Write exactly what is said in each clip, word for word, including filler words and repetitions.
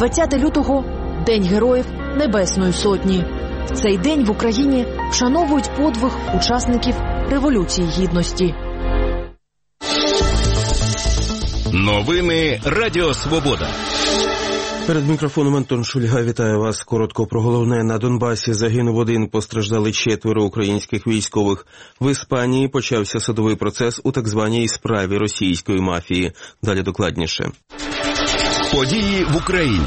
двадцяте лютого – День Героїв Небесної Сотні. В цей день в Україні вшановують подвиг учасників Революції Гідності. Новини Радіо Свобода. Перед мікрофоном Антон Шульга. Вітаю вас. Коротко про головне. На Донбасі загинув один, постраждали четверо українських військових. В Іспанії почався судовий процес у так званій справі російської мафії. Далі докладніше. Події в Україні.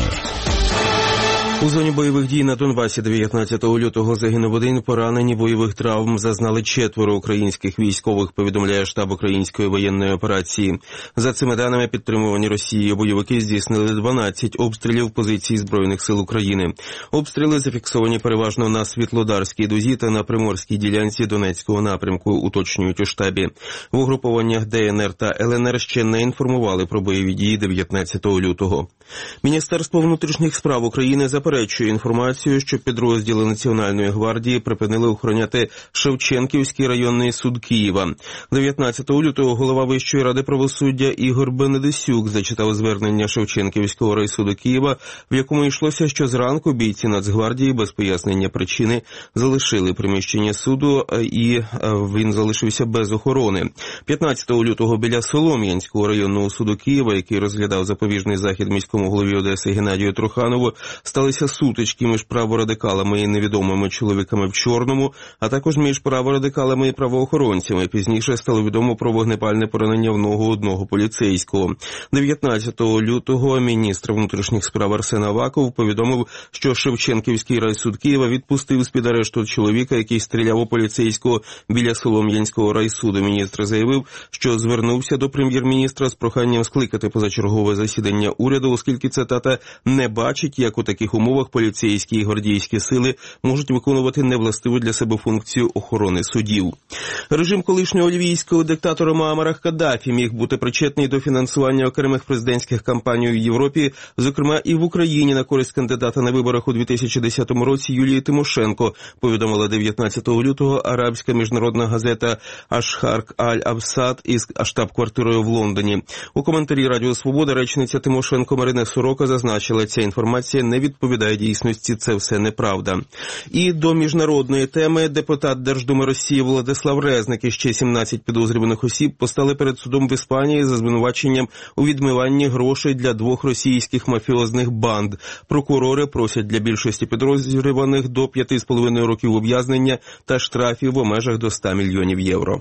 У зоні бойових дій на Донбасі дев'ятнадцятого лютого загинув один, поранені бойових травм зазнали четверо українських військових, повідомляє штаб української воєнної операції. За цими даними, підтримувані Росією бойовики здійснили дванадцять обстрілів позицій Збройних сил України. Обстріли зафіксовані переважно на Світлодарській дузі та на Приморській ділянці Донецького напрямку, уточнюють у штабі. В угрупованнях Де Ен Ер та Ел Ен Ер ще не інформували про бойові дії дев'ятнадцятого лютого. Міністерство внутрішніх справ України заперечує інформацію, що підрозділи Національної гвардії припинили охороняти Шевченківський районний суд Києва. дев'ятнадцятого лютого голова Вищої ради правосуддя Ігор Бенедесюк зачитав звернення Шевченківського райсуду Києва, в якому йшлося, що зранку бійці Нацгвардії без пояснення причини залишили приміщення суду і він залишився без охорони. п'ятнадцятого лютого біля Солом'янського районного суду Києва, який розглядав запобіжний захід міському голові Одеси Геннадію Труханову, сталися сутички між праворадикалами і невідомими чоловіками в чорному, а також між праворадикалами і правоохоронцями. Пізніше стало відомо про вогнепальне поранення в ногу одного поліцейського. дев'ятнадцятого лютого міністр внутрішніх справ Арсен Аваков повідомив, що Шевченківський райсуд Києва відпустив з-під арешту чоловіка, який стріляв у поліцейського біля Солом'янського райсуду. Міністр заявив, що звернувся до прем'єр-міністра з проханням скликати позачергове засідання уряду, оскільки, цитата, не бачить, як у таких умовах поліцейські і гвардійські сили можуть виконувати невластиву для себе функцію охорони судів. Режим колишнього лівійського диктатора Муаммара Каддафі міг бути причетний до фінансування окремих президентських кампаній в Європі, зокрема і в Україні на користь кандидата на виборах у дві тисячі десятому році Юлії Тимошенко, повідомила дев'ятнадцятого лютого арабська міжнародна газета Ашхарк Аль-Абсад із штаб-квартирою в Лондоні. У коментарі Радіо Свобода речниця Тимошенко Марина Сорока зазначила, ця інформація не відповідає дійсності, це все неправда. І до міжнародної теми депутат Держдуми Росії Владислав Резник і ще сімнадцять підозрюваних осіб постали перед судом в Іспанії за звинуваченням у відмиванні грошей для двох російських мафіозних банд. Прокурори просять для більшості підозрюваних до п'яти з половиною років ув'язнення та штрафів в межах до ста мільйонів євро.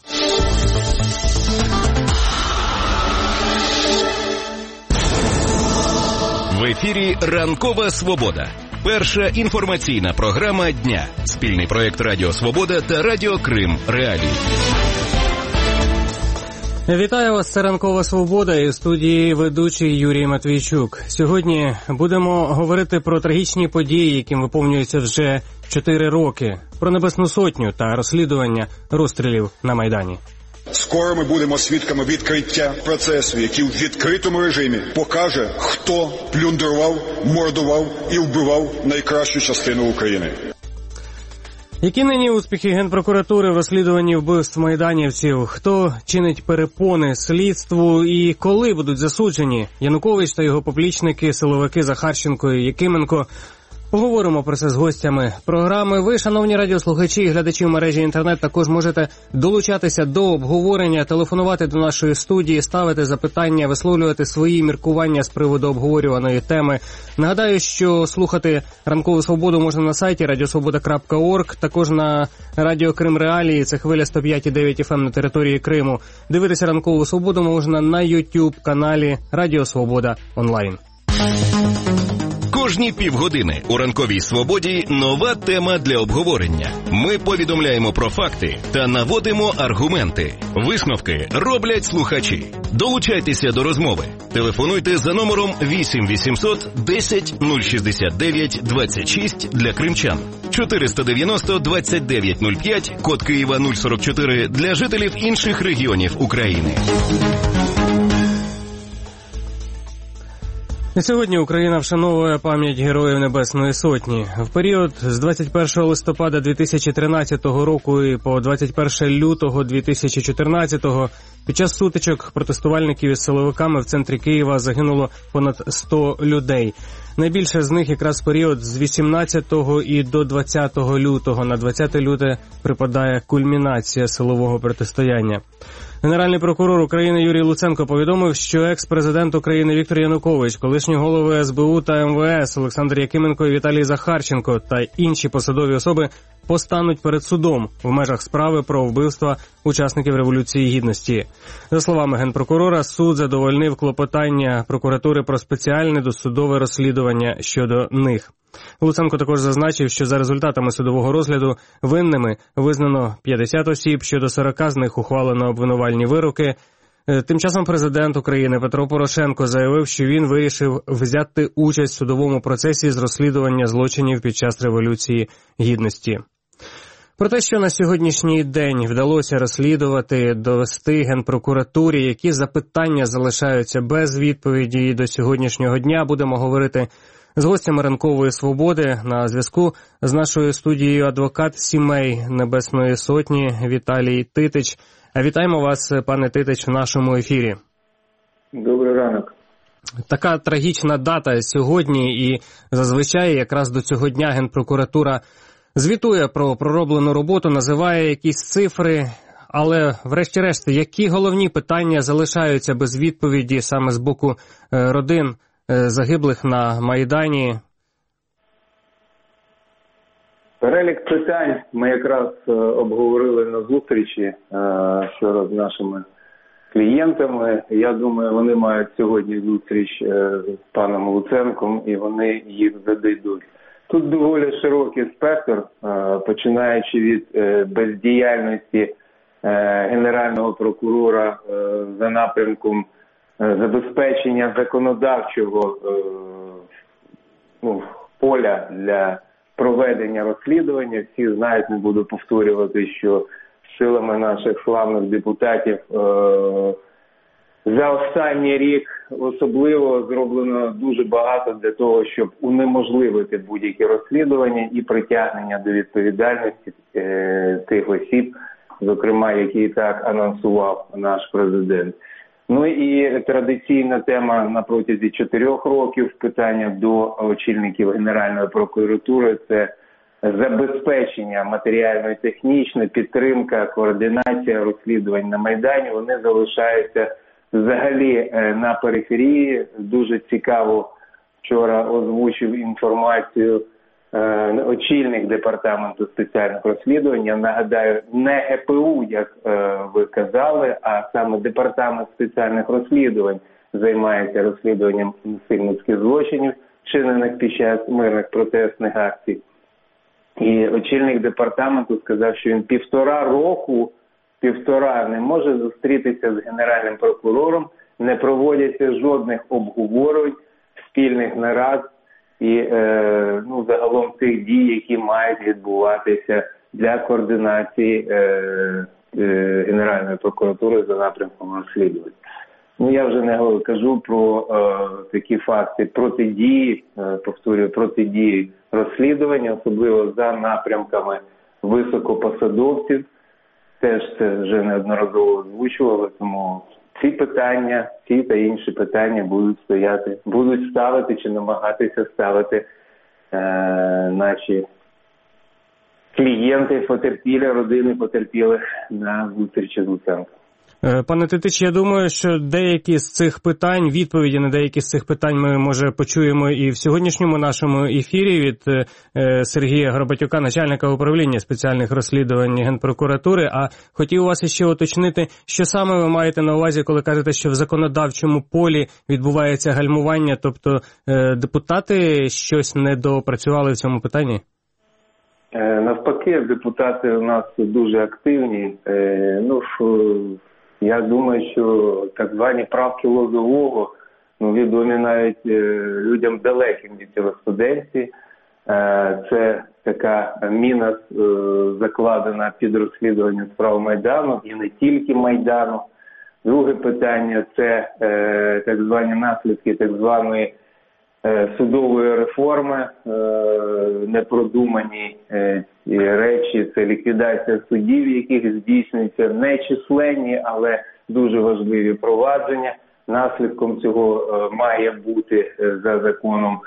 В ефірі «Ранкова Свобода». Перша інформаційна програма дня. Спільний проєкт Радіо Свобода та Радіо Крим Реалії. Вітаю вас, це «Ранкова Свобода» і в студії ведучий Юрій Матвійчук. Сьогодні будемо говорити про трагічні події, яким виповнюється вже чотири роки. Про Небесну Сотню та розслідування розстрілів на Майдані. Скоро ми будемо свідками відкриття процесу, який у відкритому режимі покаже, хто плюндрував, мордував і вбивав найкращу частину України. Які нині успіхи Генпрокуратури в розслідуванні вбивств майданівців? Хто чинить перепони слідству і коли будуть засуджені Янукович та його поплічники, силовики Захарченко і Якименко? Поговоримо про це з гостями програми. Ви, шановні радіослухачі і глядачі в мережі інтернет, також можете долучатися до обговорення, телефонувати до нашої студії, ставити запитання, висловлювати свої міркування з приводу обговорюваної теми. Нагадаю, що слухати «Ранкову Свободу» можна на сайті радіосвобода крапка орг, також на Радіо Крим Реалії, це хвиля сто п'ять і дев'ять еф ем на території Криму. Дивитися «Ранкову Свободу» можна на YouTube-каналі Радіо Свобода онлайн. Кожні півгодини у «Ранковій Свободі» нова тема для обговорення. Ми повідомляємо про факти та наводимо аргументи. Висновки роблять слухачі. Долучайтеся до розмови. Телефонуйте за номером вісім вісімсот десять нуль шістдесят дев'ять двадцять шість для кримчан, чотириста дев'яносто двадцять дев'ять нуль п'ять, код Києва нуль сорок чотири для жителів інших регіонів України. Сьогодні Україна вшановує пам'ять Героїв Небесної Сотні. В період з двадцять першого листопада дві тисячі тринадцятого року і по двадцять перше лютого дві тисячі чотирнадцятого під час сутичок протестувальників із силовиками в центрі Києва загинуло понад сто людей. Найбільше з них якраз період з вісімнадцятого і до двадцятого лютого. На двадцяте люте припадає кульмінація силового протистояння. Генеральний прокурор України Юрій Луценко повідомив, що екс-президент України Віктор Янукович, колишні голови ес бе у та ем ве ес Олександр Якименко і Віталій Захарченко та інші посадові особи постануть перед судом в межах справи про вбивства учасників Революції Гідності. За словами Генпрокурора, суд задовольнив клопотання прокуратури про спеціальне досудове розслідування щодо них. Луценко також зазначив, що за результатами судового розгляду винними визнано п'ятдесят осіб, щодо сорока з них ухвалено обвинувальні вироки. Тим часом президент України Петро Порошенко заявив, що він вирішив взяти участь в судовому процесі з розслідування злочинів під час Революції Гідності. Про те, що на сьогоднішній день вдалося розслідувати, довести Генпрокуратурі, які запитання залишаються без відповіді і до сьогоднішнього дня, будемо говорити з гостями Ранкової Свободи. На зв'язку з нашою студією адвокат сімей Небесної Сотні Віталій Титич. Вітаємо вас, пане Титич, в нашому ефірі. Добрий ранок. Така трагічна дата сьогодні, і зазвичай якраз до цього дня Генпрокуратура звітує про пророблену роботу, називає якісь цифри, але врешті-решт, які головні питання залишаються без відповіді саме з боку родин загиблих на Майдані? Перелік питань ми якраз обговорили на зустрічі вчора з нашими клієнтами. Я думаю, вони мають сьогодні зустріч з паном Луценком і вони їх задійдуть. Тут доволі широкий спектр, починаючи від бездіяльності Генерального прокурора за напрямком забезпечення законодавчого ну, поля для проведення розслідування. Всі знають, не буду повторювати, що силами наших славних депутатів за останній рік особливо зроблено дуже багато для того, щоб унеможливити будь-які розслідування і притягнення до відповідальності е, тих осіб, зокрема, які і так анонсував наш президент. Ну і традиційна тема на протязі чотирьох років питання до очільників Генеральної прокуратури – це забезпечення матеріально і технічне, підтримка, координація розслідувань на Майдані. Вони залишаються взагалі на периферії. Дуже цікаво вчора озвучив інформацію е, очільник департаменту спеціальних розслідувань. Я нагадаю, не ге пе у, як е, ви казали, а саме департамент спеціальних розслідувань займається розслідуванням насильницьких злочинів, вчинених під час мирних протестних акцій. І очільник департаменту сказав, що він півтора року півтора не може зустрітися з Генеральним прокурором, не проводяться жодних обговорень, спільних нарад і е, ну, загалом тих дій, які мають відбуватися для координації е, е, Генеральної прокуратури за напрямком розслідувань. Ну, я вже не кажу про е, такі факти протидії, е, повторюю, протидії розслідування, особливо за напрямками високопосадовців. Теж це вже неодноразово озвучували, тому ці питання, ці та інші питання будуть стояти, будуть ставити чи намагатися ставити е, наші клієнти, потерпілі, родини потерпілих на зустрічі з Луценком. Пане Титич, я думаю, що деякі з цих питань, відповіді на деякі з цих питань ми, може, почуємо і в сьогоднішньому нашому ефірі від е, Сергія Горбатюка, начальника управління спеціальних розслідувань Генпрокуратури. А хотів у вас іще уточнити, що саме ви маєте на увазі, коли кажете, що в законодавчому полі відбувається гальмування, тобто е, депутати щось не допрацювали в цьому питанні? Е, навпаки, депутати у нас дуже активні. Е, ну, я думаю, що так звані правки Лозового, ну, відомі навіть е, людям далеким від юриспруденції. Е, це така міна е, закладена під розслідування справ Майдану і не тільки Майдану. Друге питання – це е, так звані наслідки так званої судової реформи, непродумані речі, це ліквідація судів, яких здійснюються нечисленні, але дуже важливі провадження. Наслідком цього має бути за законом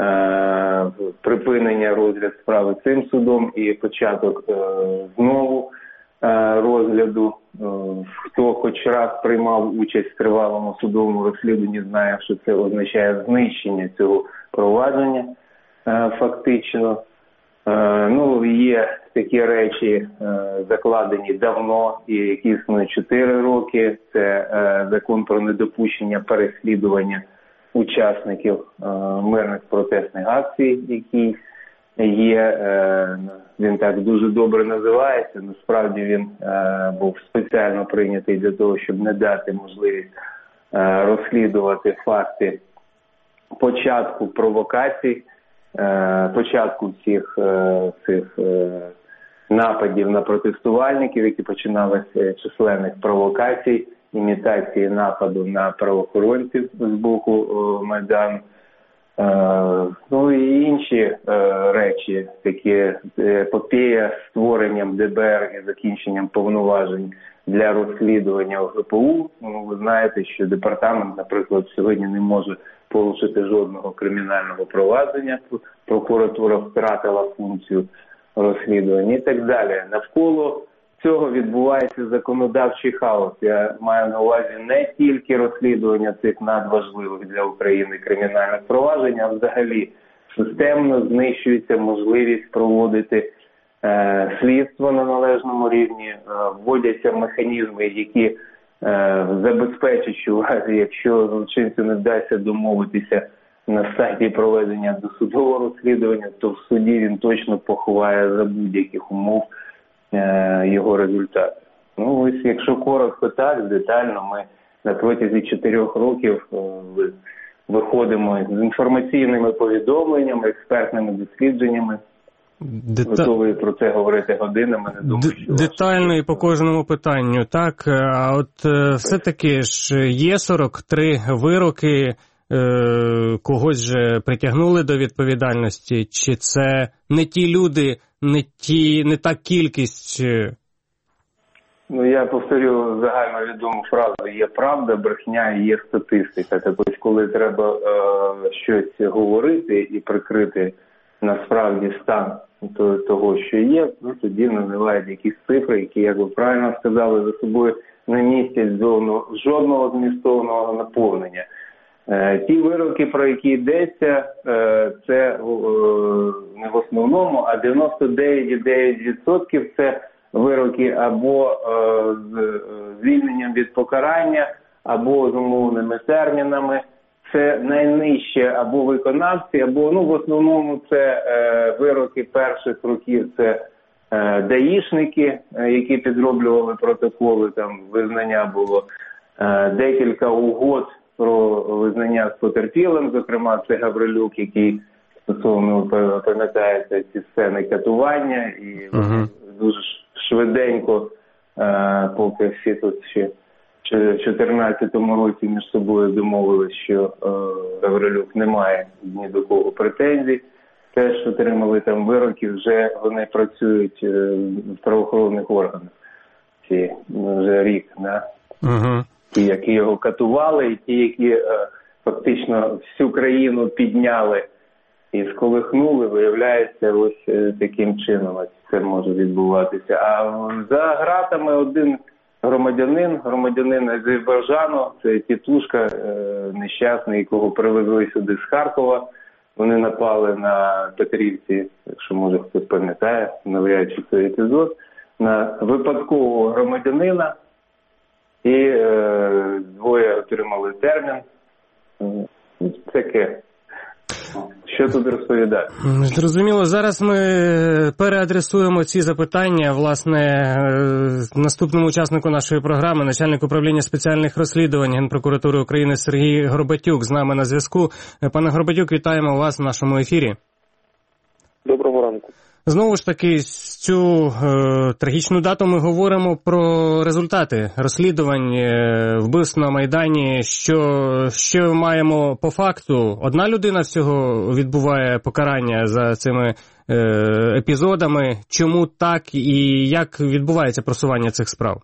припинення розгляду справи цим судом і початок знову розгляду. Хто хоч раз приймав участь в тривалому судовому розслідуванні, знає, що це означає знищення цього провадження фактично. Ну, є такі речі, закладені давно і які існують чотири роки. Це закон про недопущення переслідування учасників мирних протестних акцій, який є, він так дуже добре називається. Насправді він був спеціально прийнятий для того, щоб не дати можливість розслідувати факти початку провокацій, початку всіх цих нападів на протестувальників, які починалися з численних провокацій, імітації нападу на правоохоронців з боку Майдану. Ну і інші речі, такі епопея з створенням де бе ер і закінченням повноважень для розслідування о ге пе у. Ну, ви знаєте, що департамент, наприклад, сьогодні не може порушити жодного кримінального провадження, прокуратура втратила функцію розслідування і так далі. Навколо цього відбувається законодавчий хаос. Я маю на увазі не тільки розслідування цих надважливих для України кримінальних проваджень, а взагалі системно знищується можливість проводити е, слідство на належному рівні, е, вводяться механізми, які е, забезпечать, що в разі, якщо злочинцю не вдасться домовитися на сайті проведення досудового розслідування, то в суді він точно поховає за будь-яких умов його результати. Ну, ось, якщо коротко так, детально, ми на протязі чотирьох років виходимо з інформаційними повідомленнями, експертними дослідженнями. Дета... Готовий про це говорити годинами, не думаю, що... Детально і по кожному питанню, так? А от все-таки ж є сорок три вироки, когось же притягнули до відповідальності, чи це не ті люди, не ті, не та кількість? Ну, я повторю загальновідому фразу: є правда, брехня і є статистика. Так ось, коли треба е, щось говорити і прикрити насправді стан того, що є, ну, тоді називають якісь цифри, які, як ви правильно сказали, за собою не містять жодного змістовного наповнення. Ті вироки, про які йдеться, це не в основному, а дев'яносто дев'ять цілих дев'ять десятих відсотка це вироки або з звільненням від покарання, або з умовними термінами. Це найнижче або виконавці, або, ну, в основному це вироки перших років, це даїшники, які підроблювали протоколи, там визнання було декілька угод про визнання з потерпілим, зокрема, це Гаврилюк, який стосовно, пам'ятаєте, ці сцени катування, і uh-huh. дуже швиденько, е, поки всі тут ще в чотирнадцятому році між собою домовились, що е, Гаврилюк не має ні до кого претензій, теж отримали там вироки, вже вони працюють е, в правоохоронних органах. Ці вже рік, да? Uh-huh. Ті, які його катували, і ті, які е, фактично всю країну підняли і сколихнули, виявляється, ось е, таким чином ось це може відбуватися. А за ґратами один громадянин, громадянин Азербайджану, це тітушка е, нещасний, якого привезли сюди з Харкова. Вони напали на Петрівці, якщо може хтось пам'ятає, навряд чи цей епізод, на випадкового громадянина. І е, двоє отримали термін. Таке. Що тут розповідати? Зрозуміло. Зараз ми переадресуємо ці запитання, власне, наступному учаснику нашої програми, начальник управління спеціальних розслідувань Генпрокуратури України Сергій Горбатюк з нами на зв'язку. Пане Горбатюк, вітаємо вас в нашому ефірі. Доброго ранку. Знову ж таки, цю е, трагічну дату ми говоримо про результати розслідувань е, вбивств на Майдані. Що, що маємо по факту? Одна людина всього відбуває покарання за цими е, епізодами. Чому так і як відбувається просування цих справ?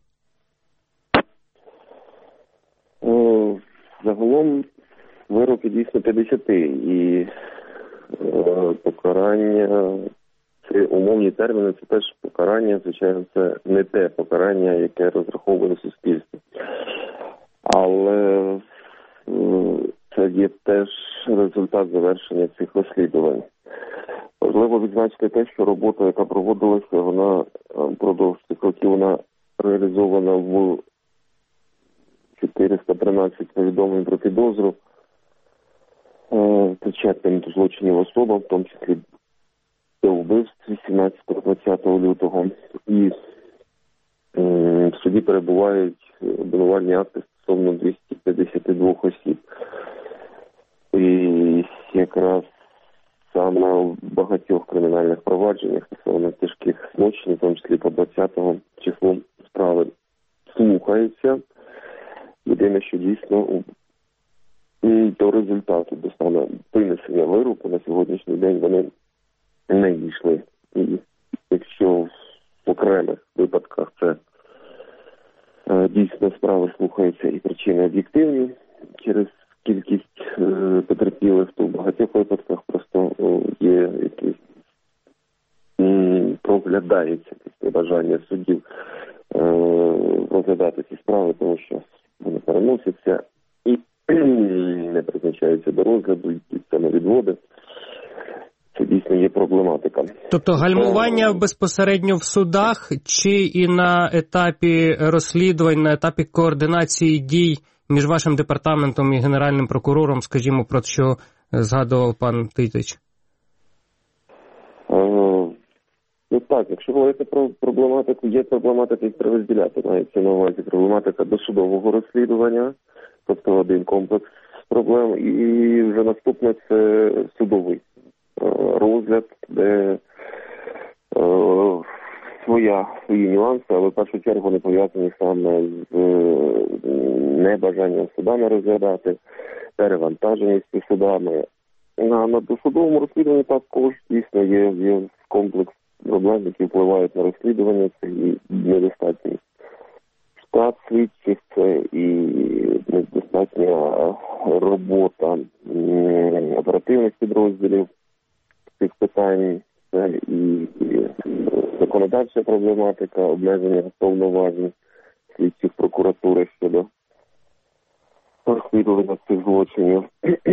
О, загалом вироки дійсно п'ятдесят і е, покарання... Це умовні терміни, це теж покарання, звичайно, це не те покарання, яке розраховує суспільство. Але це є теж результат завершення цих розслідувань. Важливо відзначити те, що робота, яка проводилася, вона впродовж цих років, вона реалізована в чотириста тринадцять повідомлень про підозру причетним до злочинів особам, в тому числі до вбивств вісімнадцятого-двадцятого лютого. І е, в суді перебувають обвинувальні акти стосовно двісті п'ятдесят два осіб. І якраз саме в багатьох кримінальних провадженнях стосовно тяжких злочинів, в тому числі по двадцятому числу справи слухаються. Єдине, що дійсно до результату, до саме винесення вироку на сьогоднішній день вони не дійшли. І якщо в окремих випадках це е, дійсно справи слухаються і причини об'єктивні через кількість е, потерпілих, то в багатьох випадках просто е, є якісь м, проглядається бажання суддів е, розглядати ці справи, тому що вони переносяться і не призначаються до розгляду, і самовідводи. Це дійсно є проблематика. Тобто гальмування безпосередньо в судах чи і на етапі розслідувань, на етапі координації дій між вашим департаментом і Генеральним прокурором, скажімо, про що згадував пан Титич? Е, ну так, якщо говорити про проблематику, є проблематика, як треба розділяти. Мається на увазі проблематика досудового розслідування, тобто один комплекс проблем, і вже наступне – це судовий розгляд, де е, своя, свої нюанси, але в першу чергу вони пов'язані саме з е, небажанням судами розглядати, перевантаженістю судами. На, на досудовому розслідуванні також дійсно є, є комплекс проблем, які впливають на розслідування. Це і недостатність штат слідчих, це і недостатня робота м, оперативних підрозділів цих питань, це і, і законодавча проблематика, обмеження повноважень слідчих прокуратури щодо розслідування цих злочинів.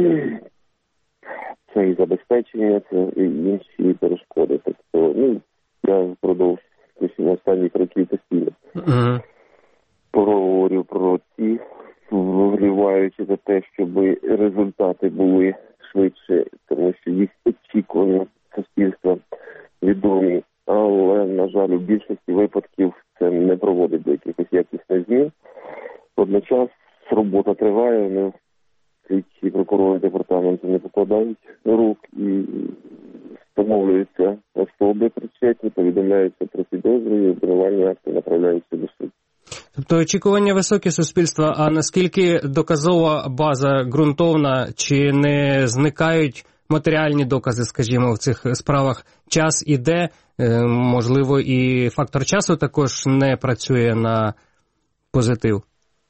Це і забезпечення, це і інші перешкоди. Тобто, ну, я впродовж останніх років постійно uh-huh. проговорю про ці, вливаючи за те, щоб результати були швидше, тому що їх очікування суспільства відомі, але, на жаль, у більшості випадків це не проводить до якихось якісних змін. Водночас робота триває, але слідчі прокурори департаменту не покладають рук і встановлюються особи причетні, повідомляються про підозру і обвинувальні акти направляються до суду. Тобто очікування високі суспільства, а наскільки доказова база ґрунтовна, чи не зникають матеріальні докази, скажімо, в цих справах? Час іде, можливо, і фактор часу також не працює на позитив?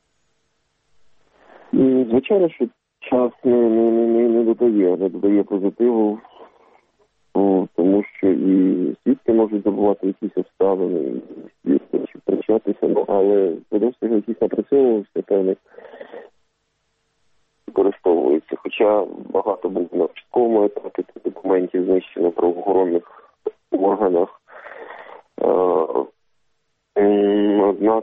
Звичайно, що час не, не, не, не додає, не додає позитиву, тому що і свідки можуть забувати якісь обставини, свідки втрачатися, ну, але подовжки якісь напрацьовувався, певних використовується. Хоча багато було на початковому етапі документів знищено в правоохоронних органах. Однак,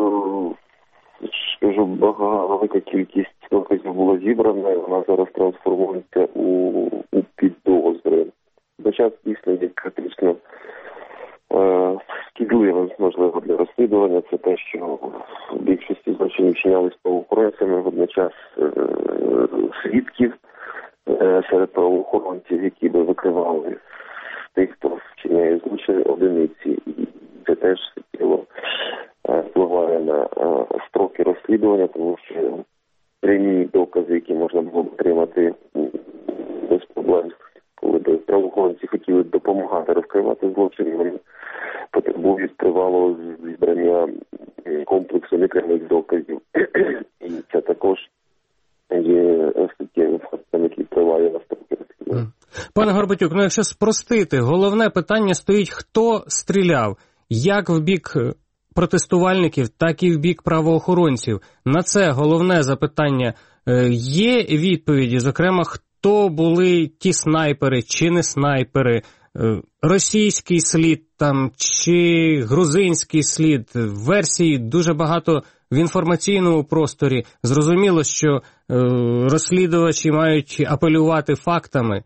скажу, велика кількість доказів була зібрана, вона зараз трансформується у, у підозри. Водночас дійсно є критично е, шкідливим, можливо, для розслідування. Це те, що в більшості злочинів вчинялись правоохоронцями, водночас е, свідків е, серед правоохоронців, які би викривали тих, хто вчиняє злочин. розкривати злочини, вони потребують тривалого зібрання комплексу некритих доказів. І це також є суттєвим фактом, який триває на строки розслідування. Пане Горбатюк, ну якщо спростити, головне питання стоїть, хто стріляв, як в бік протестувальників, так і в бік правоохоронців. На це головне запитання. Є відповіді, зокрема, хто були ті снайпери чи не снайпери, російський слід там чи грузинський слід, версій дуже багато в інформаційному просторі. Зрозуміло, що е, розслідувачі мають апелювати фактами.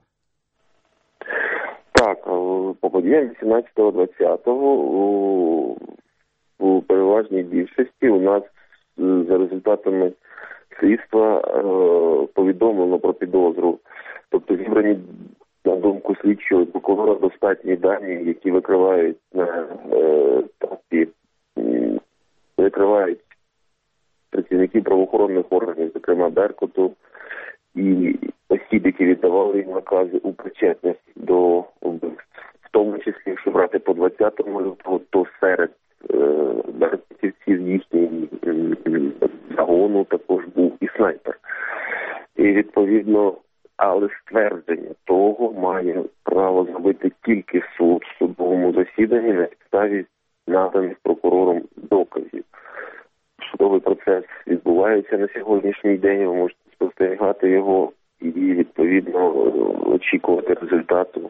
Так, по подіям вісімнадцятого-двадцятого у, у переважній більшості у нас за результатами слідства е, повідомлено про підозру. Тобто зібрані, на думку слідчого і прокурора, достатні дані, які викривають на е, такі, викривають працівників правоохоронних органів, зокрема Беркуту, і осіб, які віддавали їм накази у причетності до вбивств. В тому числі, якщо брати по двадцятому лютого, то серед е, беркутівців їхній загону також був і снайпер. І відповідно, але ствердження того має право зробити тільки суд в судовому засіданні на підставі наданих прокурором доказів. Судовий процес відбувається на сьогоднішній день, ви можете спостерігати його і, відповідно, очікувати результату,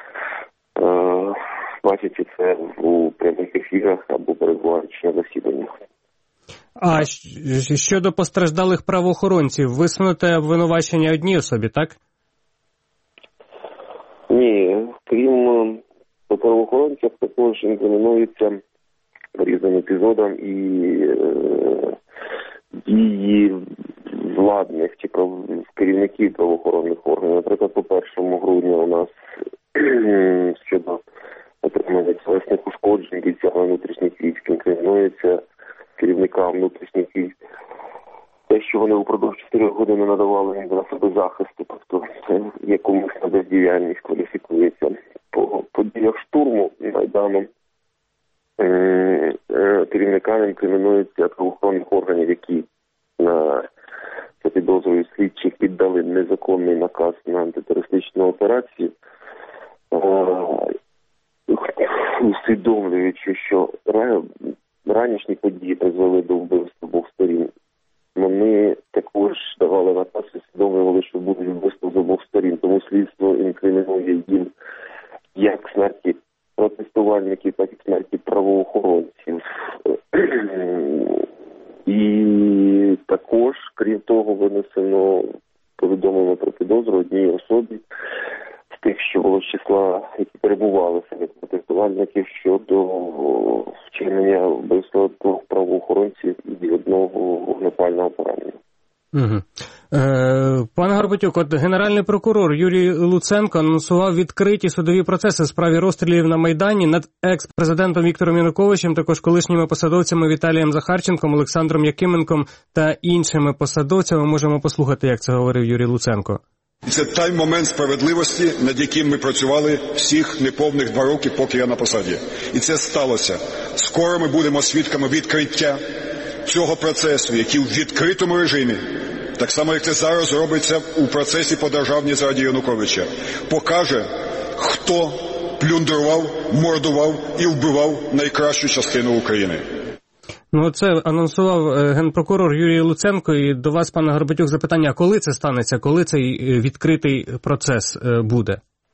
бачачи це у прямих ефірах або перебуваючи на засіданнях. А щодо постраждалих правоохоронців, висунуте обвинувачення одній особі, так? Ні, крім правоохоронців, також інкримінується різним епізодам і е, дії владних чи прав... керівників правоохоронних органів. Наприклад, по першому грудня у нас щодо отримання тілесних ушкоджень бійцями внутрішніх військ інкримінується керівникам внутрішніх військ. Те, що вони упродовж чотирьох годин надавали засоби захисту, тобто це як умисна бездіяльність кваліфікується. По подіях штурму Майдану керівникам інкримінуються правоохоронних органів, які на за підозрою слідчих віддали незаконний наказ на антитерористичну операцію, усвідомлюючи, що ранішні події призвели до вбивства обох сторін. Вони також давали наказ і усвідомлювали, що будуть вбивства з обох сторін. Тому слідство інкримінує їм як смерті протестувальників, так і смерті правоохоронців. І також, крім того, винесено повідомлено про підозру одній особі з тих, що було з числа, які перебували серед протестувальників щодо вчинення вбивства двох правоохоронців і одного вогнепального поранення. Угу. Е, пане Горбатюк, от генеральний прокурор Юрій Луценко анонсував відкриті судові процеси в справі розстрілів на Майдані над екс-президентом Віктором Януковичем, також колишніми посадовцями Віталієм Захарченком, Олександром Якименком та іншими посадовцями. Можемо послухати, як це говорив Юрій Луценко. Це той момент справедливості, над яким ми працювали всіх неповних два роки, поки я на посаді. І це сталося. Скоро ми будемо свідками відкриття цього процесу, який в відкритому режимі, так само, як це зараз робиться у процесі по державній зраді Януковича, покаже, хто плюндрував, мордував і вбивав найкращу частину України. Ну, це анонсував генпрокурор Юрій Луценко. І до вас, пане Горбатюк, запитання, коли це станеться, коли цей відкритий процес буде?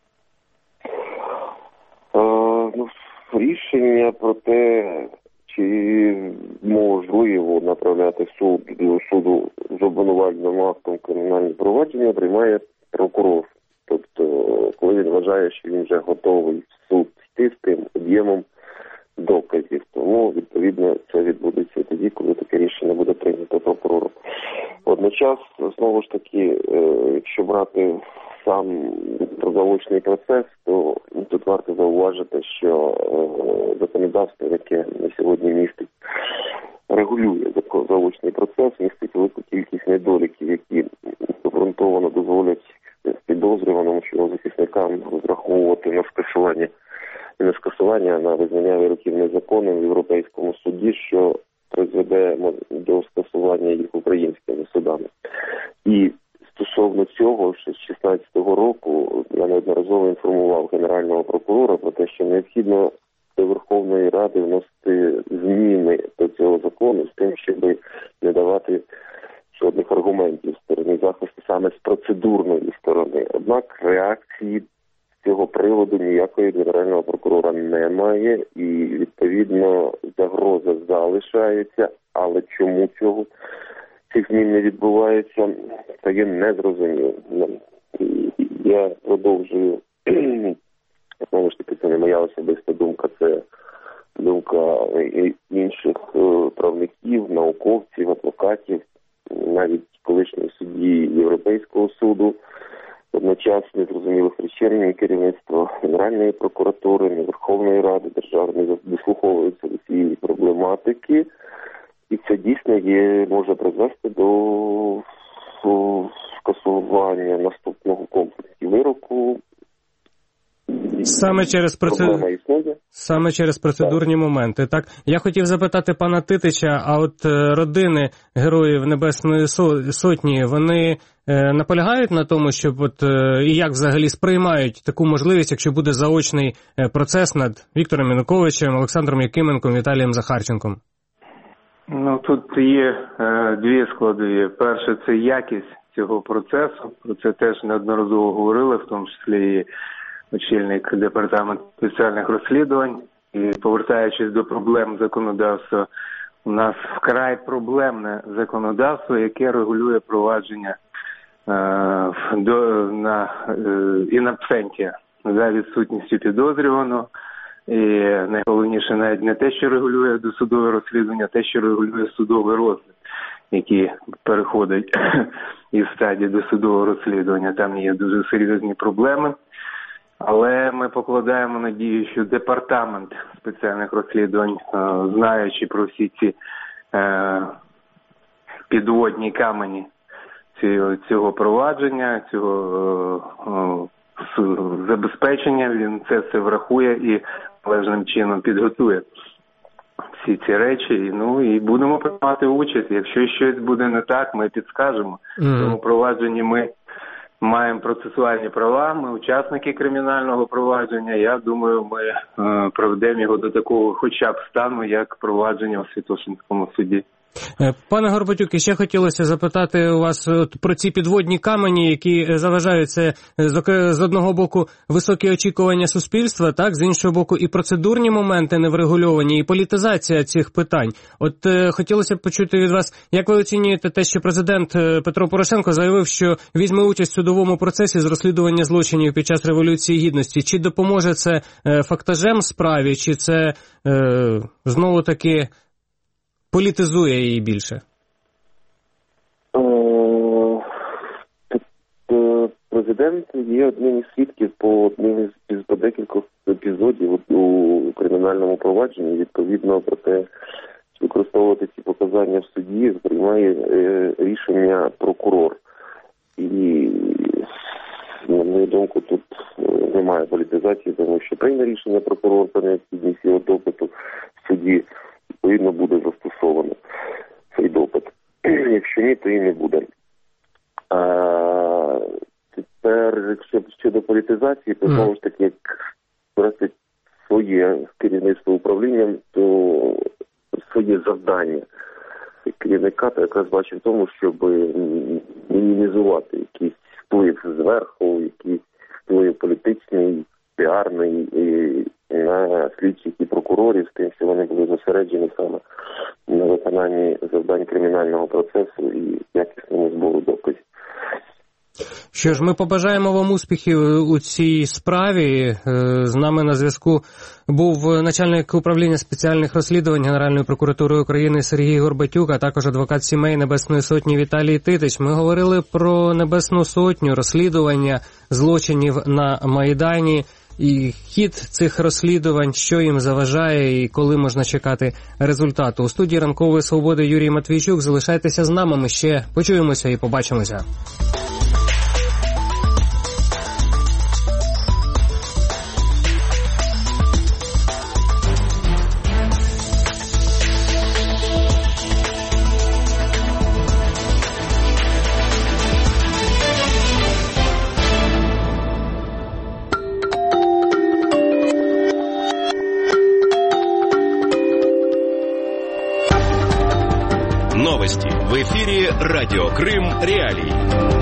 Е, ну, рішення про те, чи можливо направляти суд до суду з обвинувальним актом кримінальне провадження, приймає прокурор. Тобто, коли він вважає, що він вже готовий в суд йти з тим об'ємом доказів. Тому, відповідно, це відбудеться тоді, коли таке рішення буде прийнято прокурором. Водночас, знову ж таки, якщо брати сам заочний процес, то тут варто зауважити, що законодавство, яке на сьогодні містить, регулює заочний процес, містить велику кількість недоліків, які обґрунтовано дозволять підозрюваному чи захисникам розраховувати на скасування і на скасування, а на визнання вироків незаконним в Європейському суді, що призведе до скасування їх українськими судами. І стосовно цього, ще з шістнадцятого року я неодноразово інформував Генерального прокурора про те, що необхідно до Верховної Ради вносити зміни до цього закону з тим, щоб не давати жодних аргументів сторони захисту саме з процедурної сторони. Однак реакції з цього приводу ніякої Генерального прокурора немає і, відповідно, загроза залишається, але чому цього цих змін не відбувається, стає незрозумілим. Я продовжую, знову ж таки, це не моя особиста думка, це думка інших правників, науковців, адвокатів, навіть колишнього судді Європейського суду, одночасно незрозумілих причин керівництва Генеральної прокуратури, Верховної Ради державної дослуховуються до цієї проблематики, і це дійсно є, може призвести до скасування наступного комплексу вироку. Саме через процед... Саме через процедурні так. моменти. Так, я хотів запитати пана Титича, а от родини Героїв Небесної Сотні, вони е, наполягають на тому, щоб от е, і як взагалі сприймають таку можливість, якщо буде заочний процес над Віктором Януковичем, Олександром Якименком, Віталієм Захарченком? Ну, тут є е, дві складові. Перше, це якість цього процесу. Про це теж неодноразово говорили, в тому числі і очільник департаменту спеціальних розслідувань. І повертаючись до проблем законодавства, у нас вкрай проблемне законодавство, яке регулює провадження е, до, на е, in absentia, за відсутністю підозрюваного. І найголовніше навіть не те, що регулює досудове розслідування, а те, що регулює судовий розгляд, який переходить із стадії досудового розслідування. Там є дуже серйозні проблеми. Але ми покладаємо надію, що департамент спеціальних розслідувань, знаючи про всі ці е, підводні камені цього, цього провадження, цього е, забезпечення, він це все врахує і належним чином підготує всі ці речі. Ну і будемо приймати участь. Якщо щось буде не так, ми підскажемо. Mm-hmm. В цьому провадженні ми маємо процесуальні права, ми учасники кримінального провадження. Я думаю, ми е, проведемо його до такого хоча б стану, як провадження у Святошинському суді. Пане Горбатюк, ще хотілося запитати у вас про ці підводні камені, які заважають це, з одного боку, високі очікування суспільства, так, з іншого боку, і процедурні моменти неврегульовані, і політизація цих питань. От хотілося б почути від вас, як ви оцінюєте те, що президент Петро Порошенко заявив, що візьме участь у судовому процесі з розслідування злочинів під час Революції Гідності. Чи допоможе це фактажем справі, чи це е, знову-таки політизує її більше? Президент є одним із свідків по одним із по декількох епізодів у кримінальному провадженні. Відповідно про те, що використовувати ці показання в суді, приймає рішення прокурор. І, на мою думку, тут немає політизації, тому що прийме рішення прокурор про необхідність його допиту в суді, відповідно, буде застосовано цей допит. Якщо ні, то і не буде. А тепер, якщо щодо політизації, то знову ж таки, як брати своє керівництво управлінням, то своє завдання керівника, то якраз бачив в тому, щоб мінімізувати якийсь вплив зверху, якийсь вплив політичний, піарний і на слідчих і прокурорів, з тим, що вони були зосереджені саме на виконанні завдань кримінального процесу і якісному збору доказів. Що ж, ми побажаємо вам успіхів у цій справі. З нами на зв'язку був начальник управління спеціальних розслідувань Генеральної прокуратури України Сергій Горбатюк, а також адвокат сімей Небесної Сотні Віталій Титич. Ми говорили про Небесну Сотню, розслідування злочинів на Майдані і хід цих розслідувань, що їм заважає і коли можна чекати результату. У студії Ранкової Свободи Юрій Матвійчук. Залишайтеся з нами, ми ще почуємося і побачимося. ефірі Радіо Крим Реалії.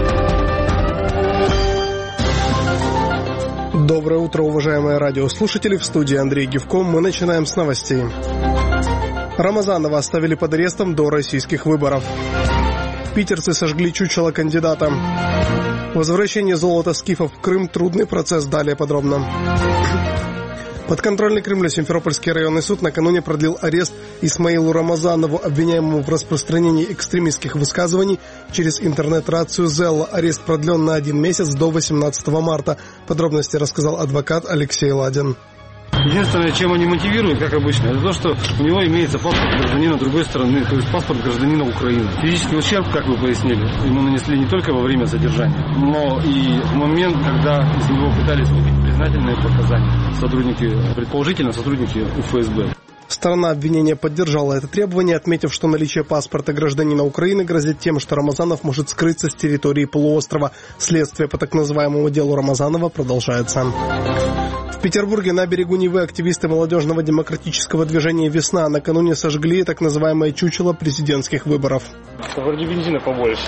Доброе утро, уважаемые радиослушатели. В студии Андрей Гевко. Мы начинаем с новостей. Рамазанова оставили под арестом до российских выборов. Питерцы сожгли чучело кандидата. Возвращение золота скифов в Крым – трудный процесс. Далее подробно. Подконтрольный Кремлю Симферопольский районный суд накануне продлил арест Исмаилу Рамазанову, обвиняемому в распространении экстремистских высказываний через интернет-рацию Зелла. Арест продлен на один месяц до восемнадцатого марта. Подробности рассказал адвокат Алексей Ладин. Единственное, чем они мотивируют, как обычно, это то, что у него имеется паспорт гражданина другой страны, то есть паспорт гражданина Украины. Физический ущерб, как вы пояснили, ему нанесли не только во время задержания, но и в момент, когда из него пытались выбить признательные показания сотрудники, предположительно сотрудники УФСБ. Сторона обвинения поддержала это требование, отметив, что наличие паспорта гражданина Украины грозит тем, что Рамазанов может скрыться с территории полуострова. Следствие по так называемому делу Рамазанова продолжается. В Петербурге на берегу Невы активисты молодежного демократического движения «Весна» накануне сожгли так называемое чучело президентских выборов. Вроде бензина побольше.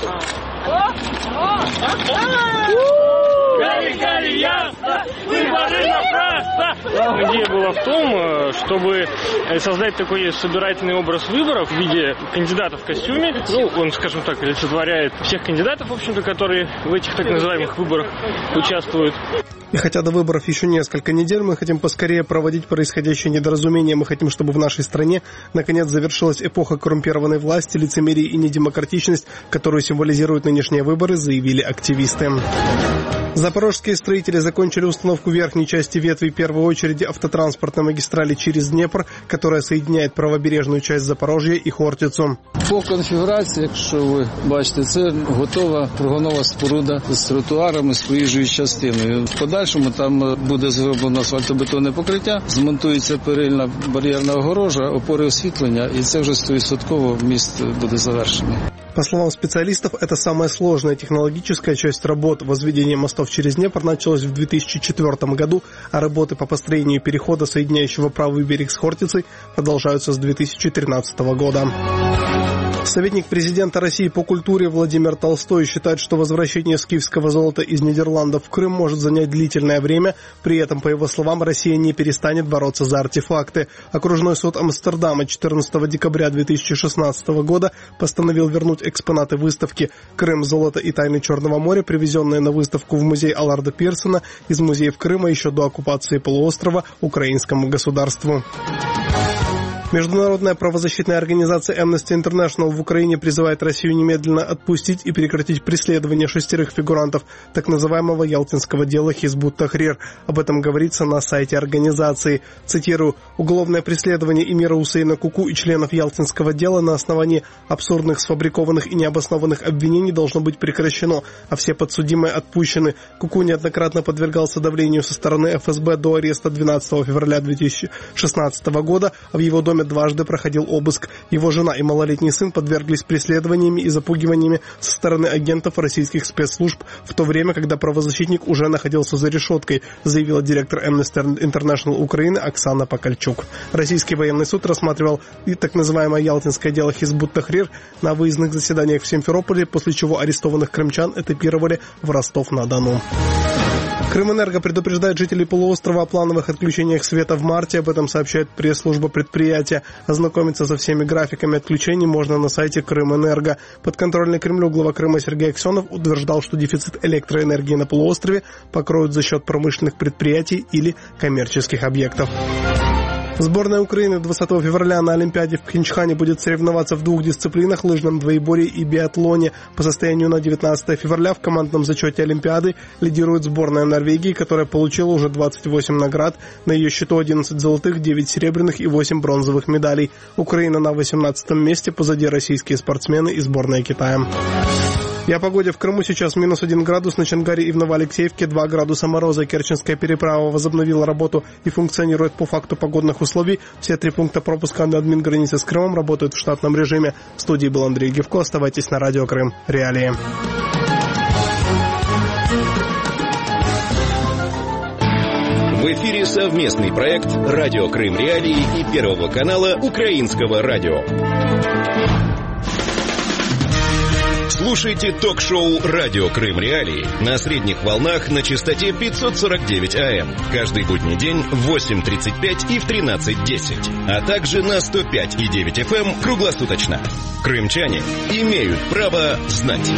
Гори-гори, ясно! Выборы напрасно! Идея была в том, чтобы создать такой собирательный образ выборов в виде кандидата в костюме. Ну, он, скажем так, олицетворяет всех кандидатов, в общем-то, которые в этих так называемых выборах участвуют. И хотя до выборов еще несколько недель, мы хотим поскорее проводить происходящее недоразумение. Мы хотим, чтобы в нашей стране наконец завершилась эпоха коррумпированной власти, лицемерия и недемократичность, которую символизируют нынешние выборы, заявили активисты. Запорожские строители закончили установку верхней части ветви первой очереди автотранспортной магистрали через Днепр, которая соединяет правобережную часть Запорожья и Хортицу. По конфігурації, якщо ви бачите, це готова прогонова споруда з тротуарами, з проїжджою частиною. В подальшому там буде зроблено асфальтобетонне покриття, змонтується перильна бар'єрна огорожа, опори освітлення, і це вже сто відсотків міст буде завершений. По словам специалистов, это самая сложная технологическая часть работ. Возведение мостов через Днепр началось в две тысячи четвёртом году, а работы по построению перехода, соединяющего правый берег с Хортицей, продолжаются с две тысячи тринадцатого года. Советник президента России по культуре Владимир Толстой считает, что возвращение скифского золота из Нидерландов в Крым может занять длительное время. При этом, по его словам, Россия не перестанет бороться за артефакты. Окружной суд Амстердама четырнадцатого декабря две тысячи шестнадцатого года постановил вернуть экспонаты выставки «Крым. Золото и тайны Черного моря», привезенные на выставку в музей Алларда Пирсона из музеев Крыма еще до оккупации полуострова украинскому государству. Международная правозащитная организация Amnesty International в Украине призывает Россию немедленно отпустить и прекратить преследование шестерых фигурантов так называемого ялтинского дела Хизбут Тахрир. Об этом говорится на сайте организации. Цитирую: «Уголовное преследование Эмира Усейна Куку и членов ялтинского дела на основании абсурдных, сфабрикованных и необоснованных обвинений должно быть прекращено, а все подсудимые отпущены. Куку неоднократно подвергался давлению со стороны эф эс бэ до ареста двенадцатого февраля две тысячи шестнадцатого года, а в его доме дважды проходил обыск. Его жена и малолетний сын подверглись преследованиями и запугиваниями со стороны агентов российских спецслужб в то время, когда правозащитник уже находился за решеткой», заявила директор Amnesty International Украины Оксана Покальчук. Российский военный суд рассматривал и так называемое ялтинское дело Хизбут Тахрир на выездных заседаниях в Симферополе, после чего арестованных крымчан этапировали в Ростов-на-Дону. Крымэнерго предупреждает жителей полуострова о плановых отключениях света в марте. Об этом сообщает пресс-служба предприятия. Ознакомиться со всеми графиками отключений можно на сайте Крымэнерго. Подконтрольный Кремлю глава Крыма Сергей Аксенов утверждал, что дефицит электроэнергии на полуострове покроют за счет промышленных предприятий или коммерческих объектов. Сборная Украины двадцатого февраля на Олимпиаде в Пхенчхане будет соревноваться в двух дисциплинах – лыжном двоеборье и биатлоне. По состоянию на девятнадцатое февраля в командном зачете Олимпиады лидирует сборная Норвегии, которая получила уже двадцать восемь наград. На ее счету одиннадцать золотых, девять серебряных и восемь бронзовых медалей. Украина на восемнадцатом месте, позади российские спортсмены и сборная Китая. И о погоде в Крыму. Сейчас минус один градус, на Чангаре и в Новоалексеевке два градуса мороза. Керченская переправа возобновила работу и функционирует по факту погодных условий. Все три пункта пропуска на админгранице с Крымом работают в штатном режиме. В студии был Андрей Гевко. Оставайтесь на радио Крым Реалии. В эфире совместный проект «Радио Крым Реалии» и Первого канала Украинского радио. Слушайте ток-шоу «Радио Крым Реалии» на средних волнах на частоте пятьсот сорок девять АМ. Каждый будний день в восемь тридцать пять и в тринадцать десять. А также на сто пять и девять эф эм круглосуточно. Крымчане имеют право знать.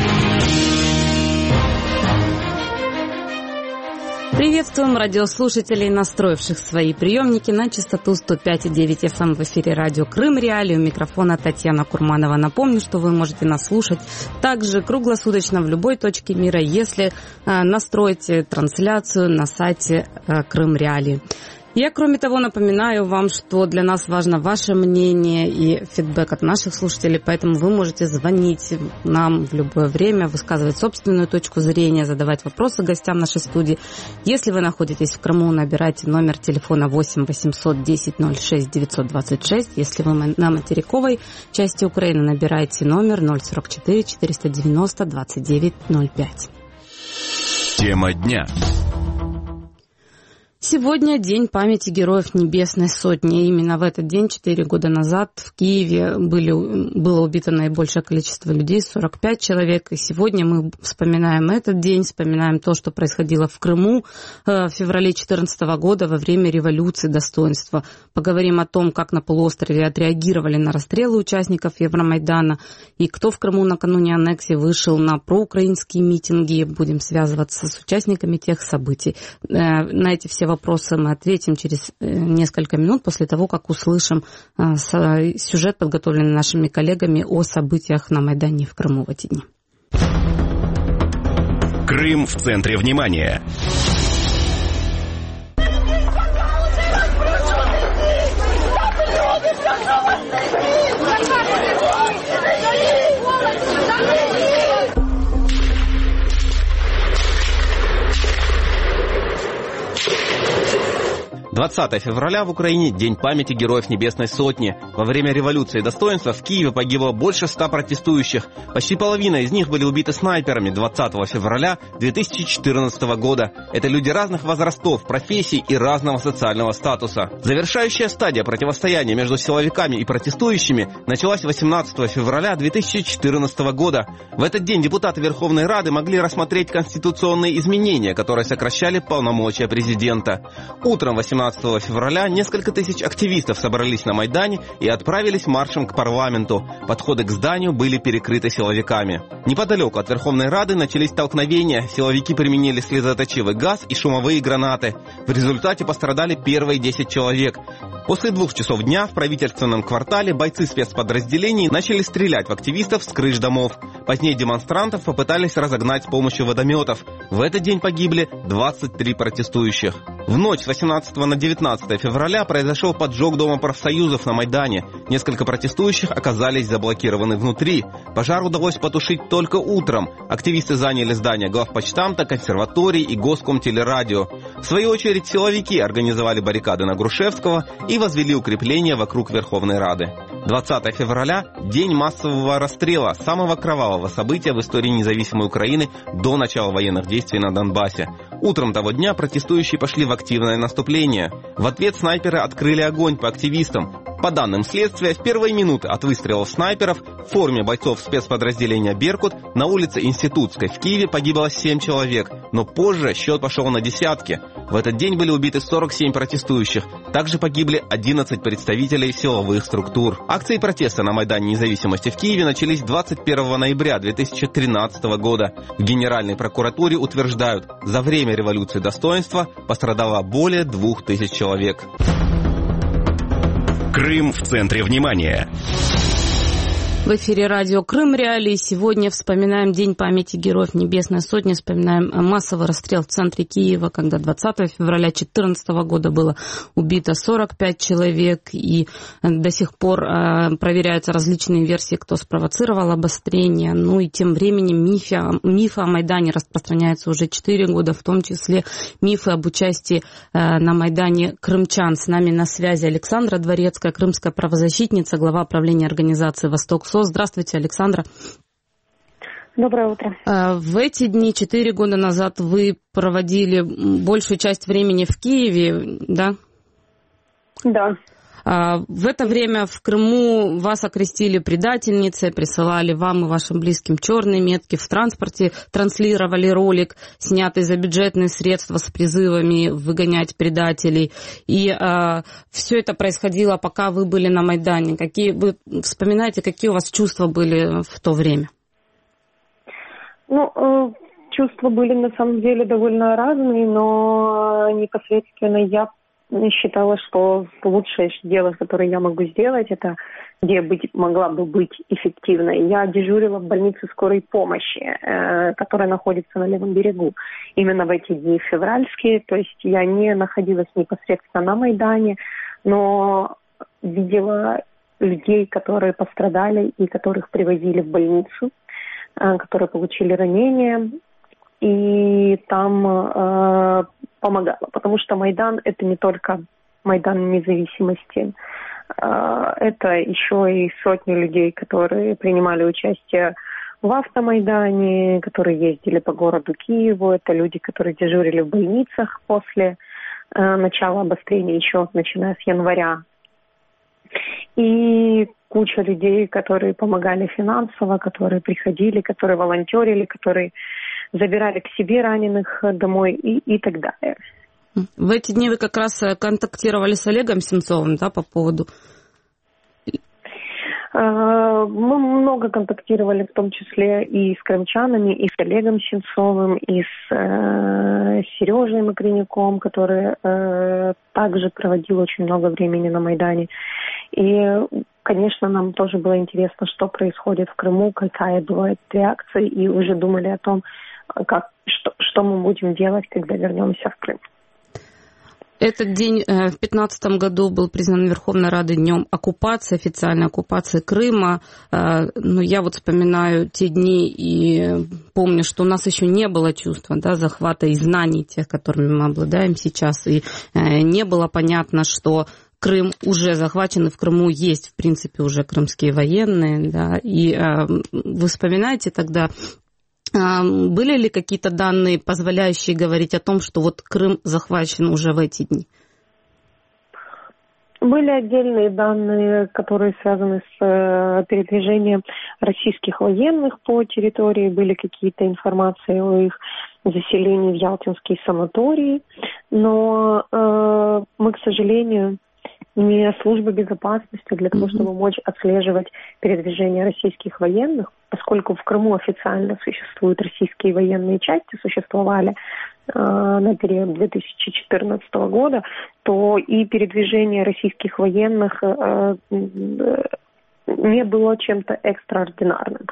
Приветствуем радиослушателей, настроивших свои приемники на частоту сто пять и девять эф эм в эфире радио Крым Реалии. У микрофона Татьяна Курманова. Напомню, что вы можете нас слушать также круглосуточно в любой точке мира, если э, настроите трансляцию на сайте э, Крым Реалии. Я, кроме того, напоминаю вам, что для нас важно ваше мнение и фидбэк от наших слушателей, поэтому вы можете звонить нам в любое время, высказывать собственную точку зрения, задавать вопросы гостям нашей студии. Если вы находитесь в Крыму, набирайте номер телефона восемь восемьсот десять ноль шесть девятьсот двадцать шесть. Если вы на материковой части Украины, набирайте номер ноль сорок четыре четыреста девяносто двадцать девять ноль пять. Тема дня. Сегодня день памяти героев Небесной Сотни. Именно в этот день, четыре года назад, в Киеве были, было убито наибольшее количество людей, сорок пять человек. И сегодня мы вспоминаем этот день, вспоминаем то, что происходило в Крыму в феврале две тысячи четырнадцатого года во время революции достоинства. Поговорим о том, как на полуострове отреагировали на расстрелы участников Евромайдана и кто в Крыму накануне аннексии вышел на проукраинские митинги. Будем связываться с участниками тех событий. На эти все вопросы мы ответим через несколько минут после того, как услышим сюжет, подготовленный нашими коллегами, о событиях на Майдане в Крыму в эти дни. Крым в центре внимания. двадцатого февраля в Украине – День памяти героев Небесной Сотни. Во время революции достоинства в Киеве погибло больше ста протестующих. Почти половина из них были убиты снайперами двадцатого февраля две тысячи четырнадцатого года. Это люди разных возрастов, профессий и разного социального статуса. Завершающая стадия противостояния между силовиками и протестующими началась восемнадцатого февраля две тысячи четырнадцатого года. В этот день депутаты Верховной Рады могли рассмотреть конституционные изменения, которые сокращали полномочия президента. Утром восемнадцатого февраля несколько тысяч активистов собрались на Майдане и отправились маршем к парламенту. Подходы к зданию были перекрыты силовиками. Неподалеку от Верховной Рады начались столкновения. Силовики применили слезоточивый газ и шумовые гранаты. В результате пострадали первые десять человек. После двух часов дня в правительственном квартале бойцы спецподразделений начали стрелять в активистов с крыш домов. Позднее демонстрантов попытались разогнать с помощью водометов. В этот день погибли двадцать три протестующих. В ночь с восемнадцатого на девятнадцатое февраля произошел поджог Дома профсоюзов на Майдане. Несколько протестующих оказались заблокированы внутри. Пожар удалось потушить только утром. Активисты заняли здания главпочтамта, консерваторий и Госкомтелерадио. В свою очередь силовики организовали баррикады на Грушевского и возвели укрепления вокруг Верховной Рады. двадцатого февраля – день массового расстрела, самого кровавого события в истории независимой Украины до начала военных действий на Донбассе. Утром того дня протестующие пошли в активное наступление. В ответ снайперы открыли огонь по активистам. По данным следствия, в первые минуты от выстрелов снайперов в форме бойцов спецподразделения «Беркут» на улице Институтской в Киеве погибло семь человек, но позже счет пошел на десятки. В этот день были убиты сорок семь протестующих. Также погибли одиннадцать представителей силовых структур. Акции протеста на Майдане Независимости в Киеве начались двадцать первого ноября две тысячи тринадцатого года. В Генеральной прокуратуре утверждают, за время революции достоинства пострадало более двух тысяч человек. Крым в центре внимания. В эфире радио Крым Реалии. Сегодня вспоминаем День памяти героев Небесной Сотни, вспоминаем массовый расстрел в центре Киева, когда двадцатого февраля две тысячи четырнадцатого года было убито сорок пять человек, и до сих пор э, проверяются различные версии, кто спровоцировал обострение. Ну и тем временем мифы, мифы о Майдане распространяются уже четыре года, в том числе мифы об участии э, на Майдане крымчан. С нами на связи Александра Дворецкая, крымская правозащитница, глава правления организации «Восток». Здравствуйте, Александра. Доброе утро. В эти дни, четыре года назад, вы проводили большую часть времени в Киеве, да? Да. В это время в Крыму вас окрестили предательницей, присылали вам и вашим близким черные метки, в транспорте транслировали ролик, снятый за бюджетные средства с призывами выгонять предателей. И а, все это происходило, пока вы были на Майдане. Какие вы вспоминаете, какие у вас чувства были в то время? Ну, чувства были на самом деле довольно разные, но непосредственно я считала, что лучшее дело, которое я могу сделать, это где быть, могла бы быть эффективной. Я дежурила в больнице скорой помощи, э, которая находится на левом берегу. Именно в эти дни февральские, то есть я не находилась непосредственно на Майдане, но видела людей, которые пострадали и которых привозили в больницу, э, которые получили ранения. И там э, помогала, потому что Майдан – это не только Майдан независимости, э, это еще и сотни людей, которые принимали участие в автомайдане, которые ездили по городу Киеву, это люди, которые дежурили в больницах после э, начала обострения, еще начиная с января. И куча людей, которые помогали финансово, которые приходили, которые волонтерили, которые забирали к себе раненых домой и, и так далее. В эти дни вы как раз контактировали с Олегом Сенцовым, да, по поводу... Мы много контактировали, в том числе и с крымчанами, и с Олегом Сенцовым, и с э, Сережей Макренюком, который э, также проводил очень много времени на Майдане. И, конечно, нам тоже было интересно, что происходит в Крыму, какая бывает реакция, и уже думали о том, как, что, что мы будем делать, когда вернемся в Крым. Этот день в две тысячи пятнадцатом году был признан Верховной Радой днем оккупации, официальной оккупации Крыма. Но я вот вспоминаю те дни и помню, что у нас еще не было чувства, да, захвата и знаний тех, которыми мы обладаем сейчас. И не было понятно, что Крым уже захвачен, и в Крыму есть, в принципе, уже крымские военные. Да. И вы вспоминаете тогда... Были ли какие-то данные, позволяющие говорить о том, что вот Крым захвачен уже в эти дни? Были отдельные данные, которые связаны с передвижением российских военных по территории, были какие-то информации о их заселении в ялтинские санатории, но э, мы, к сожалению, не служба безопасности для того, чтобы мочь отслеживать передвижение российских военных, поскольку в Крыму официально существуют российские военные части, существовали э, на период две тысячи четырнадцатого года, то и передвижение российских военных э, э, не было чем-то экстраординарным.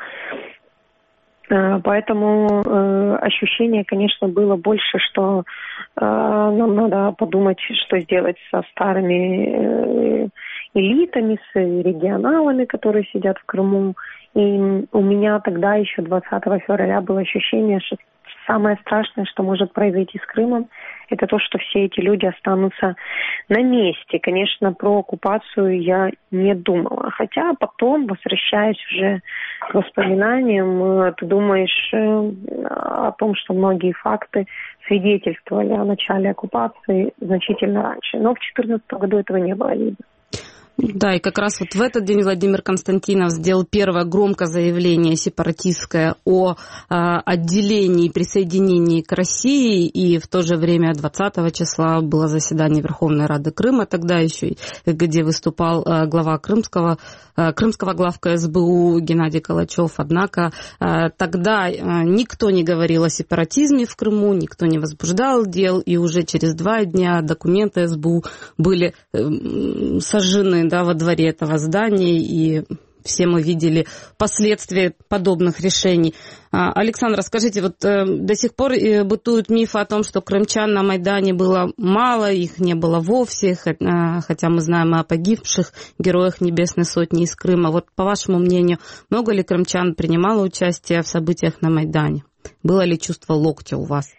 Поэтому э, ощущение, конечно, было больше, что э, нам надо подумать, что сделать со старыми э, элитами, с регионалами, которые сидят в Крыму. И у меня тогда еще двадцатого февраля было ощущение, что самое страшное, что может произойти с Крымом, это то, что все эти люди останутся на месте. Конечно, про оккупацию я не думала. Хотя потом, возвращаясь уже к воспоминаниям, ты думаешь о том, что многие факты свидетельствовали о начале оккупации значительно раньше. Но в две тысячи четырнадцатом году этого не было видно. Да, и как раз вот в этот день Владимир Константинов сделал первое громкое заявление сепаратистское о а, отделении и присоединении к России, и в то же время двадцатого числа было заседание Верховной Рады Крыма, тогда еще, где выступал а, глава Крымского, а, Крымского главка эс бэ у Геннадий Калачев. Однако а, тогда а, никто не говорил о сепаратизме в Крыму, никто не возбуждал дел, и уже через два дня документы эс бэ у были э, сожжены, да, во дворе этого здания, и все мы видели последствия подобных решений. Александр, скажите, вот э, до сих пор э, бытуют мифы о том, что крымчан на Майдане было мало, их не было вовсе, хотя, хотя мы знаем о погибших героях Небесной Сотни из Крыма. Вот по вашему мнению, много ли крымчан принимало участие в событиях на Майдане? Было ли чувство локтя у вас?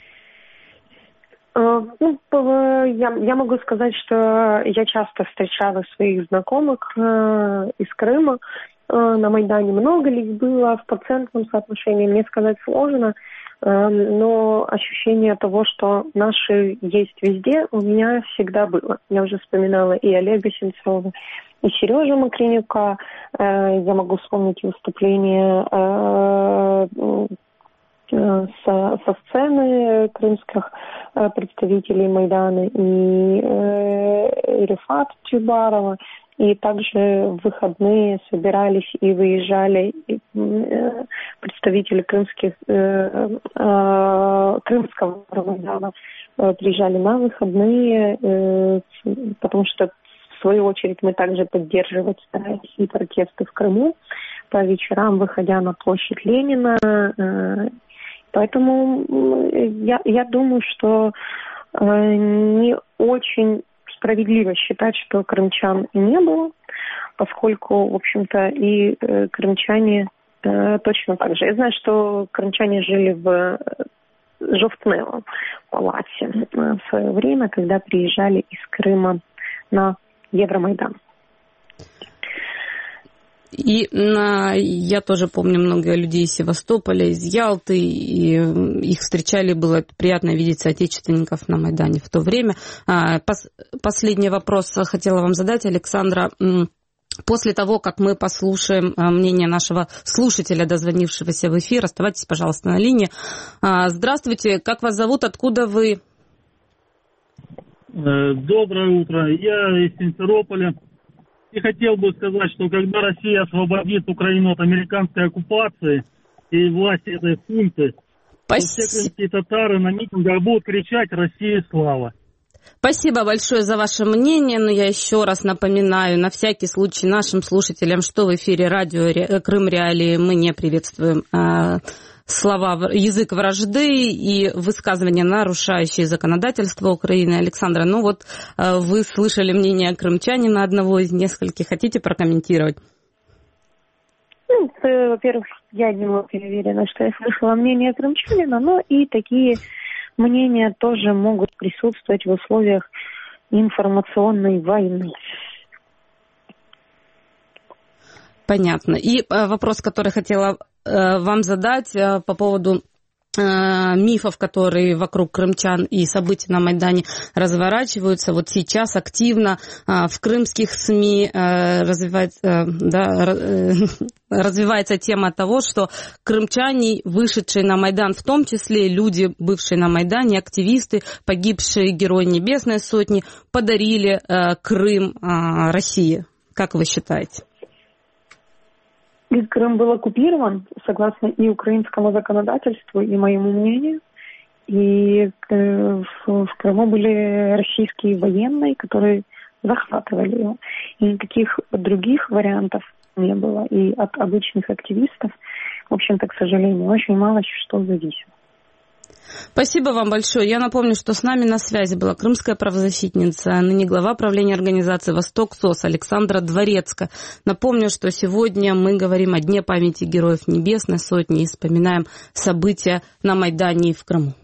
Ну, я, я могу сказать, что я часто встречала своих знакомых э, из Крыма э, на Майдане. Много ли их было в процентном соотношении, мне сказать сложно, но ощущение того, что наши есть везде, у меня всегда было. Я уже вспоминала и Олега Сенцова, и Сережу Макренюка. Я могу вспомнить выступление со, со сцены крымских представителей Майдана и Рифат Чубарова. И также в выходные собирались и выезжали представители крымских, крымского Майдана, приезжали на выходные, потому что в свою очередь мы также поддерживать старались и протесты в Крыму по вечерам, выходя на площадь Ленина. Поэтому я, я думаю, что не очень справедливо считать, что крымчан не было, поскольку, в общем-то, и э, крымчане э, точно так же. Я знаю, что крымчане жили в Жовтневом палате в свое время, когда приезжали из Крыма на Евромайдан. И на, я тоже помню много людей из Севастополя, из Ялты, и их встречали, было приятно видеть соотечественников на Майдане в то время. Пос, последний вопрос хотела вам задать, Александра. После того, как мы послушаем мнение нашего слушателя, дозвонившегося в эфир, оставайтесь, пожалуйста, на линии. Здравствуйте, как вас зовут, откуда вы? Доброе утро, я из Симферополя. И хотел бы сказать, что когда Россия освободит Украину от американской оккупации и власти этой хунты, то все крымские татары на митингах будут кричать «России слава!». Спасибо большое за ваше мнение, но я еще раз напоминаю, на всякий случай нашим слушателям, что в эфире радио Крым Реалии мы не приветствуем э, слова, язык вражды и высказывания, нарушающие законодательство Украины. Александра, ну вот э, вы слышали мнение крымчанина, одного из нескольких, хотите прокомментировать? Ну, во-первых, я не уверена, что я слышала мнение крымчанина, но и такие мнения тоже могут присутствовать в условиях информационной войны. Понятно. И вопрос, который хотела вам задать по поводу мифов, которые вокруг крымчан и событий на Майдане разворачиваются. Вот сейчас активно в крымских СМИ развивается, да, развивается тема того, что крымчане, вышедшие на Майдан, в том числе люди, бывшие на Майдане, активисты, погибшие герои Небесной Сотни, подарили Крым России. Как вы считаете? Крым был оккупирован, согласно и украинскому законодательству, и моему мнению. И в Крыму были российские военные, которые захватывали его. И никаких других вариантов не было. И от обычных активистов, в общем-то, к сожалению, очень мало что зависит. Спасибо вам большое. Я напомню, что с нами на связи была крымская правозащитница, ныне глава правления организации «Восток СОС» Александра Дворецка. Напомню, что сегодня мы говорим о Дне памяти героев Небесной Сотни и вспоминаем события на Майдане и в Крыму.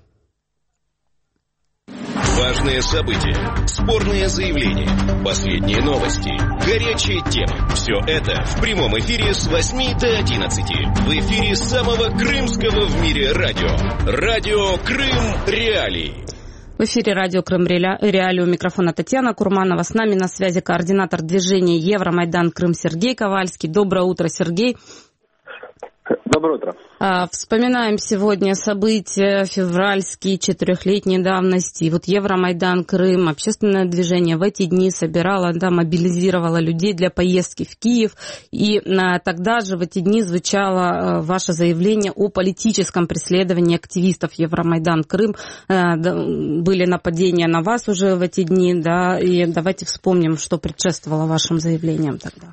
Важные события, спорные заявления, последние новости, горячие темы. Все это в прямом эфире с восьми до одиннадцати. В эфире самого крымского в мире радио. Радио Крым Реалии. В эфире радио Крым Реалии, у микрофона Татьяна Курманова. С нами на связи координатор движения Евромайдан Крым Сергей Ковальский. Доброе утро, Сергей. Доброе утро. Вспоминаем сегодня события февральские, четырехлетней давности. И вот Евромайдан Крым, общественное движение в эти дни собирало, да, мобилизировало людей для поездки в Киев. И а, тогда же в эти дни звучало а, ваше заявление о политическом преследовании активистов Евромайдан Крым. А, да, были нападения на вас уже в эти дни, да, и давайте вспомним, что предшествовало вашим заявлениям тогда.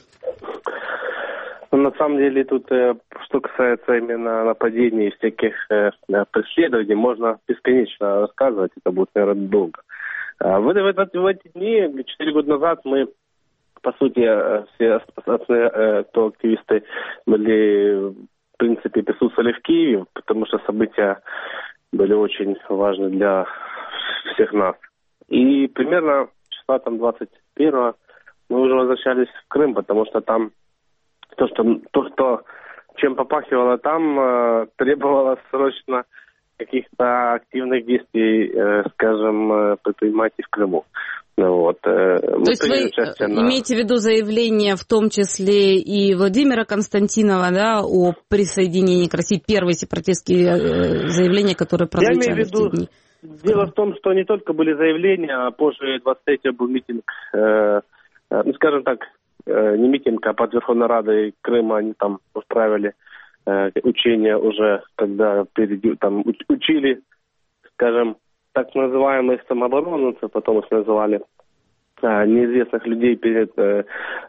Ну, на самом деле, тут, что касается именно нападений и всяких преследований, можно бесконечно рассказывать, это будет, наверное, долго. В, в, в эти дни, четыре года назад, мы, по сути, все основные, кто активисты были, в принципе, присутствовали в Киеве, потому что события были очень важны для всех нас. И примерно числа там двадцать первого мы уже возвращались в Крым, потому что там То, что, то, что чем попахивало там, требовало срочно каких-то активных действий, скажем, предпринимать и в Крыму. Вот. То есть вы на... имеете в виду заявление, в том числе и Владимира Константинова, да, о присоединении к России, первые сепаратистские заявления, которые прозвучали в те дни? Дело в том, что не только были заявления, а позже двадцать третьего был митинг, э, э, ну, скажем так, э, не митинг, а под Верховной Радой Крыма они там устраивали э, учения уже, когда перед, там учили, скажем, так называемых самооборонцев, потом их называли, э, неизвестных людей перед э,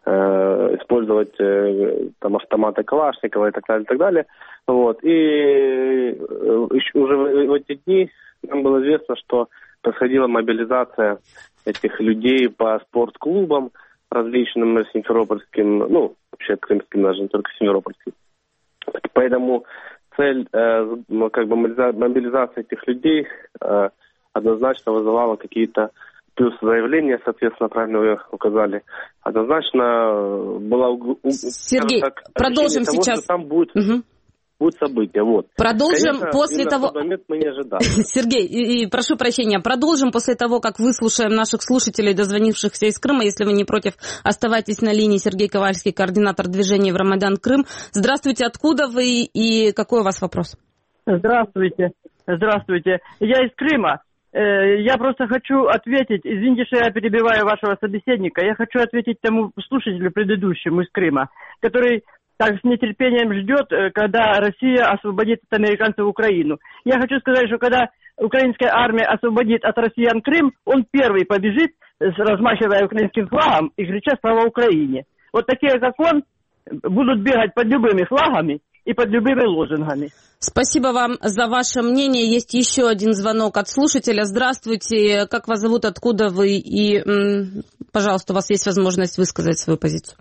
э, использовать э, там автоматы Калашникова и так далее, и так далее. Вот. И э, уже в, в эти дни нам было известно, что происходила мобилизация этих людей по спортклубам различным симферопольским, ну, вообще крымским, даже не только симферопольским. Поэтому цель, э, как бы мобилизация этих людей э, однозначно вызывала какие-то плюс заявления, соответственно, правильно вы указали. Однозначно была... Сергей, так, продолжим того, сейчас. Что там будет... Угу. Будут события, вот. Продолжим Конечно, после того... момент мы не ожидали. Сергей, и, и прошу прощения, продолжим после того, как выслушаем наших слушателей, дозвонившихся из Крыма. Если вы не против, оставайтесь на линии. Сергей Ковальский, координатор движения «Евромайдан Крым». Здравствуйте, откуда вы и какой у вас вопрос? Здравствуйте, здравствуйте. Я из Крыма. Я просто хочу ответить, извините, что я перебиваю вашего собеседника, я хочу ответить тому слушателю предыдущему из Крыма, который... так с нетерпением ждет, когда Россия освободит от американцев Украину. Я хочу сказать, что когда украинская армия освободит от россиян Крым, он первый побежит, размахивая украинским флагом и крича «Слава Украине!». Вот такие, как он, будут бегать под любыми флагами и под любыми лозунгами. Спасибо вам за ваше мнение. Есть еще один звонок от слушателя. Здравствуйте, как вас зовут, откуда вы? И, пожалуйста, у вас есть возможность высказать свою позицию.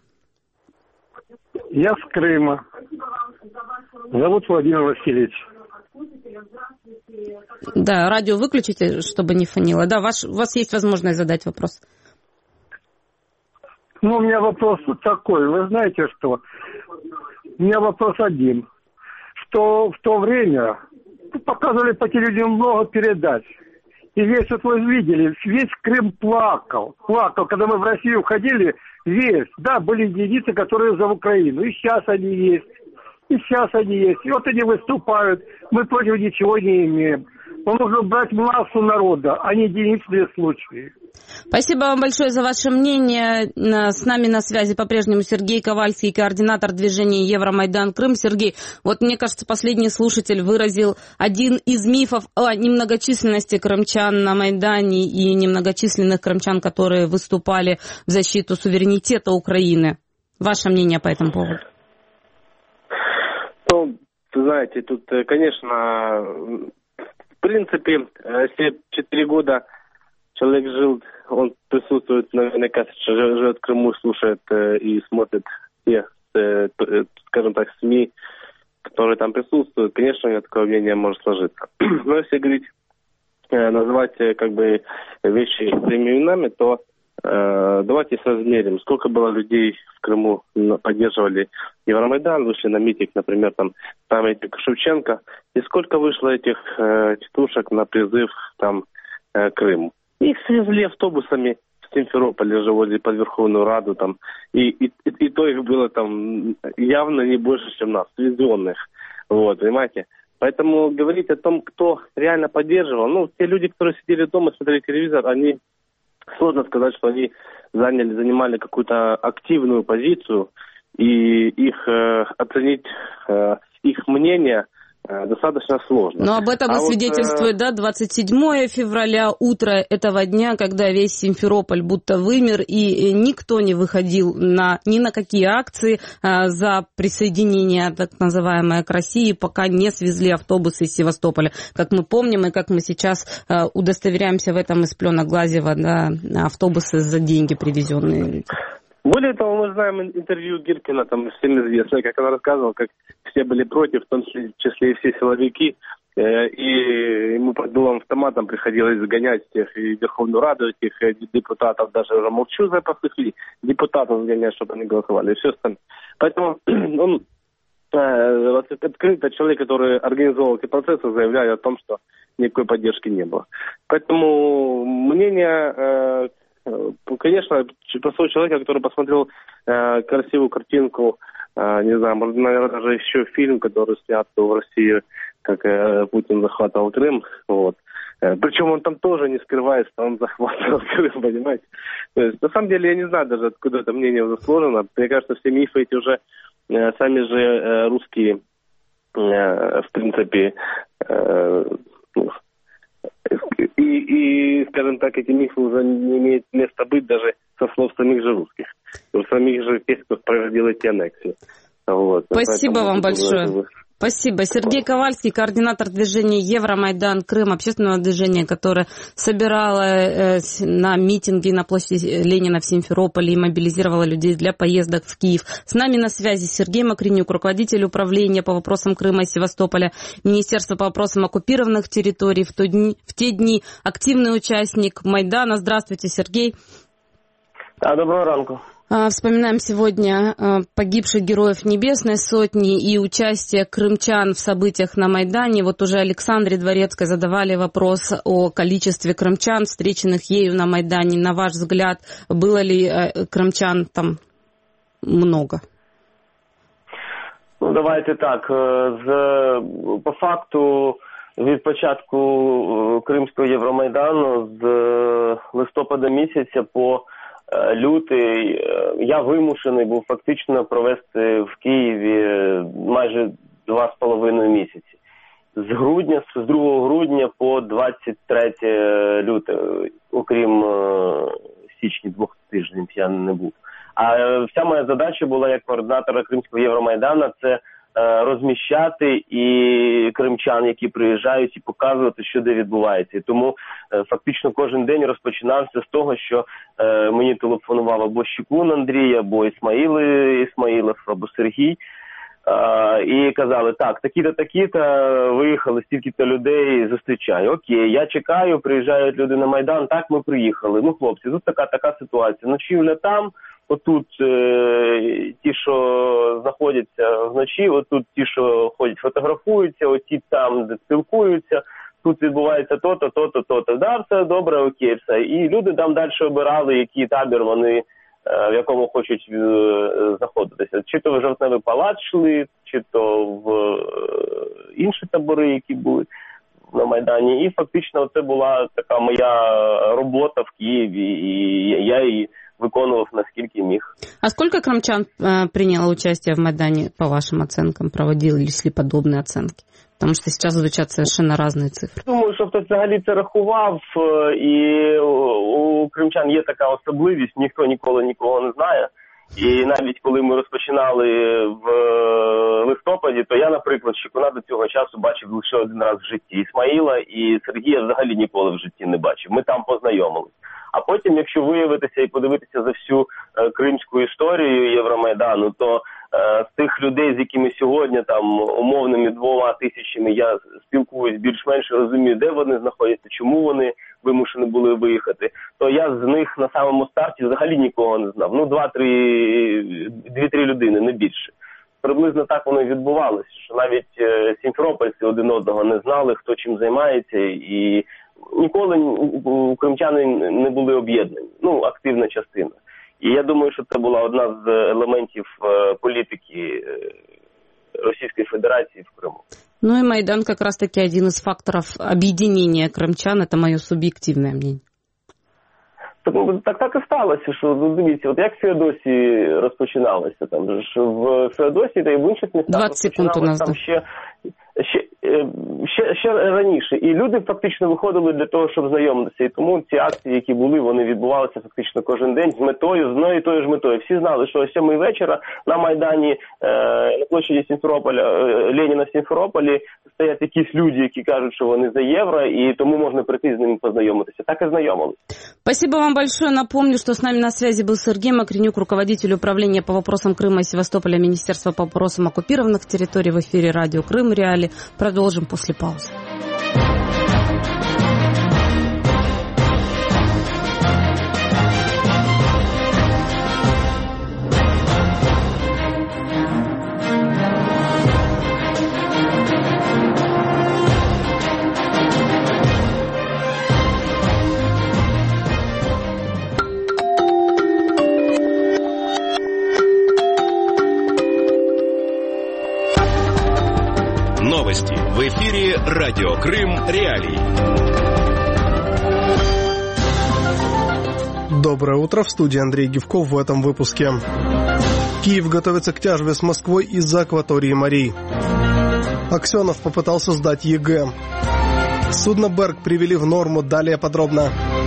Я с Крыма. Зовут Владимир Васильевич. Да, радио выключите, чтобы не фонило. Да, ваш, у вас есть возможность задать вопрос. Ну, у меня вопрос вот такой. Вы знаете что? У меня вопрос один. Что в то время показывали по телевидению много передач. И весь, вот вы видели, весь Крым плакал. Плакал, когда мы в Россию ходили... Есть, да, были единицы, которые за Украину, и сейчас они есть, и сейчас они есть, и вот они выступают, мы против ничего не имеем. Но нужно брать массу народа, а не единичные случаи. Спасибо вам большое за ваше мнение. С нами на связи по-прежнему Сергей Ковальский, координатор движения Евромайдан Крым. Сергей, вот мне кажется, последний слушатель выразил один из мифов о немногочисленности крымчан на Майдане и немногочисленных крымчан, которые выступали в защиту суверенитета Украины. Ваше мнение по этому поводу? Ну, знаете, тут, конечно... В принципе, все четыре года человек жил, он присутствует, наверняка, живет в Крыму, слушает и смотрит все, скажем так, СМИ, которые там присутствуют. Конечно, у него такое мнение может сложиться. Но если говорить, называть как бы вещи своими именами, то э, давайте соизмерим, сколько было людей в Крыму поддерживали Евромайдан, вышли на митинг, например, там памятник Шевченко, и сколько вышло этих э, тетушек на призыв там э, Крыму. Их свезли автобусами в Симферополе же возле под Верховную Раду там, и, и, и, и то их было там явно не больше, чем нас, свезенных, вот, понимаете. Поэтому говорить о том, кто реально поддерживал, ну, те люди, которые сидели дома, смотрели телевизор, они, сложно сказать, что они заняли, занимали какую-то активную позицию, и их э, оценить, э, их мнение э, достаточно сложно. Но об этом а и свидетельствует, вот, э... да, двадцать седьмое февраля, утро этого дня, когда весь Симферополь будто вымер, и никто не выходил на, ни на какие акции э, за присоединение, так называемое, к России, пока не свезли автобусы из Севастополя. Как мы помним, и как мы сейчас э, удостоверяемся в этом из Плена Глазева, да, автобусы за деньги привезенные. Более того, мы знаем интервью Гиркина, там всем известное, как она рассказывала, как все были против, в том числе и все силовики, э, и ему под дулом автоматом приходилось загонять всех, и Верховную Раду, этих депутатов, даже уже молчу за простых людей, депутатов загонять, чтобы они голосовали, и все остальное. Поэтому он открыто человек, который организовал эти процессы, заявляет о том, что никакой поддержки не было. Поэтому мнение, конечно, простого человека, который посмотрел красивую картинку, не знаю, может, наверное, даже еще фильм, который снят в России, как Путин захватывал Крым, вот. Причем он там тоже не скрывается, он захватывал Крым, понимаете. То есть, на самом деле, я не знаю даже, откуда это мнение уже сложено. Мне кажется, все мифы эти уже сами же русские, в принципе, и, и, скажем так, эти мифы уже не имеют места быть даже со слов самих же русских, самих же тех, кто проводил эти аннексии. Вот. Спасибо Поэтому вам большое. Уже... Спасибо. Сергей Ковальский, координатор движения Евромайдан Крым, общественного движения, которое собирало э, на митинги на площади Ленина в Симферополе и мобилизировало людей для поездок в Киев. С нами на связи Сергей Макренюк, руководитель управления по вопросам Крыма и Севастополя, Министерства по вопросам оккупированных территорий, в, то дни, в те дни активный участник Майдана. Здравствуйте, Сергей. Да, доброго ранку. Вспоминаем сегодня погибших героев Небесной Сотни и участие крымчан в событиях на Майдане. Вот уже Александре Дворецкой задавали вопрос о количестве крымчан, встреченных ею на Майдане. На ваш взгляд, было ли крымчан там много? Ну, давайте так. З, по факту, від початку Кримського Євромайдану з листопада місяця по лютий я вимушений був фактично провести в Києві майже два з половиною місяці. З грудня, з другого грудня по двадцять третє лютого, окрім січні, двох тижнів я не був. А вся моя задача була як координатора Кримського Євромайдану – це розміщати і кримчан, які приїжджають, і показувати, що де відбувається. І тому фактично кожен день розпочинався з того, що е, мені телефонував або Щекун Андрій, або Ісмаїл Ісмаїлов, або Сергій. Е, і казали, так, такі-то, такі-то, виїхали, стільки-то людей зустрічаю. Окей, я чекаю, приїжджають люди на Майдан, так, ми приїхали. Ну, хлопці, тут така, така ситуація. Ночівля там, отут е, ті, що знаходяться вночі, отут ті, що ходять, фотографуються, оті там, де спілкуються, тут відбувається то-то, то-то, то-то. Да, все добре, окей, все. І люди там далі обирали, який табір вони, е, в якому хочуть е, знаходитися. Чи то в Жовтневий палац йшли, чи то в е, інші табори, які були на Майдані. І фактично це була така моя робота в Києві, і я її виконував наскільки міг. А сколько крымчан э, приняло участие в Майдане, по вашим оценкам? Проводились ли подобные оценки? Потому что сейчас звучат совершенно разные цифри. Думаю, що хтось взагалі це рахував, і у кримчан є така особливість, ніхто ніколи нікого не знає. І навіть коли ми розпочинали в листопаді, то я, наприклад, Щекуна до цього часу бачив лише один раз в житті. Ісмаїла і Сергія взагалі ніколи в житті не бачив. Ми там познайомились. А потім, якщо виявитися і подивитися за всю е, кримську історію Євромайдану, то е, з тих людей, з якими сьогодні там умовними двома тисячами я спілкуюсь, більш-менш розумію, де вони знаходяться, чому вони вимушені були виїхати, то я з них на самому старті взагалі нікого не знав. Ну, два-три, дві-три людини, не більше. Приблизно так воно і відбувалося, що навіть е, сімферопольці один одного не знали, хто чим займається, і ніколи кримчани не були об'єднані, ну, активна частина. І я думаю, що це була одна з елементів політики Російської Федерації в Криму. Ну и Майдан как раз-таки один из факторов объединения крымчан, это мое субъективное мнение. Так, так, так і сталося, що, дивіться, от як в Феодосії розпочиналося, там, що в Феодосії та й в інших містах розпочиналося там ще, ще, ще, ще раніше. І люди фактично виходили для того, щоб знайомитися. І тому ці акції, які були, вони відбувалися фактично кожен день з метою, з одною і тою ж метою. Всі знали, що о сьомій вечора на Майдані, на площаді Сімферополя, Леніна в Сімферополі, стоять якісь люди, які кажуть, що вони за євро, і тому можна прийти з ними познайомитися. Так і знайомилися. Спасибо вам большое. Напомню, что с нами на связи был Сергей Макренюк, руководитель управления по вопросам Крыма и Севастополя, Министерства по вопросам оккупированных территорий, в эфире радио Крым Реали. Продолжим после паузы. В ефірі Радіо Крим Реалії. Доброе утро, в студии Андрей Гевков в этом выпуске. Киев готовится к тяжбе с Москвой из-за акватории морей. Аксенов попытался сдать ЕГЭ. Судно «Берг» привели в норму, далее подробно.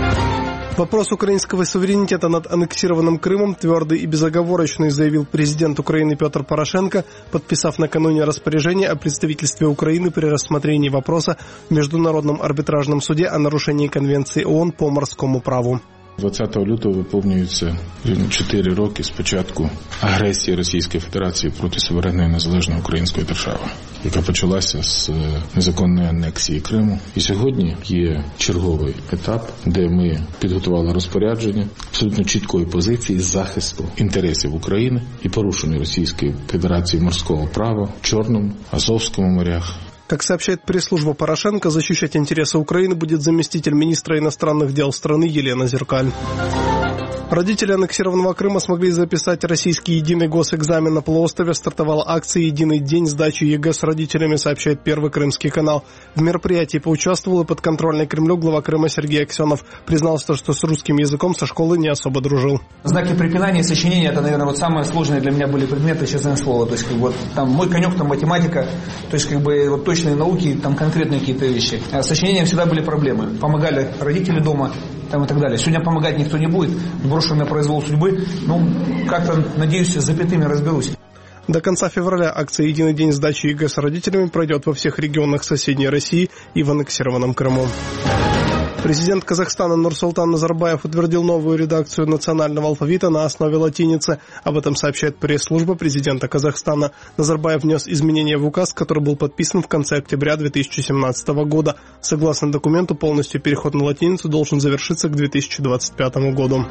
Вопрос украинского суверенитета над аннексированным Крымом твердый и безоговорочный, заявил президент Украины Петр Порошенко, подписав накануне распоряжение о представительстве Украины при рассмотрении вопроса в Международном арбитражном суде о нарушении Конвенции ООН по морскому праву. двадцятого лютого виповнюється чотири роки з початку агресії Російської Федерації проти суверенної незалежної української держави, яка почалася з незаконної анексії Криму. І сьогодні є черговий етап, де ми підготували розпорядження абсолютно чіткої позиції захисту інтересів України і порушення Російської Федерації морського права в Чорному, Азовському морях. Как сообщает пресс-служба Порошенко, защищать интересы Украины будет заместитель министра иностранных дел страны Елена Зеркаль. Родители аннексированного Крыма смогли записать российский единый госэкзамен на полуострове. Стартовала акция «Единый день сдачи ЕГЭ с родителями», сообщает Первый Крымский канал. В мероприятии поучаствовал и подконтрольный Кремлю глава Крыма Сергей Аксенов. Признался, что с русским языком со школы не особо дружил. Знаки препинания и сочинения – это, наверное, вот самые сложные для меня были предметы, честное слово. То есть, как бы, вот, там, мой конек, там, математика, то есть, как бы, вот, точные науки, там, конкретные какие-то вещи. А с сочинением всегда были проблемы. Помогали родители дома, там, и так далее. Сегодня помогать никто не будет, брошу на произвол судьбы. Ну, как-то, надеюсь, с запятыми разберусь. До конца февраля акция «Единый день сдачи ЕГЭ с родителями» пройдет во всех регионах соседней России и в аннексированном Крыму. Президент Казахстана Нурсултан Назарбаев утвердил новую редакцию национального алфавита на основе латиницы. Об этом сообщает пресс-служба президента Казахстана. Назарбаев внес изменения в указ, который был подписан в конце октября две тысячи семнадцатого года. Согласно документу, полностью переход на латиницу должен завершиться к две тысячи двадцать пятому году.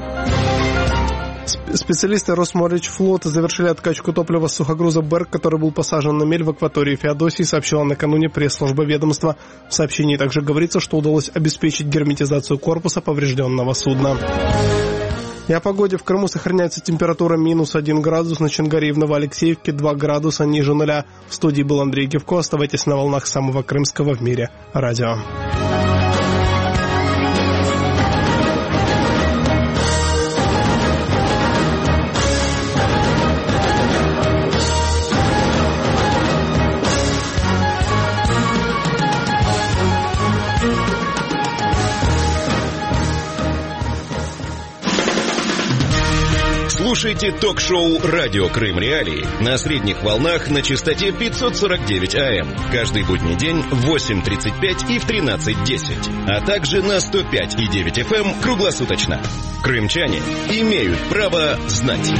Специалисты Росморечфлота завершили откачку топлива с сухогруза «Берг», который был посажен на мель в акватории Феодосии, сообщила накануне пресс-служба ведомства. В сообщении также говорится, что удалось обеспечить герметизацию корпуса поврежденного судна. И о погоде. В Крыму сохраняется температура минус один градус, на Чонгаре и в Новоалексеевке два градуса ниже нуля. В студии был Андрей Гевко. Оставайтесь на волнах самого крымского в мире радио. Слушайте ток-шоу «Радио Крым Реалии» на средних волнах на частоте пятьсот сорок девять АМ. Каждый будний день в восемь тридцать пять и в тринадцать десять. А также на сто пять и девять эф эм круглосуточно. Крымчане имеют право знать.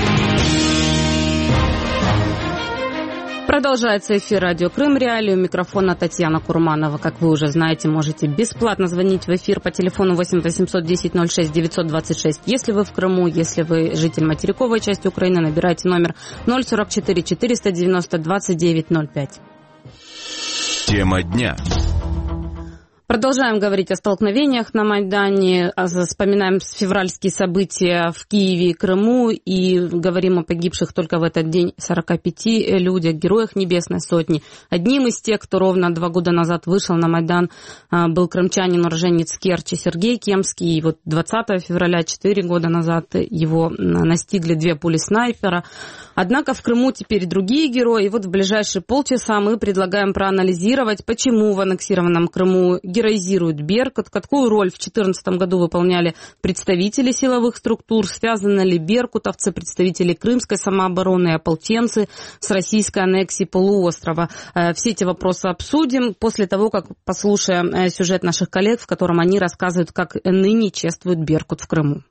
Продолжается эфир «Радио Крым Реалии». У микрофона Татьяна Курманова. Как вы уже знаете, можете бесплатно звонить в эфир по телефону восемь восемьсот десять ноль шесть девятьсот двадцать шесть. Если вы в Крыму, если вы житель материковой части Украины, набирайте номер ноль сорок четыре четыреста девяносто двадцать девять ноль пять. Тема дня. Продолжаем говорить о столкновениях на Майдане, вспоминаем февральские события в Киеве и Крыму и говорим о погибших только в этот день сорока пяти людях, героях Небесной Сотни. Одним из тех, кто ровно два года назад вышел на Майдан, был крымчанин, уроженец Керчи Сергей Кемский. И вот двадцатого февраля, четыре года назад, его настигли две пули снайпера. Однако в Крыму теперь другие герои. И вот в ближайшие полчаса мы предлагаем проанализировать, почему в аннексированном Крыму героизирует Беркут, какую роль в две тысячи четырнадцатом году выполняли представители силовых структур, связаны ли беркутовцы, представители крымской самообороны и ополченцы с российской аннексией полуострова. Все эти вопросы обсудим после того, как послушаем сюжет наших коллег, в котором они рассказывают, как ныне чествуют Беркут в Крыму.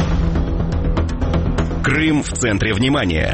Крым в центре внимания.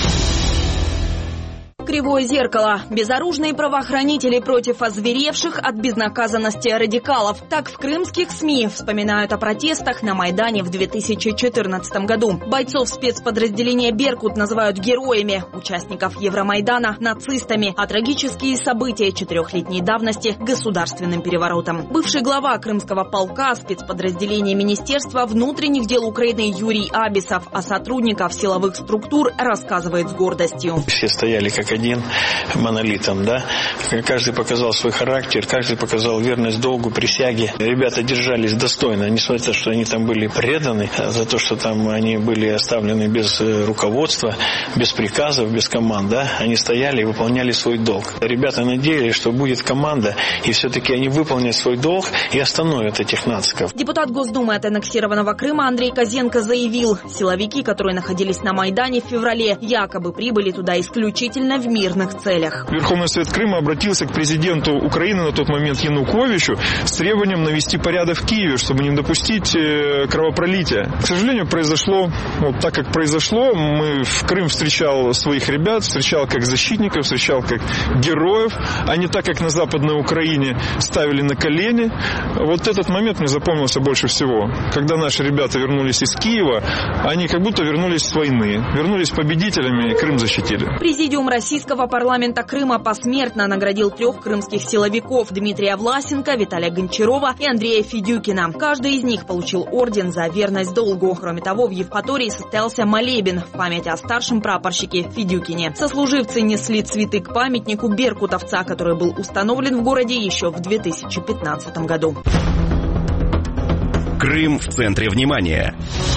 Кривое зеркало. Безоружные правоохранители против озверевших от безнаказанности радикалов. Так в крымских СМИ вспоминают о протестах на Майдане в две тысячи четырнадцатом году. Бойцов спецподразделения «Беркут» называют героями, участников Евромайдана – нацистами, а трагические события четырехлетней давности – государственным переворотом. Бывший глава крымского полка спецподразделения Министерства внутренних дел Украины Юрий Абисов о сотрудниках силовых структур рассказывает с гордостью. Все стояли как один один монолитом, да. Каждый показал свой характер, каждый показал верность долгу, присяге. Ребята держались достойно, несмотря на то, что они там были преданы, за то, что там они были оставлены без руководства, без приказов, без команд, да. Они стояли и выполняли свой долг. Ребята надеялись, что будет команда, и все-таки они выполнят свой долг и остановят этих нациков. Депутат Госдумы от аннексированного Крыма Андрей Козенко заявил, силовики, которые находились на Майдане в феврале, якобы прибыли туда исключительно в мирных целях. Верховный Совет Крыма обратился к президенту Украины на тот момент Януковичу с требованием навести порядок в Киеве, чтобы не допустить кровопролития. К сожалению, произошло вот так, как произошло. Мы в Крым встречал своих ребят, встречал как защитников, встречал как героев, а не так, как на Западной Украине ставили на колени. Вот этот момент мне запомнился больше всего. Когда наши ребята вернулись из Киева, они как будто вернулись с войны, вернулись победителями и Крым защитили. Президиум российского парламента Крыма посмертно наградил трех крымских силовиков – Дмитрия Власенко, Виталия Гончарова и Андрея Федюкина. Каждый из них получил орден за верность долгу. Кроме того, в Евпатории состоялся молебен в память о старшем прапорщике Федюкине. Сослуживцы несли цветы к памятнику беркутовца, который был установлен в городе еще в две тысячи пятнадцатом году. Крым в центре внимания.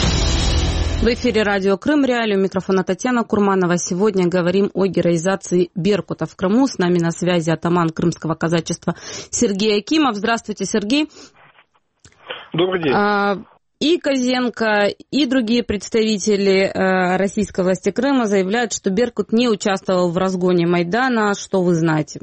В эфире радио Крым Реалии, у микрофона Татьяна Курманова. Сегодня говорим о героизации беркута в Крыму. С нами на связи атаман крымского казачества Сергей Акимов. Здравствуйте, Сергей. Добрый день. А, и Козенко, и другие представители а, российской власти Крыма заявляют, что беркут не участвовал в разгоне Майдана. Что вы знаете?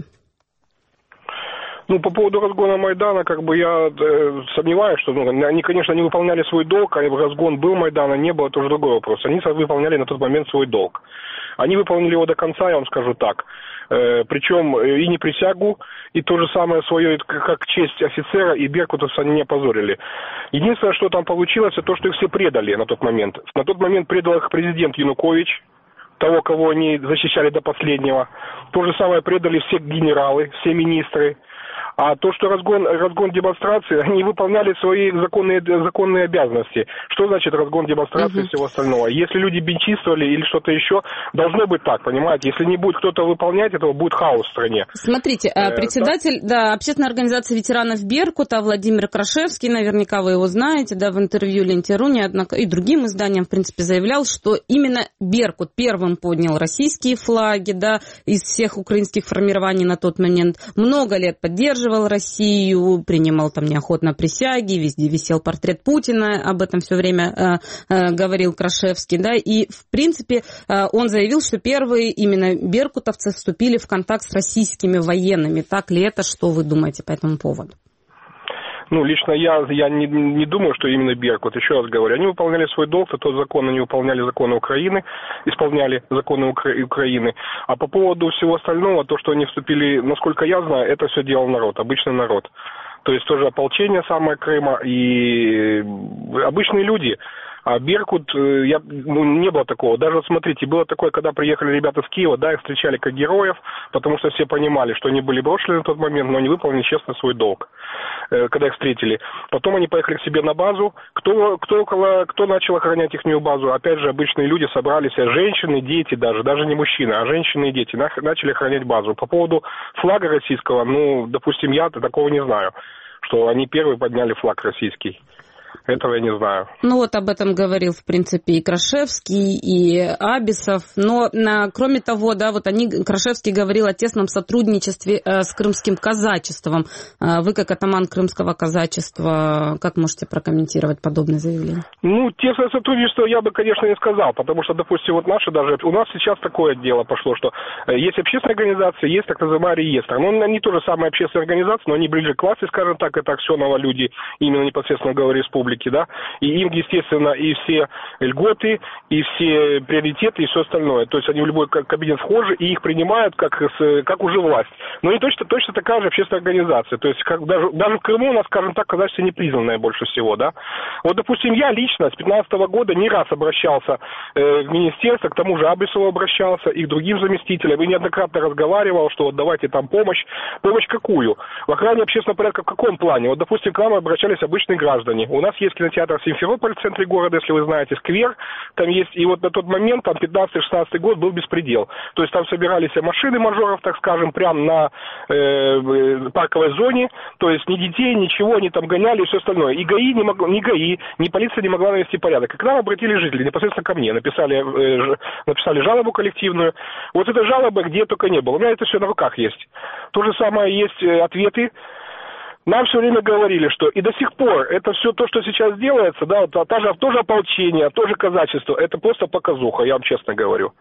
Ну, по поводу разгона Майдана, как бы я э, сомневаюсь, что ну, они, конечно, не выполняли свой долг, а разгон был Майдана, не было, это уже другой вопрос. Они выполняли на тот момент свой долг. Они выполнили его до конца, я вам скажу так. Э, причем и не присягу, и то же самое свое, как честь офицера, и беркутовца они не опозорили. Единственное, что там получилось, это то, что их все предали на тот момент. На тот момент предал их президент Янукович, того, кого они защищали до последнего. То же самое предали все генералы, все министры. А то, что разгон, разгон демонстрации, они выполняли свои законные, законные обязанности. Что значит разгон демонстрации и всего остального? Если люди бенчинствовали или что-то еще, должно быть так, понимаете? Если не будет кто-то выполнять этого, будет хаос в стране. Смотрите, э, председатель да, общественной организации ветеранов Беркута Владимир Крашевский, наверняка вы его знаете, да, в интервью Ленте.ру и другим изданиям, в принципе, заявлял, что именно Беркут первым поднял российские флаги, да, из всех украинских формирований на тот момент, много лет поддерживал Россию, принимал там неохотно присяги, везде висел портрет Путина, об этом все время э, э, говорил Крашевский, да, и в принципе э, он заявил, что первые именно беркутовцы вступили в контакт с российскими военными. Так ли это? Что вы думаете по этому поводу? Ну, лично я, я не, не думаю, что именно Беркут. Еще раз говорю, они выполняли свой долг, то тот закон, они выполняли законы Украины, исполняли законы Укра- Украины. А по поводу всего остального, то, что они вступили, насколько я знаю, это все делал народ, обычный народ. То есть тоже ополчение самое Крыма и обычные люди. А Беркут, я, ну, не было такого. Даже вот смотрите, было такое, когда приехали ребята с Киева, да, их встречали как героев, потому что все понимали, что они были брошены на тот момент, но они выполнили честно свой долг, когда их встретили. Потом они поехали к себе на базу. Кто, кто, около, кто начал охранять их базу? Опять же, обычные люди собрались, женщины, дети даже, даже не мужчины, а женщины и дети начали охранять базу. По поводу флага российского, ну, допустим, я такого не знаю, что они первые подняли флаг российский. Этого я не знаю. Ну вот об этом говорил, в принципе, и Крашевский, и Абисов. Но на, кроме того, да, вот они, Крашевский говорил о тесном сотрудничестве э, с крымским казачеством. Э, вы, как атаман крымского казачества, как можете прокомментировать подобное заявление? Ну, тесное сотрудничество я бы, конечно, не сказал, потому что, допустим, вот наши даже... У нас сейчас такое дело пошло, что есть общественные организации, есть так называемый реестр. Но они тоже самые общественные организации, но они ближе к власти, скажем так, это Аксенова люди, именно непосредственно говоря, республики. Да? И им, естественно, и все льготы, и все приоритеты, и все остальное. То есть они в любой кабинет вхожи, и их принимают как, как уже власть. Но не точно, точно такая же общественная организация. То есть как, даже, даже в Крыму у нас, скажем так, казачество не признанное больше всего. Да? Вот, допустим, я лично с две тысячи пятнадцатого года не раз обращался э, в министерство, к тому же Абисову обращался, и к другим заместителям, и неоднократно разговаривал, что вот давайте там помощь. Помощь какую? В охране общественного порядка в каком плане? Вот, допустим, к нам обращались обычные граждане. У нас нас есть кинотеатр «Симферополь» в центре города, если вы знаете, сквер. Там есть, и вот на тот момент, там пятнадцатый-шестнадцатый год был беспредел. То есть там собирались машины мажоров, так скажем, прямо на э, парковой зоне. То есть ни детей, ничего, они там гоняли и все остальное. И ГАИ не могло, ни ГАИ, ни полиция не могла навести порядок. И к нам обратились жители, непосредственно ко мне, написали, э, написали жалобу коллективную. Вот эта жалоба где только не было. У меня это все на руках есть. То же самое есть ответы. Нам все время говорили, что и до сих пор это все то, что сейчас делается, да, вот, та же, тоже ополчение, тоже казачество, это просто показуха, я вам честно говорю.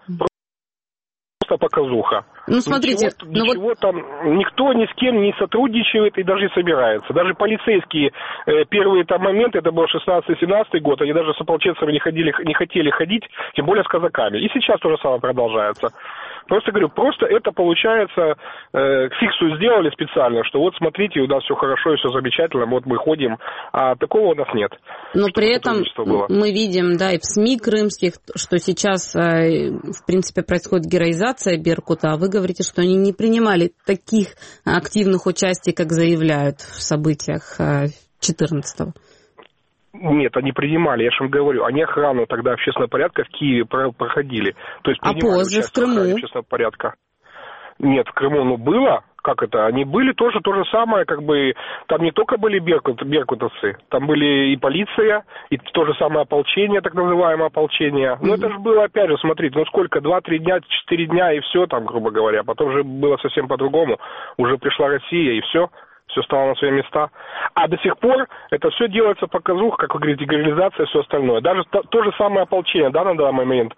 Просто показуха. Ну, смотрите, ничего, ну ничего вот... там, никто ни с кем не сотрудничает и даже не собирается. Даже полицейские э, первые там моменты, это был шестнадцатый-семнадцатый год, они даже с ополченцами не, ходили, не хотели ходить, тем более с казаками. И сейчас то же самое продолжается. Просто говорю, просто это получается, э, фиксу сделали специально, что вот смотрите, у нас все хорошо и все замечательно, вот мы ходим, а такого у нас нет. Но при этом мы видим, да, и в СМИ крымских, что сейчас, э, в принципе, происходит героизация Беркута, а вы говорите, что они не принимали таких активных участий, как заявляют в событиях э, четырнадцатого. Нет, они принимали, я же вам говорю, они охрану тогда общественного порядка в Киеве проходили. То есть а позже в Крыму? Общественного порядка. Нет, в Крыму, ну, было, как это, они были тоже то же самое, как бы, там не только были беркут, беркутовцы, там были и полиция, и то же самое ополчение, так называемое ополчение. Mm-hmm. Ну, это же было, опять же, смотрите, ну, сколько, два-три дня, четыре дня, и все там, грубо говоря, потом же было совсем по-другому, уже пришла Россия, и все. Все стало на свои места. А до сих пор это все делается показух, как вы говорите, героизация и все остальное. Даже то, то же самое ополчение, да, на данный момент.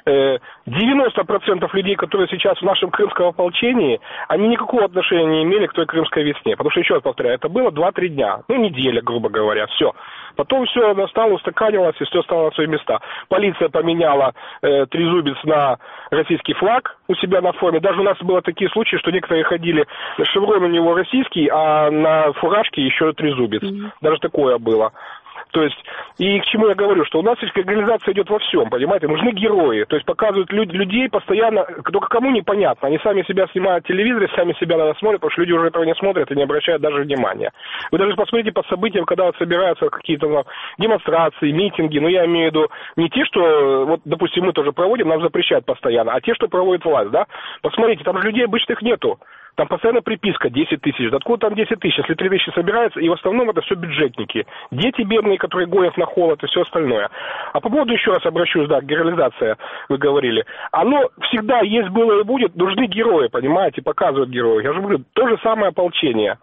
девяносто процентов людей, которые сейчас в нашем крымском ополчении, они никакого отношения не имели к той крымской весне. Потому что, еще раз повторяю, это было два-три дня. Ну, неделя, грубо говоря, все. Потом все настало, устаканилось, и все стало на свои места. Полиция поменяла э, трезубец на российский флаг у себя на форме. Даже у нас было такие случаи, что некоторые ходили, шеврон у него российский, а на фуражке еще трезубец. Mm-hmm. Даже такое было. То есть, и к чему я говорю, что у нас реализация идет во всем, понимаете, нужны герои, то есть показывают люд, людей постоянно, только кому непонятно, они сами себя снимают в телевизоре, сами себя надо смотрят, потому что люди уже этого не смотрят и не обращают даже внимания. Вы даже посмотрите по событиям, когда вот собираются какие-то ну, демонстрации, митинги, ну я имею в виду не те, что, вот, допустим, мы тоже проводим, нам запрещают постоянно, а те, что проводит власть, да, посмотрите, там же людей обычных нету. Там постоянно приписка десять тысяч. Откуда там десять тысяч? Если три тысячи собирается, и в основном это все бюджетники. Дети бедные, которые гонят на холод и все остальное. А по поводу, еще раз обращусь, да, героизация, вы говорили. Оно всегда есть, было и будет. Нужны герои, понимаете, показывают герои. Я же говорю, то же самое ополчение.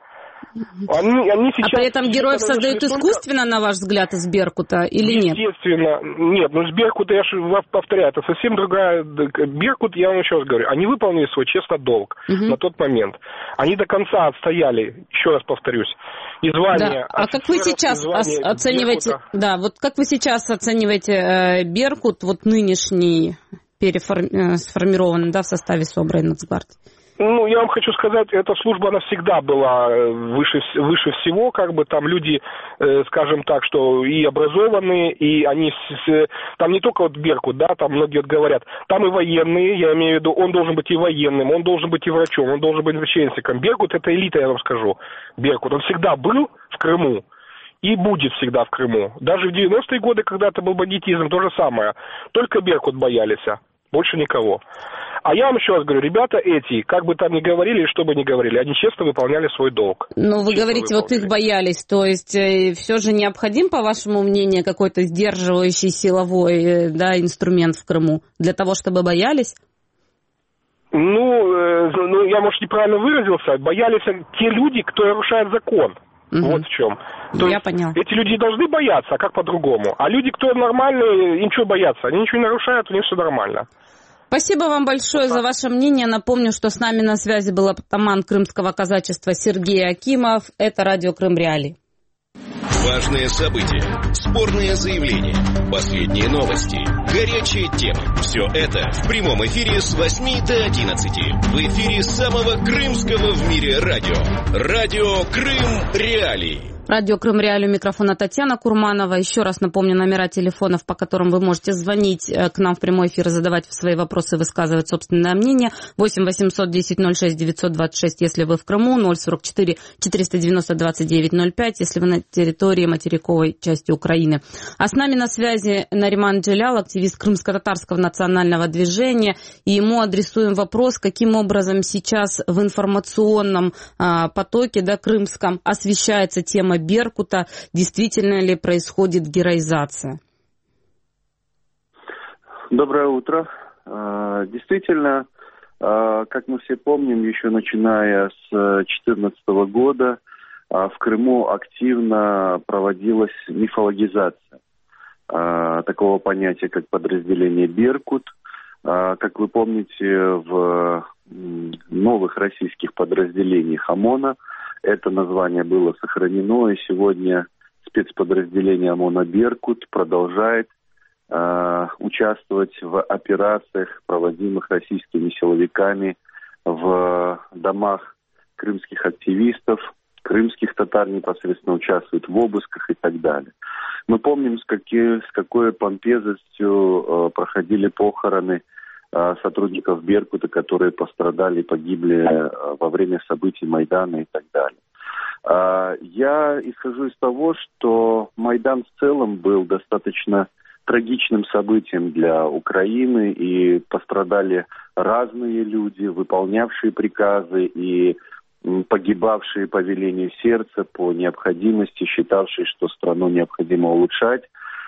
Они, они сейчас, а при этом героев создают искусственно, только... на ваш взгляд, из Беркута или нет? Естественно. Нет, ну с Беркута, я же повторяю, это совсем другая... Беркут, я вам еще раз говорю, они выполнили свой честно долг угу. на тот момент. Они до конца отстояли, еще раз повторюсь, и звание... Да. А как вы сейчас оцениваете... Беркута. Да, вот как вы сейчас оцениваете э, Беркут, вот нынешний, переформ... э, сформированный, да, в составе СОБРа и Нацгвардии? Ну, я вам хочу сказать, эта служба, она всегда была выше, выше всего, как бы там люди, э, скажем так, что и образованные, и они, с, там не только вот Беркут, да, там многие вот говорят, там и военные, я имею в виду, он должен быть и военным, он должен быть и врачом, он должен быть священником. Беркут это элита, я вам скажу, Беркут, он всегда был в Крыму. И будет всегда в Крыму. Даже в девяностые годы, когда это был бандитизм, то же самое. Только Беркут боялись, больше никого. А я вам еще раз говорю, ребята эти, как бы там ни говорили, что бы ни говорили, они честно выполняли свой долг. Ну, вы говорите, выполняли. Вот их боялись, то есть э, все же необходим, по вашему мнению, какой-то сдерживающий силовой э, да, инструмент в Крыму для того, чтобы боялись? Ну, э, ну, я, может, неправильно выразился, боялись те люди, кто нарушает закон. Угу. Вот в чем. То я есть понял. Эти люди должны бояться, а как по-другому? А люди, кто нормальные, им что бояться? Они ничего не нарушают, у них все нормально. Спасибо вам большое за ваше мнение. Напомню, что с нами на связи был атаман крымского казачества Сергей Акимов. Это радио Крым Реалии. Важные события, спорные заявления, последние новости, горячие темы. Все это в прямом эфире с восьми до одиннадцати. В эфире самого крымского в мире радио. Радио Крым Реалии. Радио Крым Реалии, у микрофона Татьяна Курманова. Еще раз напомню номера телефонов, по которым вы можете звонить к нам в прямой эфир, задавать свои вопросы, высказывать собственное мнение. восемь восемьсот десять ноль шесть девятьсот двадцать шесть, если вы в Крыму, ноль сорок четыре четыреста девяносто двадцать девять ноль пять, если вы на территории материковой части Украины. А с нами на связи Нариман Джелял, активист крымско-татарского национального движения. И ему адресуем вопрос, каким образом сейчас в информационном а, потоке, да, крымском освещается тема Беркута, действительно ли происходит героизация? Доброе утро. Действительно, как мы все помним, еще начиная с две тысячи четырнадцатого года в Крыму активно проводилась мифологизация такого понятия, как подразделение «Беркут». Как вы помните, в новых российских подразделениях ОМОНа это название было сохранено, и сегодня спецподразделение ОМОНа «Беркут» продолжает э, участвовать в операциях, проводимых российскими силовиками в домах крымских активистов, крымских татар непосредственно участвуют в обысках и так далее. Мы помним, с, какие, с какой помпезностью э, проходили похороны э, сотрудников «Беркута», которые пострадали, погибли э, во время событий Майдана и так далее. Э, я исхожу из того, что Майдан в целом был достаточно трагичным событием для Украины, и пострадали разные люди, выполнявшие приказы и погибавшие по велению сердца, по необходимости, считавшие, что страну необходимо улучшать.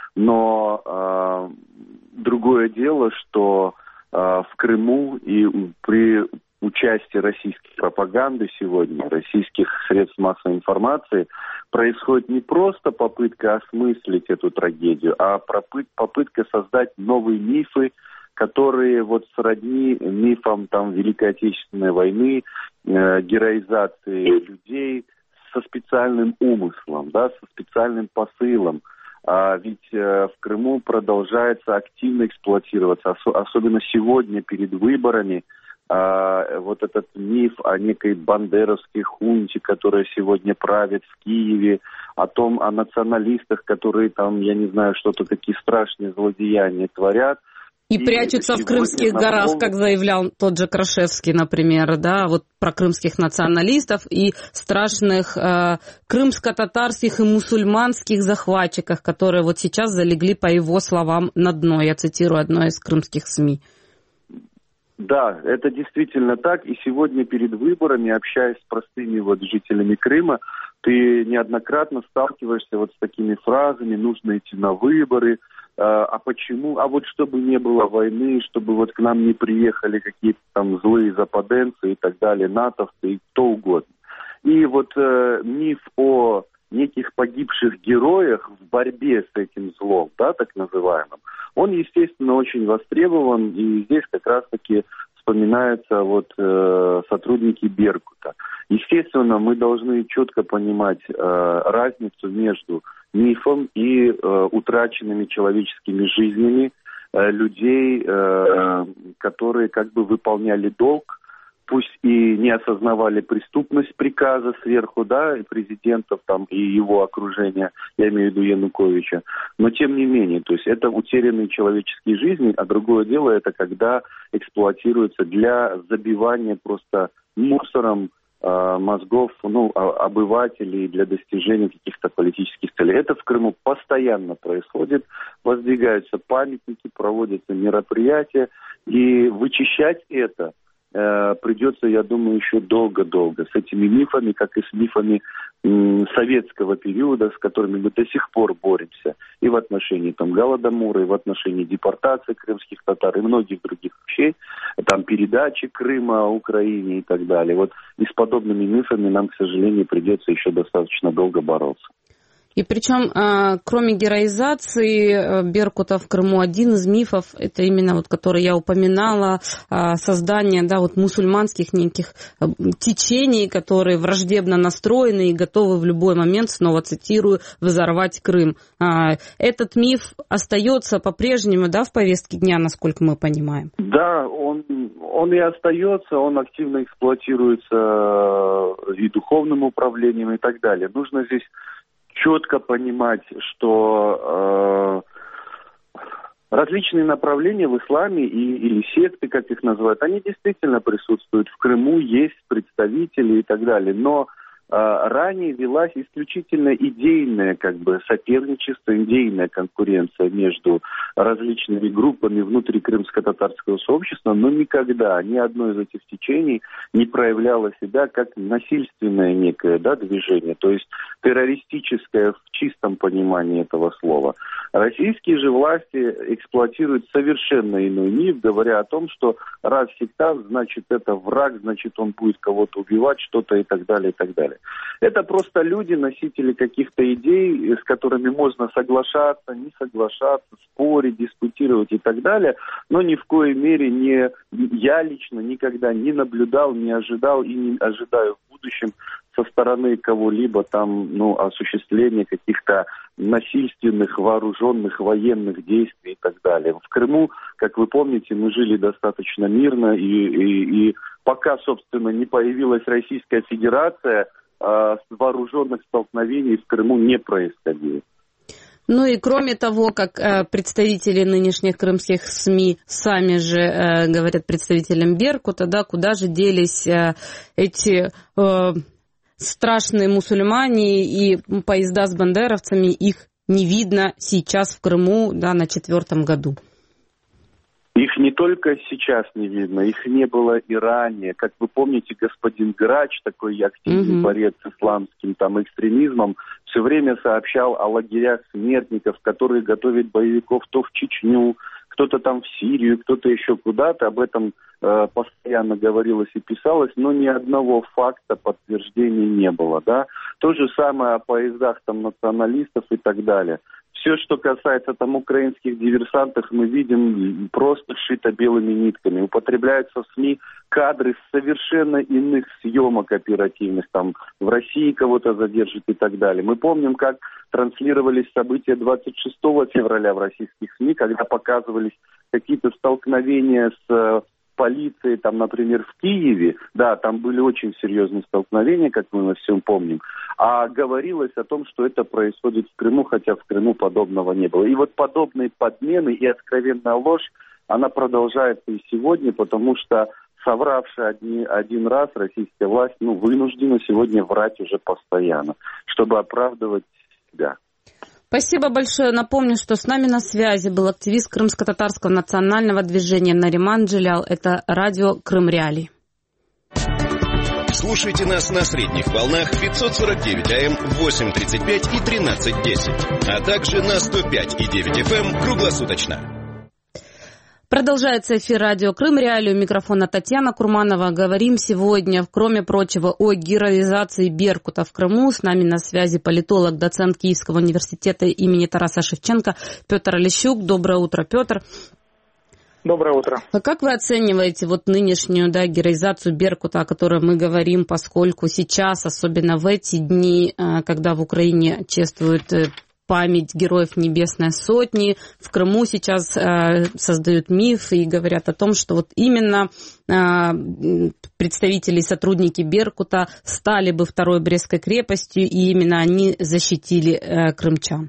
Но э, другое дело, что э, в Крыму и при участии российской пропаганды сегодня, российских средств массовой информации, происходит не просто попытка осмыслить эту трагедию, а попытка создать новые мифы, которые вот сродни мифам там Великой Отечественной войны, э, героизации людей со специальным умыслом, да, со специальным посылом. А ведь э, в Крыму продолжается активно эксплуатироваться, ос- особенно сегодня перед выборами, э, вот этот миф о некой бандеровской хунте, которая сегодня правит в Киеве, о том, о националистах, которые там, я не знаю, что-то такие страшные злодеяния творят. И, и прячутся в Крымских горах, пол... как заявлял тот же Крашевский, например, да, вот про крымских националистов и страшных э, крымско-татарских и мусульманских захватчиков, которые вот сейчас залегли, по его словам, на дно. Я цитирую одно из крымских СМИ. Да, это действительно так. И сегодня перед выборами, общаясь с простыми вот жителями Крыма, ты неоднократно сталкиваешься вот с такими фразами: нужно идти на выборы. А почему? А вот чтобы не было войны, чтобы вот к нам не приехали какие-то там злые западенцы и так далее, натовцы и кто угодно. И вот э, миф о неких погибших героях в борьбе с этим злом, да, так называемым, он, естественно, очень востребован, и здесь как раз-таки вспоминаются вот э, сотрудники Беркута. Естественно, мы должны четко понимать э, разницу между мифом и э, утраченными человеческими жизнями э, людей, э, которые как бы выполняли долг, пусть и не осознавали преступность приказа сверху, да, и президентов там, и его окружения, я имею в виду Януковича, но тем не менее, то есть это утерянные человеческие жизни, а другое дело это когда эксплуатируется для забивания просто мусором мозгов, ну, обывателей для достижения каких-то политических целей. Это в Крыму постоянно происходит, воздвигаются памятники, проводятся мероприятия, и вычищать это э, придется, я думаю, еще долго-долго. С этими мифами, как и с мифами м, советского периода, с которыми мы до сих пор боремся, и в отношении там Голодомора, и в отношении депортации крымских татар, и многих других вещей, там передачи Крыма Украине и так далее. Вот и с подобными мифами нам, к сожалению, придется еще достаточно долго бороться. И причем, кроме героизации Беркута в Крыму, один из мифов, это именно вот, который я упоминала, создание, да, вот мусульманских неких течений, которые враждебно настроены и готовы в любой момент, снова цитирую, взорвать Крым. Этот миф остается по-прежнему, да, в повестке дня, насколько мы понимаем? Да, он, он и остается, он активно эксплуатируется и духовным управлением и так далее. Нужно здесь четко понимать, что э, различные направления в исламе и, или секты, как их называют, они действительно присутствуют в Крыму, есть представители и так далее. Но э, ранее велась исключительно идейное как бы соперничество, идейная конкуренция между различными группами внутри крымско-татарского сообщества, но никогда ни одно из этих течений не проявляло себя как насильственное некое, да, движение, то есть террористическое в чистом понимании этого слова. Российские же власти эксплуатируют совершенно иной миф, говоря о том, что раз сектант, значит это враг, значит он будет кого-то убивать, что-то и так далее, и так далее. Это просто люди, носители каких-то идей, с которыми можно соглашаться, не соглашаться, спорить, дискутировать и так далее, но ни в коей мере не, я лично никогда не наблюдал, не ожидал и не ожидаю в будущем со стороны кого-либо там, ну, осуществления каких-то насильственных, вооруженных военных действий и так далее. В Крыму, как вы помните, мы жили достаточно мирно, и, и, и пока, собственно, не появилась Российская Федерация, э, вооруженных столкновений в Крыму не происходило. Ну и кроме того, как э, представители нынешних крымских СМИ сами же э, говорят представителям Беркута, да, куда же делись э, эти э, страшные мусульмане и поезда с бандеровцами, их не видно сейчас в Крыму, да, на четвертом году. Их не только сейчас не видно, их не было и ранее. Как вы помните, господин Грач, такой активный mm-hmm. борец с исламским там экстремизмом, все время сообщал о лагерях смертников, которые готовят боевиков то в Чечню, кто-то там в Сирию, кто-то еще куда-то. Об этом э, постоянно говорилось и писалось, но ни одного факта подтверждения не было. Да? То же самое о поездах там националистов и так далее. Все, что касается там украинских диверсантов, мы видим просто сшито белыми нитками. Употребляются в СМИ кадры с совершенно иных съемок оперативных. Там в России кого-то задержат и так далее. Мы помним, как транслировались события двадцать шестого февраля в российских СМИ, когда показывались какие-то столкновения с полиции, там, например, в Киеве, да, там были очень серьезные столкновения, как мы на всем помним, а говорилось о том, что это происходит в Крыму, хотя в Крыму подобного не было. И вот подобные подмены и откровенная ложь, она продолжается и сегодня, потому что совравшая один, один раз российская власть, ну, вынуждена сегодня врать уже постоянно, чтобы оправдывать себя. Спасибо большое. Напомню, что с нами на связи был активист крымско-татарского национального движения Нариман Джилял. Это радио Крым Реалии. Слушайте нас на средних волнах пятьсот сорок девять АМ, восемь тридцать пять и тринадцать десять, а также на сто пять и девять эф эм круглосуточно. Продолжается эфир радио Крым Реалии. У микрофона Татьяна Курманова. Говорим сегодня, кроме прочего, о героизации Беркута в Крыму. С нами на связи политолог, доцент Киевского университета имени Тараса Шевченко Петр Олещук. Доброе утро, Петр. Доброе утро. А как вы оцениваете вот нынешнюю, да, героизацию Беркута, о которой мы говорим, поскольку сейчас, особенно в эти дни, когда в Украине чествуют память героев Небесной Сотни, в Крыму сейчас э, создают миф и говорят о том, что вот именно э, представители и сотрудники Беркута стали бы второй Брестской крепостью, и именно они защитили э, крымчан.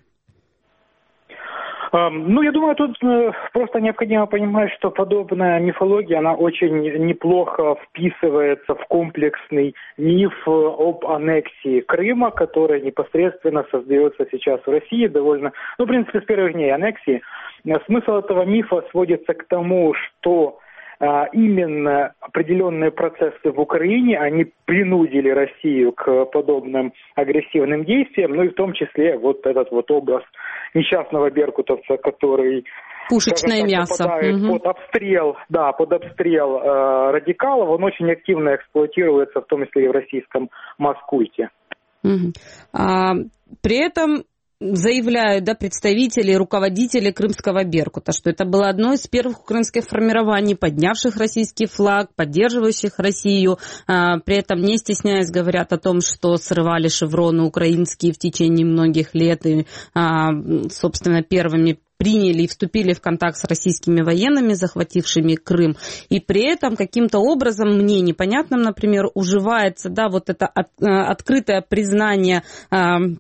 Ну, я думаю, тут просто необходимо понимать, что подобная мифология, она очень неплохо вписывается в комплексный миф об аннексии Крыма, который непосредственно создается сейчас в России довольно, ну, в принципе, с первых дней аннексии. Смысл этого мифа сводится к тому, что именно определенные процессы в Украине, они принудили Россию к подобным агрессивным действиям, ну и в том числе вот этот вот образ несчастного беркутовца, который пушечное так, мясо попадает угу. под обстрел, да, под обстрел э, радикалов, он очень активно эксплуатируется, в том числе и в российском масс-культе. Угу. А, при этом заявляют, да, представители и руководители крымского Беркута, что это было одно из первых украинских формирований, поднявших российский флаг, поддерживающих Россию. А, при этом, не стесняясь, говорят о том, что срывали шевроны украинские в течение многих лет и, а, собственно, первыми приняли и вступили в контакт с российскими военными, захватившими Крым. И при этом каким-то образом, мне непонятным, например, уживается, да, вот это от, открытое признание а,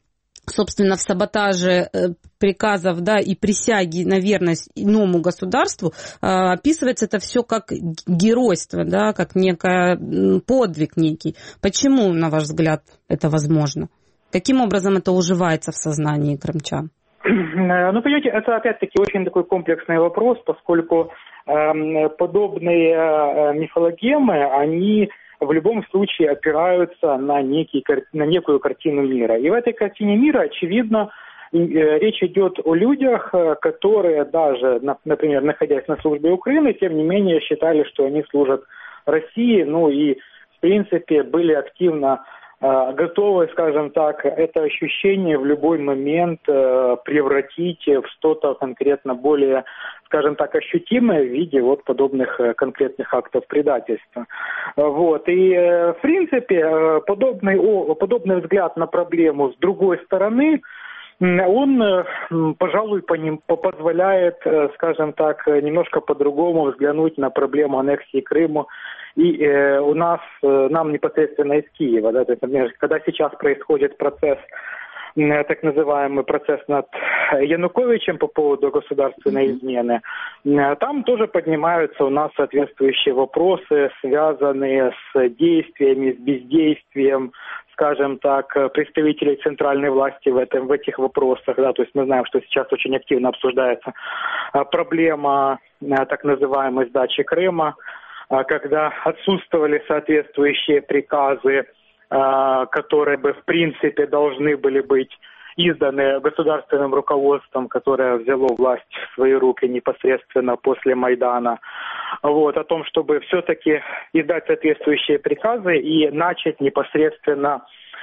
собственно, в саботаже приказов, да, и присяги на верность иному государству, описывается это все как геройство, да, как некий подвиг некий. Почему, на ваш взгляд, это возможно? Каким образом это уживается в сознании крымчан? Ну, понимаете, это опять-таки очень такой комплексный вопрос, поскольку э, подобные э, мифологемы, они в любом случае опираются на, некий, на некую картину мира. И в этой картине мира, очевидно, э, речь идет о людях, которые даже, например, находясь на службе Украины, тем не менее считали, что они служат России, ну и, в принципе, были активно готовы, скажем так, это ощущение в любой момент э, превратить в что-то конкретно более, скажем так, ощутимое в виде вот подобных э, конкретных актов предательства. Вот. И, э, в принципе, э, подобный, о, подобный взгляд на проблему с другой стороны, он, э, пожалуй, по ним, позволяет, э, скажем так, немножко по-другому взглянуть на проблему аннексии Крыма. И э, у нас, э, нам непосредственно из Киева, да, то есть, например, когда сейчас происходит процесс, э, так называемый процесс над Януковичем по поводу государственной измены, э, там тоже поднимаются у нас соответствующие вопросы, связанные с действиями, с бездействием, скажем так, представителей центральной власти в, этом, в этих вопросах. Да, то есть мы знаем, что сейчас очень активно обсуждается э, проблема э, так называемой сдачи Крыма, когда отсутствовали соответствующие приказы, которые бы в принципе должны были быть изданы государственным руководством, которое взяло власть в свои руки непосредственно после Майдана, вот, о том, чтобы все-таки издать соответствующие приказы и начать непосредственно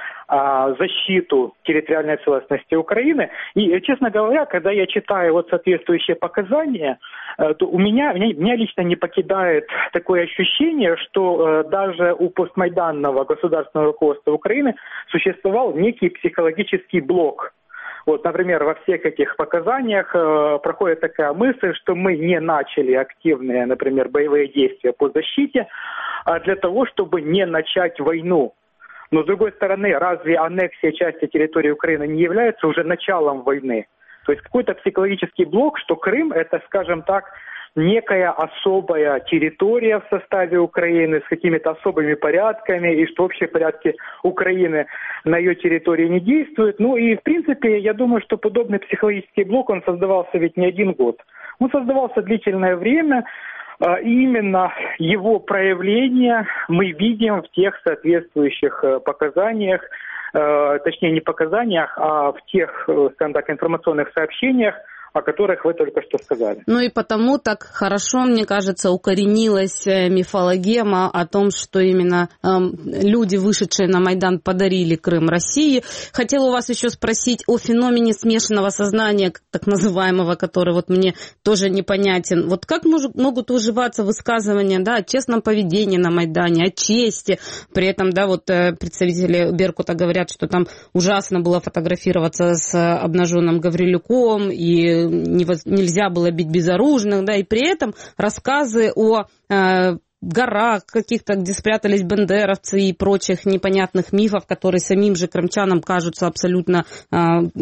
защиту территориальной целостности Украины. И, честно говоря, когда я читаю вот соответствующие показания, то у меня, меня лично не покидает такое ощущение, что даже у постмайданного государственного руководства Украины существовал некий психологический блок. Вот, например, во всех этих показаниях э, проходит такая мысль, что мы не начали активные, например, боевые действия по защите, а для того, чтобы не начать войну. Но, с другой стороны, разве аннексия части территории Украины не является уже началом войны? То есть какой-то психологический блок, что Крым – это, скажем так, некая особая территория в составе Украины с какими-то особыми порядками, и что общие порядки Украины на ее территории не действуют. Ну и, в принципе, я думаю, что подобный психологический блок, он создавался ведь не один год. Он создавался длительное время, и именно его проявление мы видим в тех соответствующих показаниях, точнее не показаниях, а в тех, скажем так, информационных сообщениях, о которых вы только что сказали. Ну и потому так хорошо, мне кажется, укоренилась мифологема о том, что именно э, люди, вышедшие на Майдан, подарили Крым России. Хотела у вас еще спросить о феномене смешанного сознания, так называемого, который вот мне тоже непонятен. Вот как мож, могут уживаться высказывания, да, о честном поведении на Майдане, о чести. При этом, да, вот представители Беркута говорят, что там ужасно было фотографироваться с обнаженным Гаврилюком, и нельзя было бить безоружных, да, и при этом рассказы о э, горах каких-то, где спрятались бандеровцы и прочих непонятных мифов, которые самим же крымчанам кажутся абсолютно э,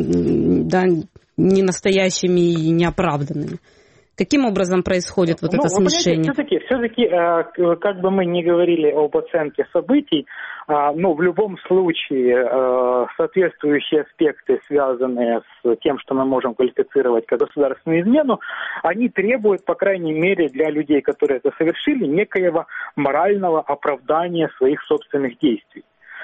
да, ненастоящими и неоправданными. Каким образом происходит вот ну, это смешение? Все-таки, все-таки, э, как бы мы ни говорили об оценке событий, э, но в любом случае э, соответствующие аспекты, связанные с тем, что мы можем квалифицировать как государственную измену, они требуют, по крайней мере, для людей, которые это совершили, некоего морального оправдания своих собственных действий.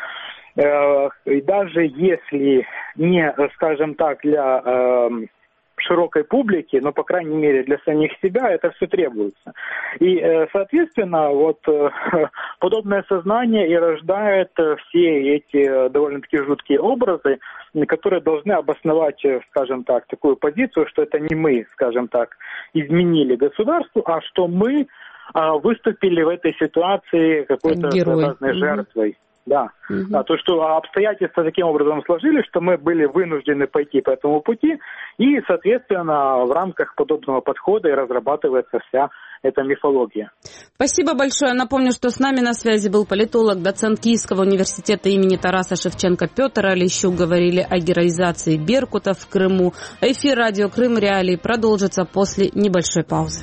Э, и даже если не, скажем так, для... Э, широкой публики, но, по крайней мере, для самих себя это все требуется. И, соответственно, вот подобное сознание и рождает все эти довольно-таки жуткие образы, которые должны обосновать, скажем так, такую позицию, что это не мы, скажем так, изменили государству, а что мы выступили в этой ситуации какой-то своеобразной жертвой. Да. Mm-hmm. А, то, что обстоятельства таким образом сложились, что мы были вынуждены пойти по этому пути, и, соответственно, в рамках подобного подхода и разрабатывается вся эта мифология. Спасибо большое. Напомню, что с нами на связи был политолог, доцент Киевского университета имени Тараса Шевченко Петр Олещук. Говорили о героизации беркута в Крыму. Эфир радио Крым Реалии продолжится после небольшой паузы.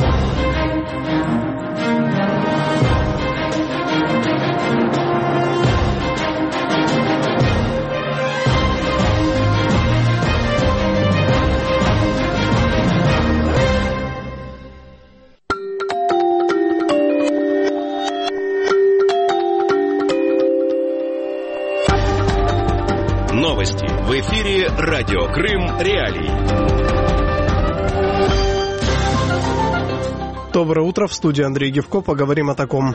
Новости в эфире радио Крым Реалии. Доброе утро, в студии Андрей Гевко. Поговорим о таком.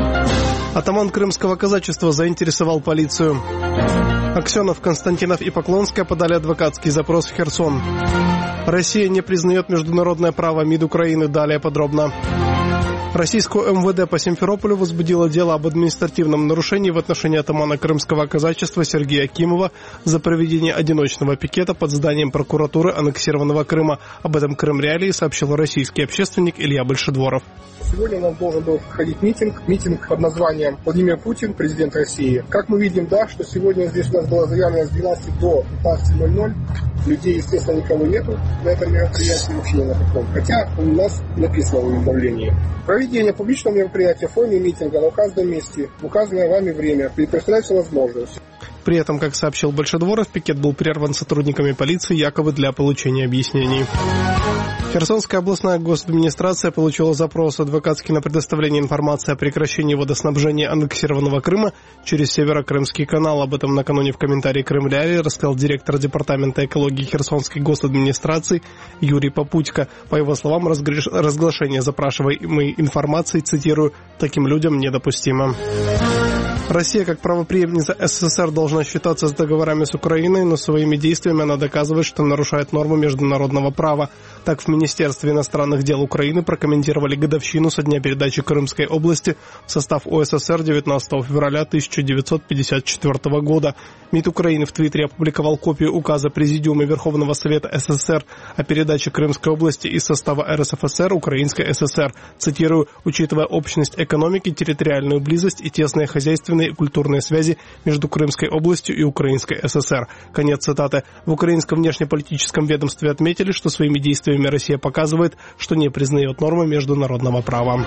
Атаман крымского казачества заинтересовал полицию. Аксенов, Константинов и Поклонская подали адвокатский запрос в Херсон. Россия не признает международное право МИД Украины. Далее подробно. Российскую эм вэ дэ по Симферополю возбудило дело об административном нарушении в отношении атамана крымского казачества Сергея Акимова за проведение одиночного пикета под зданием прокуратуры аннексированного Крыма. Об этом Крым Реалии сообщил российский общественник Илья Большедворов. Сегодня у нас должен был проходить митинг, митинг под названием «Владимир Путин, президент России». Как мы видим, да, что сегодня здесь у нас была заявлена с двенадцати до пятнадцати ноль-ноль. Людей, естественно, никого нету на этом мероприятии, вообще ни на каком. Хотя у нас написано в уведомлении. Проведение публичного мероприятия в форме митинга на указанном месте, в указанное вами время, предоставляется возможность. При этом, как сообщил Большедворов, пикет был прерван сотрудниками полиции якобы для получения объяснений. Херсонская областная госадминистрация получила запрос адвокатский на предоставление информации о прекращении водоснабжения аннексированного Крыма через Северо-Крымский канал. Об этом накануне в комментарии Крым Реалии рассказал директор департамента экологии Херсонской госадминистрации Юрий Попутько. По его словам, разгреш... разглашение запрашиваемой информации, цитирую, «таким людям недопустимо». Россия, как правопреемница эс эс эс эр, должна считаться с договорами с Украиной, но своими действиями она доказывает, что нарушает нормы международного права. Так, в Министерстве иностранных дел Украины прокомментировали годовщину со дня передачи Крымской области в состав о эс эс эр девятнадцатого февраля тысяча девятьсот пятьдесят четвёртого года. МИД Украины в Твиттере опубликовал копию указа Президиума Верховного Совета эс эс эс эр о передаче Крымской области из состава эр эс эф эс эр Украинской эс эс эс эр. Цитирую, «учитывая общность экономики, территориальную близость и тесные хозяйственные и культурные связи между Крымской областью и Украинской эс эс эс эр». Конец цитаты. В украинском внешнеполитическом ведомстве отметили, что своими действиями Россия показывает, что не признает нормы международного права.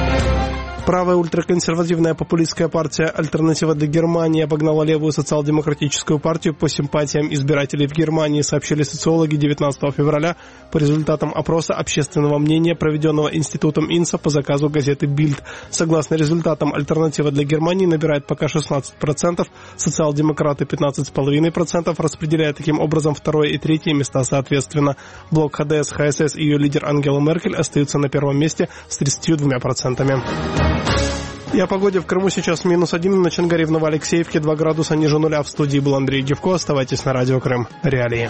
Правая ультраконсервативная популистская партия «Альтернатива для Германии» обогнала левую социал-демократическую партию по симпатиям избирателей в Германии, сообщили социологи девятнадцатого февраля по результатам опроса общественного мнения, проведенного институтом Инса по заказу газеты «Бильд». Согласно результатам, «Альтернатива для Германии» набирает пока шестнадцать процентов, социал-демократы пятнадцать целых пять десятых процента, распределяя таким образом второе и третье места соответственно. Блок ха дэ эс ха эс эс и ее лидер Ангела Меркель остаются на первом месте с тридцатью двумя процентами. И о погоде в Крыму сейчас минус один, на Чангаре в Новоалексеевке два градуса ниже нуля. В студии был Андрей Гевко. Оставайтесь на радио Крым Реалии.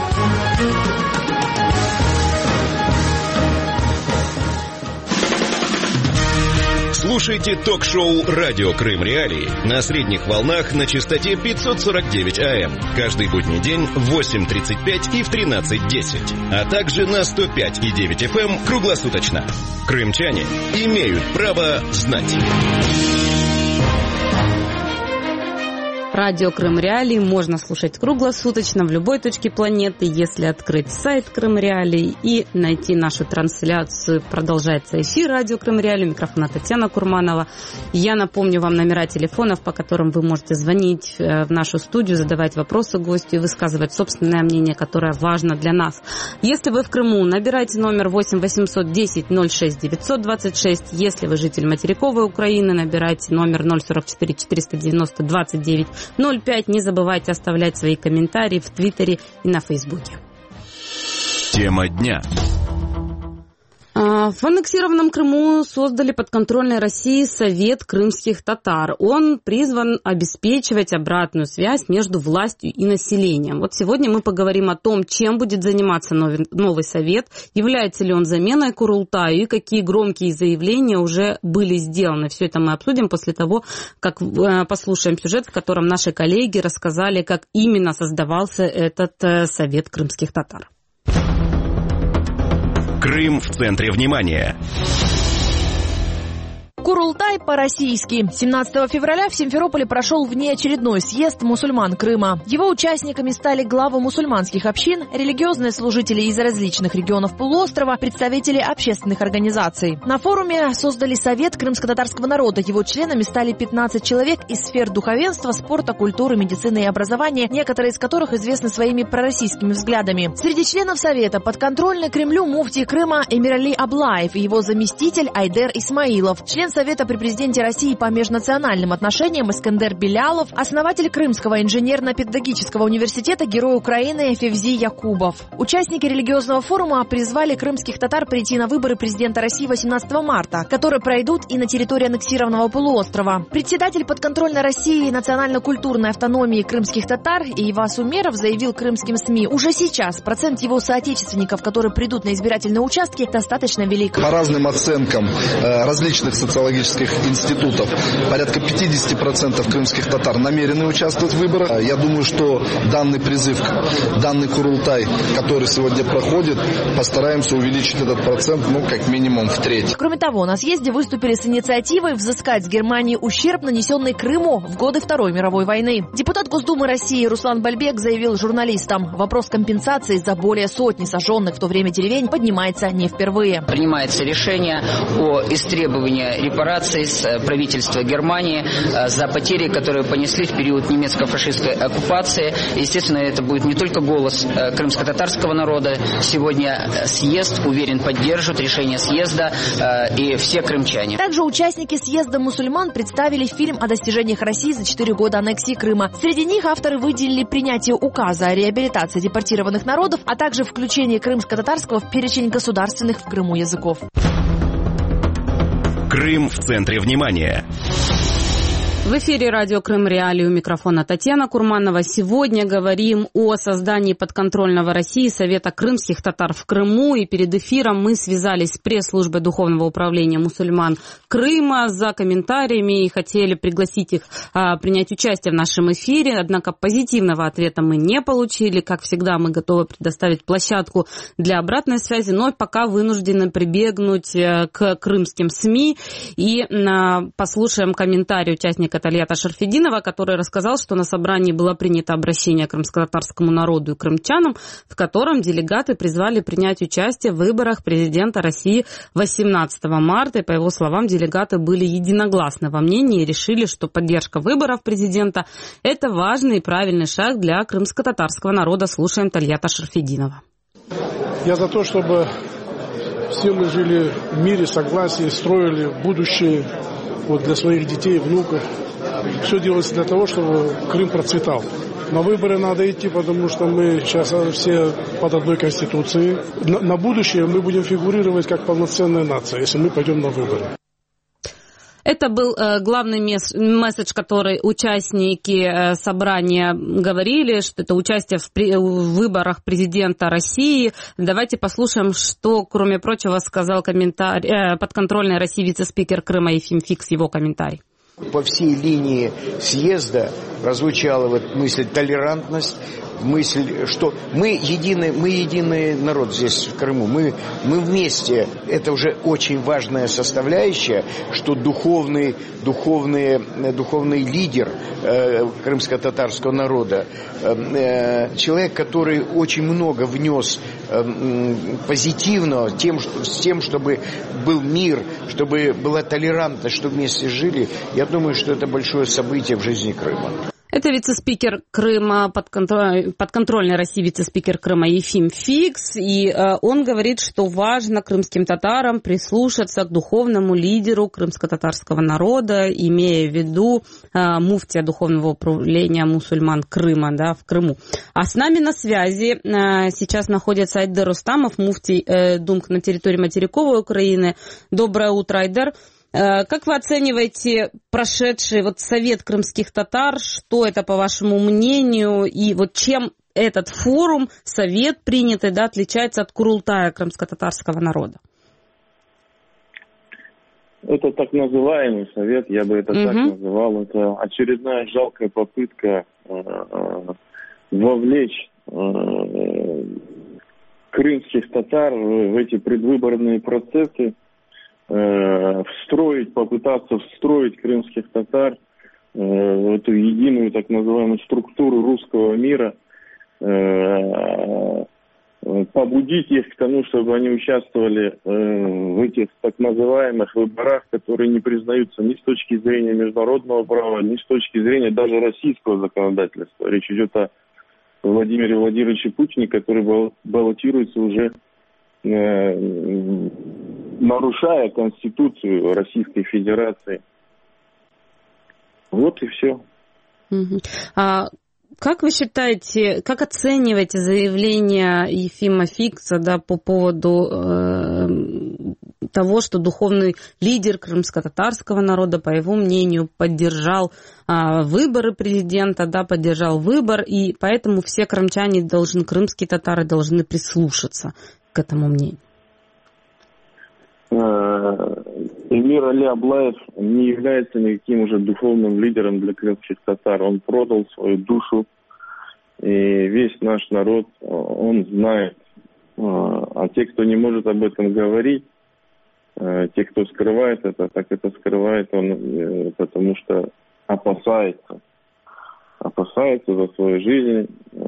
Слушайте ток-шоу «Радио Крым Реалии» на средних волнах на частоте пятьсот сорок девять эй эм каждый будний день в восемь тридцать пять и в тринадцать десять, а также на сто пять и девять эф эм круглосуточно. Крымчане имеют право знать. Радио Крым Реалии можно слушать круглосуточно в любой точке планеты, если открыть сайт Крым Реалии и найти нашу трансляцию. Продолжается эфир Радио Крым Реалии. Микрофон Татьяна Курманова. Я напомню вам номера телефонов, по которым вы можете звонить в нашу студию, задавать вопросы гостю и высказывать собственное мнение, которое важно для нас. Если вы в Крыму, набирайте номер восемь восемьсот десять ноль шесть девятьсот двадцать шесть. Если вы житель материковой Украины, набирайте номер ноль сорок четыре четыреста девяносто двадцать девять ноль пять. Не забывайте оставлять свои комментарии в Твиттере и на Фейсбуке. Тема дня. В аннексированном Крыму создали подконтрольной России Совет крымских татар. Он призван обеспечивать обратную связь между властью и населением. Вот сегодня мы поговорим о том, чем будет заниматься новый, новый совет, является ли он заменой Курултаю и какие громкие заявления уже были сделаны. Все это мы обсудим после того, как послушаем сюжет, в котором наши коллеги рассказали, как именно создавался этот Совет крымских татар. Крым в центре внимания. Курултай по-российски. семнадцатого февраля в Симферополе прошел внеочередной съезд мусульман Крыма. Его участниками стали главы мусульманских общин, религиозные служители из различных регионов полуострова, представители общественных организаций. На форуме создали Совет крымско-татарского народа. Его членами стали пятнадцать человек из сфер духовенства, спорта, культуры, медицины и образования, некоторые из которых известны своими пророссийскими взглядами. Среди членов Совета подконтрольный Кремлю муфтий Крыма Эмирали Аблаев и его заместитель Айдер Исмаилов, член Совета при президенте России по межнациональным отношениям Искандер Белялов, основатель Крымского инженерно-педагогического университета, герой Украины Февзи Якубов. Участники религиозного форума призвали крымских татар прийти на выборы президента России восемнадцатого марта, которые пройдут и на территории аннексированного полуострова. Председатель подконтрольной России национально-культурной автономии крымских татар Ивас Умеров заявил крымским СМИ: уже сейчас процент его соотечественников, которые придут на избирательные участки, достаточно велик. По разным оценкам различных социологических институтов порядка пятьдесят процентов крымских татар намерены участвовать в выборах. Я думаю, что данный призыв, данный Курултай, который сегодня проходит, постараемся увеличить этот процент, ну, как минимум в треть. Кроме того, на съезде выступили с инициативой взыскать с Германии ущерб, нанесенный Крыму в годы Второй мировой войны. Депутат Госдумы России Руслан Бальбек заявил журналистам: вопрос компенсации за более сотни сожженных в то время деревень поднимается не впервые. Принимается решение о истребовании репараций с правительства Германии за потери, которые понесли в период немецко-фашистской оккупации. Естественно, это будет не только голос крымско-татарского народа. Сегодня съезд, уверен, поддержит решение съезда и все крымчане. Также участники съезда мусульман представили фильм о достижениях России за четыре года аннексии Крыма. Среди них авторы выделили принятие указа о реабилитации депортированных народов, а также включение крымско-татарского в перечень государственных в Крыму языков. Крым в центре внимания. В эфире радио Крым Реалии, у микрофона Татьяна Курманова. Сегодня говорим о создании подконтрольного России Совета крымских татар в Крыму. И перед эфиром мы связались с пресс-службой Духовного управления мусульман Крыма за комментариями и хотели пригласить их а, принять участие в нашем эфире. Однако позитивного ответа мы не получили. Как всегда, мы готовы предоставить площадку для обратной связи, но пока вынуждены прибегнуть к крымским СМИ. И а, послушаем комментарий участника Тальята Шарфединова, который рассказал, что на собрании было принято обращение к крымско-татарскому народу и крымчанам, в котором делегаты призвали принять участие в выборах президента России восемнадцатого марта. И, по его словам, делегаты были единогласны во мнении и решили, что поддержка выборов президента – это важный и правильный шаг для крымско-татарского народа. Слушаем Тальята Шарфединова. Я за то, чтобы все мы жили в мире, согласии, строили будущее вот для своих детей, внуков. Все делается для того, чтобы Крым процветал. На выборы надо идти, потому что мы сейчас все под одной конституцией. На, на будущее мы будем фигурировать как полноценная нация, если мы пойдем на выборы. Это был э, главный месседж, который участники э, собрания говорили, что это участие в, при, в выборах президента России. Давайте послушаем, что, кроме прочего, сказал комментарий, э, подконтрольной России вице-спикер Крыма Ефим Фикс, его комментарий. По всей линии съезда прозвучала вот мысль толерантность, мысль, что мы единый, мы единый народ здесь, в Крыму, мы, мы вместе. Это уже очень важная составляющая, что духовный, духовный, духовный лидер э, крымско-татарского народа, э, человек, который очень много внес э, позитивного тем, что, с тем, чтобы был мир, чтобы была толерантность, чтобы вместе жили, я думаю, что это большое событие в жизни Крыма. Это вице-спикер Крыма, подконтроль, подконтрольной России вице-спикер Крыма Ефим Фикс. И э, он говорит, что важно крымским татарам прислушаться к духовному лидеру крымско-татарского народа, имея в виду э, муфтия духовного управления мусульман Крыма, да, в Крыму. А с нами на связи э, сейчас находится Айдер Рустамов, муфтий э, Думк на территории материковой Украины. Доброе утро, Айдер. Как вы оцениваете прошедший вот совет крымских татар? Что это, по вашему мнению? И вот чем этот форум, совет принятый, да, отличается от Курултая крымско-татарского народа? Это так называемый совет, я бы это угу. так называл. Это очередная жалкая попытка э, вовлечь э, крымских татар в эти предвыборные процессы, встроить, попытаться встроить крымских татар в эту единую так называемую структуру русского мира, побудить их к тому, чтобы они участвовали в этих так называемых выборах, которые не признаются ни с точки зрения международного права, ни с точки зрения даже российского законодательства. Речь идет о Владимире Владимировиче Путине, который баллотируется уже нарушая Конституцию Российской Федерации. Вот и все. Угу. А как вы считаете, как оцениваете заявление Ефима Фикса, да, по поводу э, того, что духовный лидер крымско-татарского народа, по его мнению, поддержал э, выборы президента, да, поддержал выбор, и поэтому все крымчане должны, крымские татары должны прислушаться к этому мнению? Эмир Али Аблаев не является никаким уже духовным лидером для крымских татар. Он продал свою душу, и весь наш народ, он знает. А те, кто не может об этом говорить, те, кто скрывает это, так это скрывает он, потому что опасается. Опасается за свою жизнь,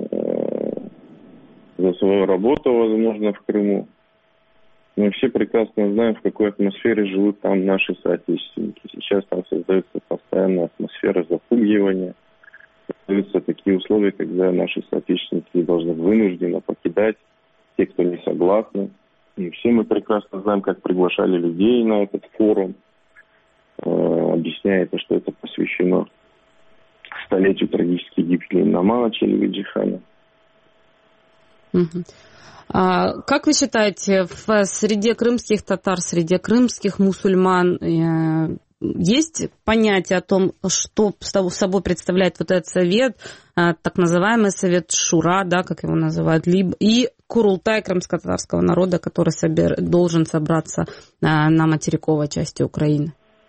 за свою работу, возможно, в Крыму. Мы все прекрасно знаем, в какой атмосфере живут там наши соотечественники. Сейчас там создается постоянная атмосфера запугивания. Создаются такие условия, когда наши соотечественники должны вынужденно покидать те, кто не согласны. И все мы прекрасно знаем, как приглашали людей на этот форум, э, объясняя, что это посвящено столетию трагической гибели Намана Челиби-Джихана. Mm-hmm. А как вы считаете, в среде крымских татар, среди крымских мусульман э, есть понятие о том, что собой представляет вот этот совет, э, так называемый совет Шура, да, как его называют, либо, и Курултай крымско-татарского народа, который собер, должен собраться э, на материковой части Украины?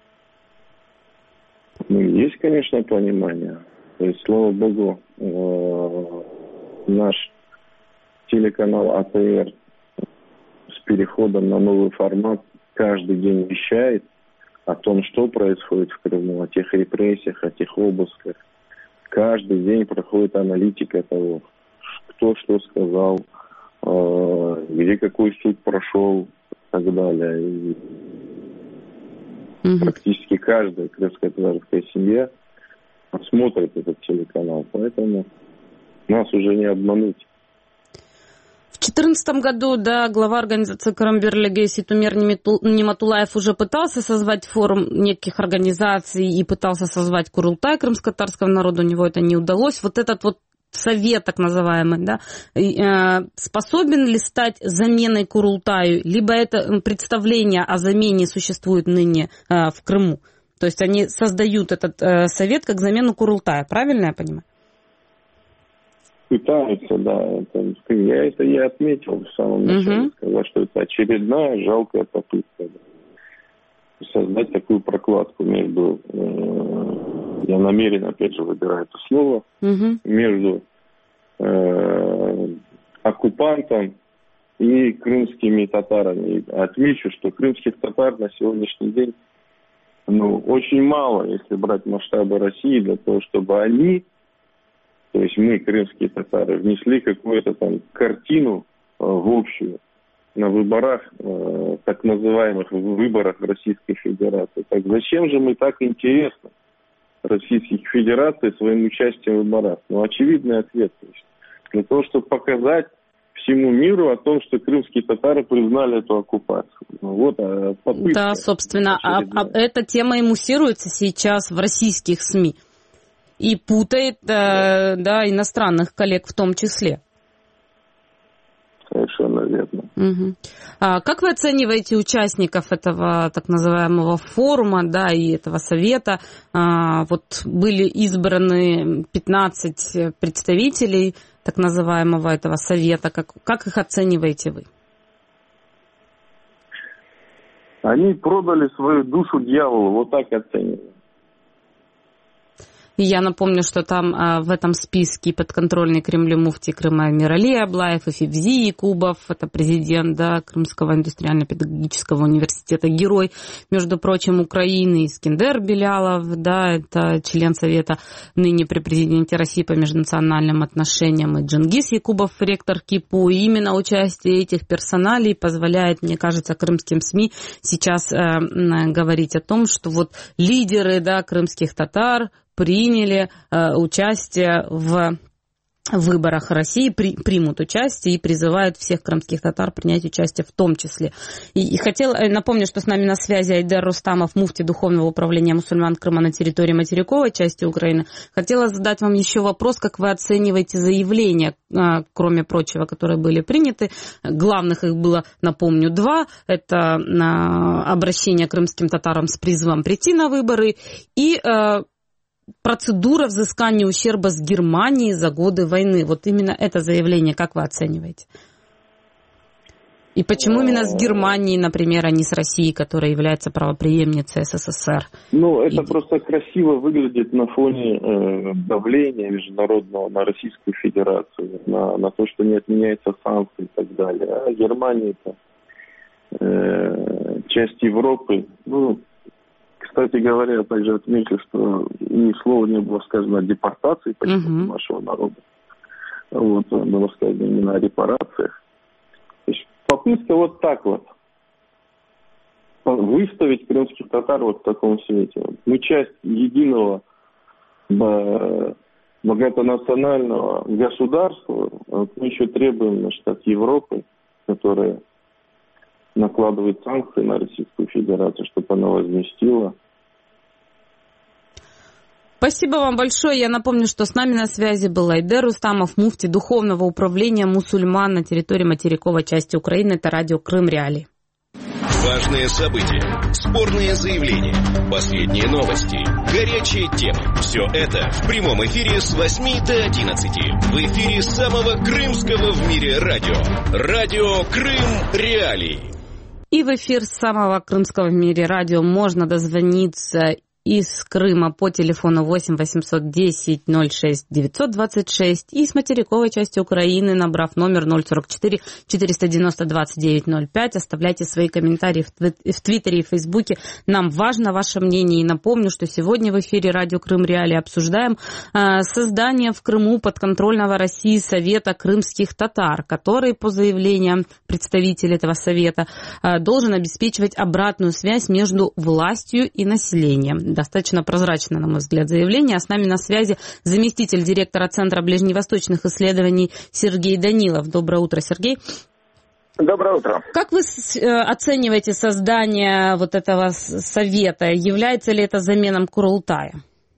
Ну, есть, конечно, понимание. То есть, слава богу, э, наш телеканал А Т Р с переходом на новый формат каждый день вещает о том, что происходит в Крыму, о тех репрессиях, о тех обысках. Каждый день проходит аналитика того, кто что сказал, где какой суд прошел и так далее. И угу. Практически каждая крымская татарская семья смотрит этот телеканал, поэтому нас уже не обмануть. В две тысячи четырнадцатом году, да, глава организации Крым Бирлиги Ситумер Ниматулаев уже пытался созвать форум неких организаций и пытался созвать Курултай крымско-татарского народа, у него это не удалось. Вот этот вот совет, так называемый, да, способен ли стать заменой Курултаю, либо это представление о замене существует ныне в Крыму? То есть они создают этот совет как замену Курултая, правильно я понимаю? Пытаются, да. Это, я это и отметил в самом начале, uh-huh. сказал, что это очередная жалкая попытка. Да, создать такую прокладку между, э, я намеренно, опять же, выбираю это слово, uh-huh. между э, оккупантом и крымскими татарами. И отмечу, что крымских татар на сегодняшний день ну, очень мало, если брать масштабы России, для того, чтобы они, то есть мы, крымские татары, внесли какую-то там картину э, в общую на выборах, э, так называемых выборах Российской Федерации. Так зачем же мы так интересны Российской Федерации своим участием в выборах? Ну, очевидный ответ. То есть, для того, чтобы показать всему миру о том, что крымские татары признали эту оккупацию. Вот попытка. Да, собственно, а, а эта тема и муссируется сейчас в российских СМИ. И путает э, да, иностранных коллег в том числе. Совершенно верно. Угу. А как вы оцениваете участников этого так называемого форума, да, и этого совета? А, вот были избраны пятнадцать представителей так называемого этого совета. Как, как их оцениваете вы? Они продали свою душу дьяволу, вот так оцениваю. И я напомню, что там а, в этом списке подконтрольный Кремлю муфтий Крыма Эмирали Аблаев и Февзи Якубов, это президент, да, Крымского индустриально-педагогического университета, герой, между прочим, Украины, Искендер Белялов, да, это член Совета ныне при президенте России по межнациональным отношениям, и Джингис Якубов, ректор КИПУ. И именно участие этих персоналей позволяет, мне кажется, крымским СМИ сейчас э, говорить о том, что вот лидеры, да, крымских татар приняли э, участие в выборах России, при, примут участие и призывают всех крымских татар принять участие в том числе. И, и хотел напомнить, что с нами на связи Айдар Рустамов, муфтий Духовного управления мусульман Крыма на территории материковой части Украины. Хотела задать вам еще вопрос, как вы оцениваете заявления, э, кроме прочего, которые были приняты. Главных их было, напомню, два. Это э, обращение к крымским татарам с призывом прийти на выборы и э, процедура взыскания ущерба с Германией за годы войны. Вот именно это заявление, как вы оцениваете? И почему именно с Германией, например, а не с Россией, которая является правопреемницей СССР? Ну, это И... просто красиво выглядит на фоне э, давления международного на Российскую Федерацию, на, на то, что не отменяются санкции и так далее. А Германия – это э, часть Европы. Ну, кстати говоря, я также отметил, что ни слова не было сказано о депортации почти uh-huh. нашего народа. Вот, было сказано именно о репарациях. То есть попытка вот так вот выставить крымских татар вот в таком свете. Мы часть единого многонационального государства. Вот мы еще требуем, значит, от Европы, которая накладывает санкции на Российскую Федерацию, чтобы она возместила. Спасибо вам большое. Я напомню, что с нами на связи был Айдар Рустамов, муфтий Духовного управления мусульман на территории материковой части Украины. Это радио Крым Реалии. Важные события, спорные заявления, последние новости, горячие темы. Все это в прямом эфире с восьми до одиннадцати. В эфире самого крымского в мире радио. Радио Крым Реалии. И в эфир самого крымского в мире радио можно дозвониться из Крыма по телефону восемь восемьсот десять ноль шесть девятьсот двадцать шесть и с материковой части Украины, набрав номер ноль сорок четыре четыреста девяносто двадцать девять ноль пять. Оставляйте свои комментарии в, твит- в Твиттере и Фейсбуке. Нам важно ваше мнение. И напомню, что сегодня в эфире радио Крым Реалии обсуждаем э, создание в Крыму подконтрольного России Совета крымских татар, который, по заявлениям представителей этого совета, э, должен обеспечивать обратную связь между властью и населением. Достаточно прозрачно, на мой взгляд, заявление. А с нами на связи заместитель директора Центра ближневосточных исследований Сергей Данилов. Доброе утро, Сергей. Доброе утро. Как вы оцениваете создание вот этого совета? Является ли это заменой Курултая?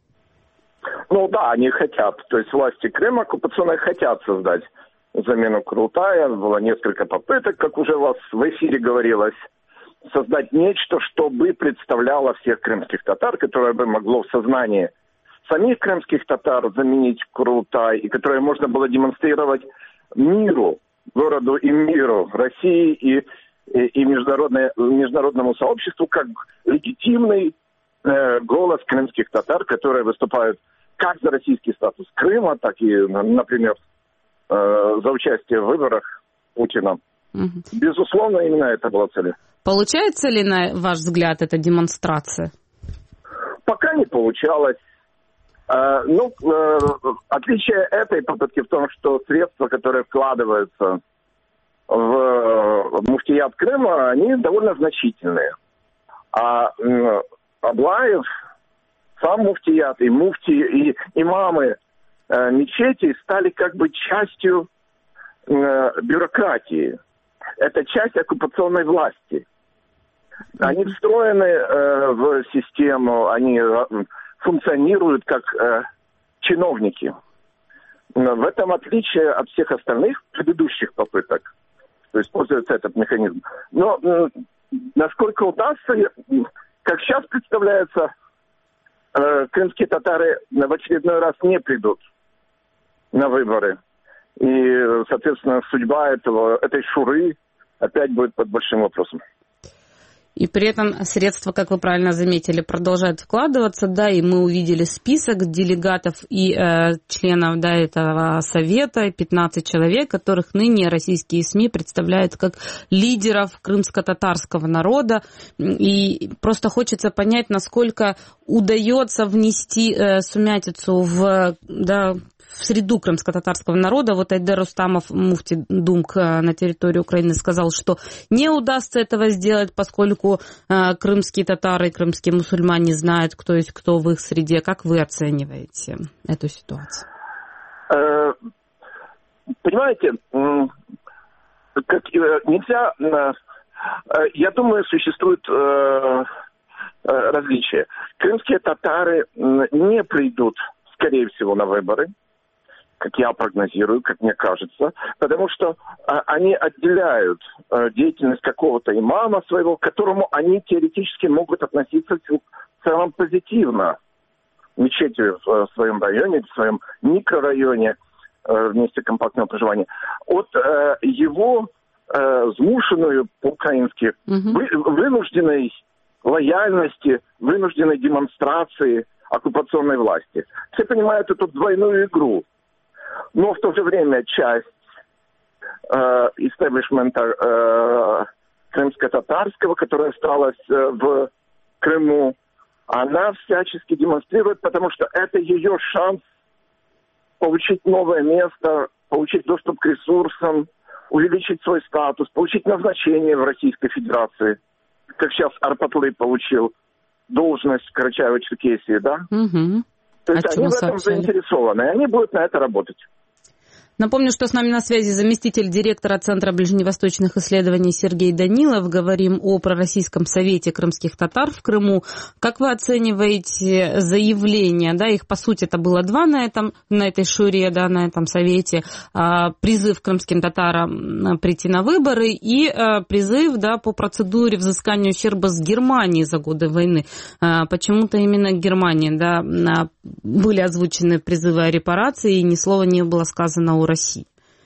Ну да, они хотят. То есть власти Крыма оккупационные хотят создать замену Курултая. Было несколько попыток, как уже у вас в эфире говорилось, создать нечто, что бы представляло всех крымских татар, которое бы могло в сознании самих крымских татар заменить Курултай, и которое можно было демонстрировать миру, городу и миру, России и, и, и международному сообществу как легитимный э, голос крымских татар, которые выступают как за российский статус Крыма, так и, например, э, за участие в выборах Путина. Угу. Безусловно, именно это была цель. Получается ли, на ваш взгляд, эта демонстрация? Пока не получалось. Э, ну, э, отличие этой попытки в том, что средства, которые вкладываются в, в муфтият Крыма, они довольно значительные. А э, Аблаев сам муфтият, и муфти, и имамы э, мечетей стали как бы частью э, бюрократии. Это часть оккупационной власти. Они встроены э, в систему, они э, функционируют как э, чиновники. В этом отличие от всех остальных предыдущих попыток, что используется этот механизм. Но э, насколько удастся, как сейчас представляется, э, крымские татары в очередной раз не придут на выборы. И, соответственно, судьба этого, этой шуры опять будет под большим вопросом. И при этом средства, как вы правильно заметили, продолжают вкладываться, да, и мы увидели список делегатов и э, членов, да, этого совета, пятнадцать человек, которых ныне российские СМИ представляют как лидеров крымско-татарского народа. И просто хочется понять, насколько удается внести э, сумятицу в, да, в среду крымско-татарского народа. Вот Айдар Рустамов, муфти Думк на территории Украины, сказал, что не удастся этого сделать, поскольку э, крымские татары и крымские мусульмане знают, кто есть кто в их среде. Как вы оцениваете эту ситуацию? Понимаете, как, нельзя... Я думаю, существует различия. Крымские татары не придут, скорее всего, на выборы, как я прогнозирую, как мне кажется, потому что а, они отделяют а, деятельность какого-то имама своего, к которому они теоретически могут относиться в целом позитивно. Мечети в, в своем районе, в своем микрорайоне, а, в месте компактного проживания, от а, его а, змушенную по-украински угу. вы, вынужденной лояльности, вынужденной демонстрации оккупационной власти. Все понимают эту двойную игру. Но в то же время часть э, истеблишмента э, крымско-татарского, которая осталась э, в Крыму, она всячески демонстрирует, потому что это ее шанс получить новое место, получить доступ к ресурсам, увеличить свой статус, получить назначение в Российской Федерации. Как сейчас Арпатлы получил должность в Карачаево-Черкесии, да? Угу. То есть они в этом заинтересованы, и они будут на это работать. Напомню, что с нами на связи заместитель директора Центра ближневосточных исследований Сергей Данилов. Говорим о пророссийском совете крымских татар в Крыму. Как вы оцениваете заявления? Да, их, по сути, это было два на, этом, на этой шуре, да, на этом совете. Призыв крымским татарам прийти на выборы и призыв, да, по процедуре взыскания ущерба с Германией за годы войны. Почему-то именно Германии, да, были озвучены призывы о репарации, и ни слова не было сказано о России.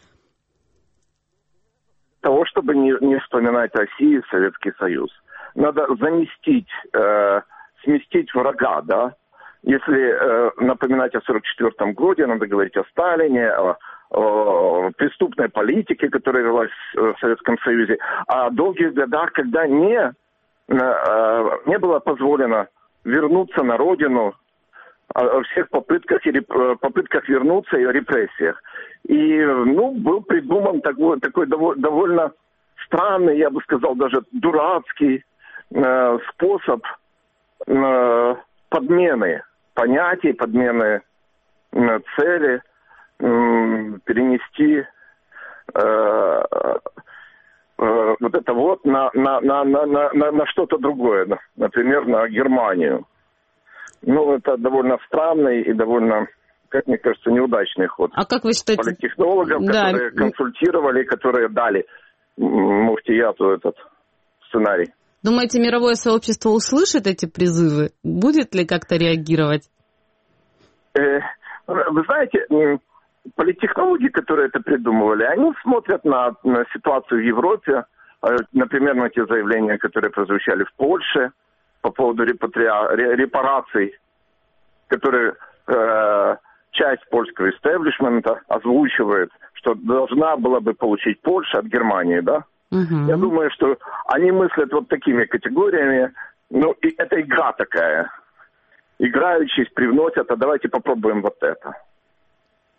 Того, чтобы не, не вспоминать Россию и Советский Союз, надо заместить, э, сместить врага, да. Если э, напоминать о сорок четвёртом годе, надо говорить о Сталине, о, о преступной политике, которая велась в Советском Союзе, о долгих годах, когда не, э, не было позволено вернуться на родину, о всех попытках, попытках вернуться и о репрессиях. И, ну, был придуман такой, такой довольно странный, я бы сказал, даже дурацкий э, способ э, подмены понятий, подмены э, цели, э, перенести э, э, вот это вот на, на, на, на, на, на что-то другое, например, на Германию. Ну, это довольно странный и довольно, как мне кажется, неудачный ход. А как вы считаете? Политтехнологов, да. которые консультировали, которые дали муфтияту этот сценарий. Думаете, мировое сообщество услышит эти призывы? Будет ли как-то реагировать? Э, вы знаете, политтехнологи, которые это придумывали, они смотрят на, на ситуацию в Европе, например, на те заявления, которые прозвучали в Польше, по поводу репатриа... репараций, которые э, часть польского истеблишмента озвучивает, что должна была бы получить Польша от Германии, да? Угу. Я думаю, что они мыслят вот такими категориями. Ну, и это игра такая. Играючись, привносят, а давайте попробуем вот это.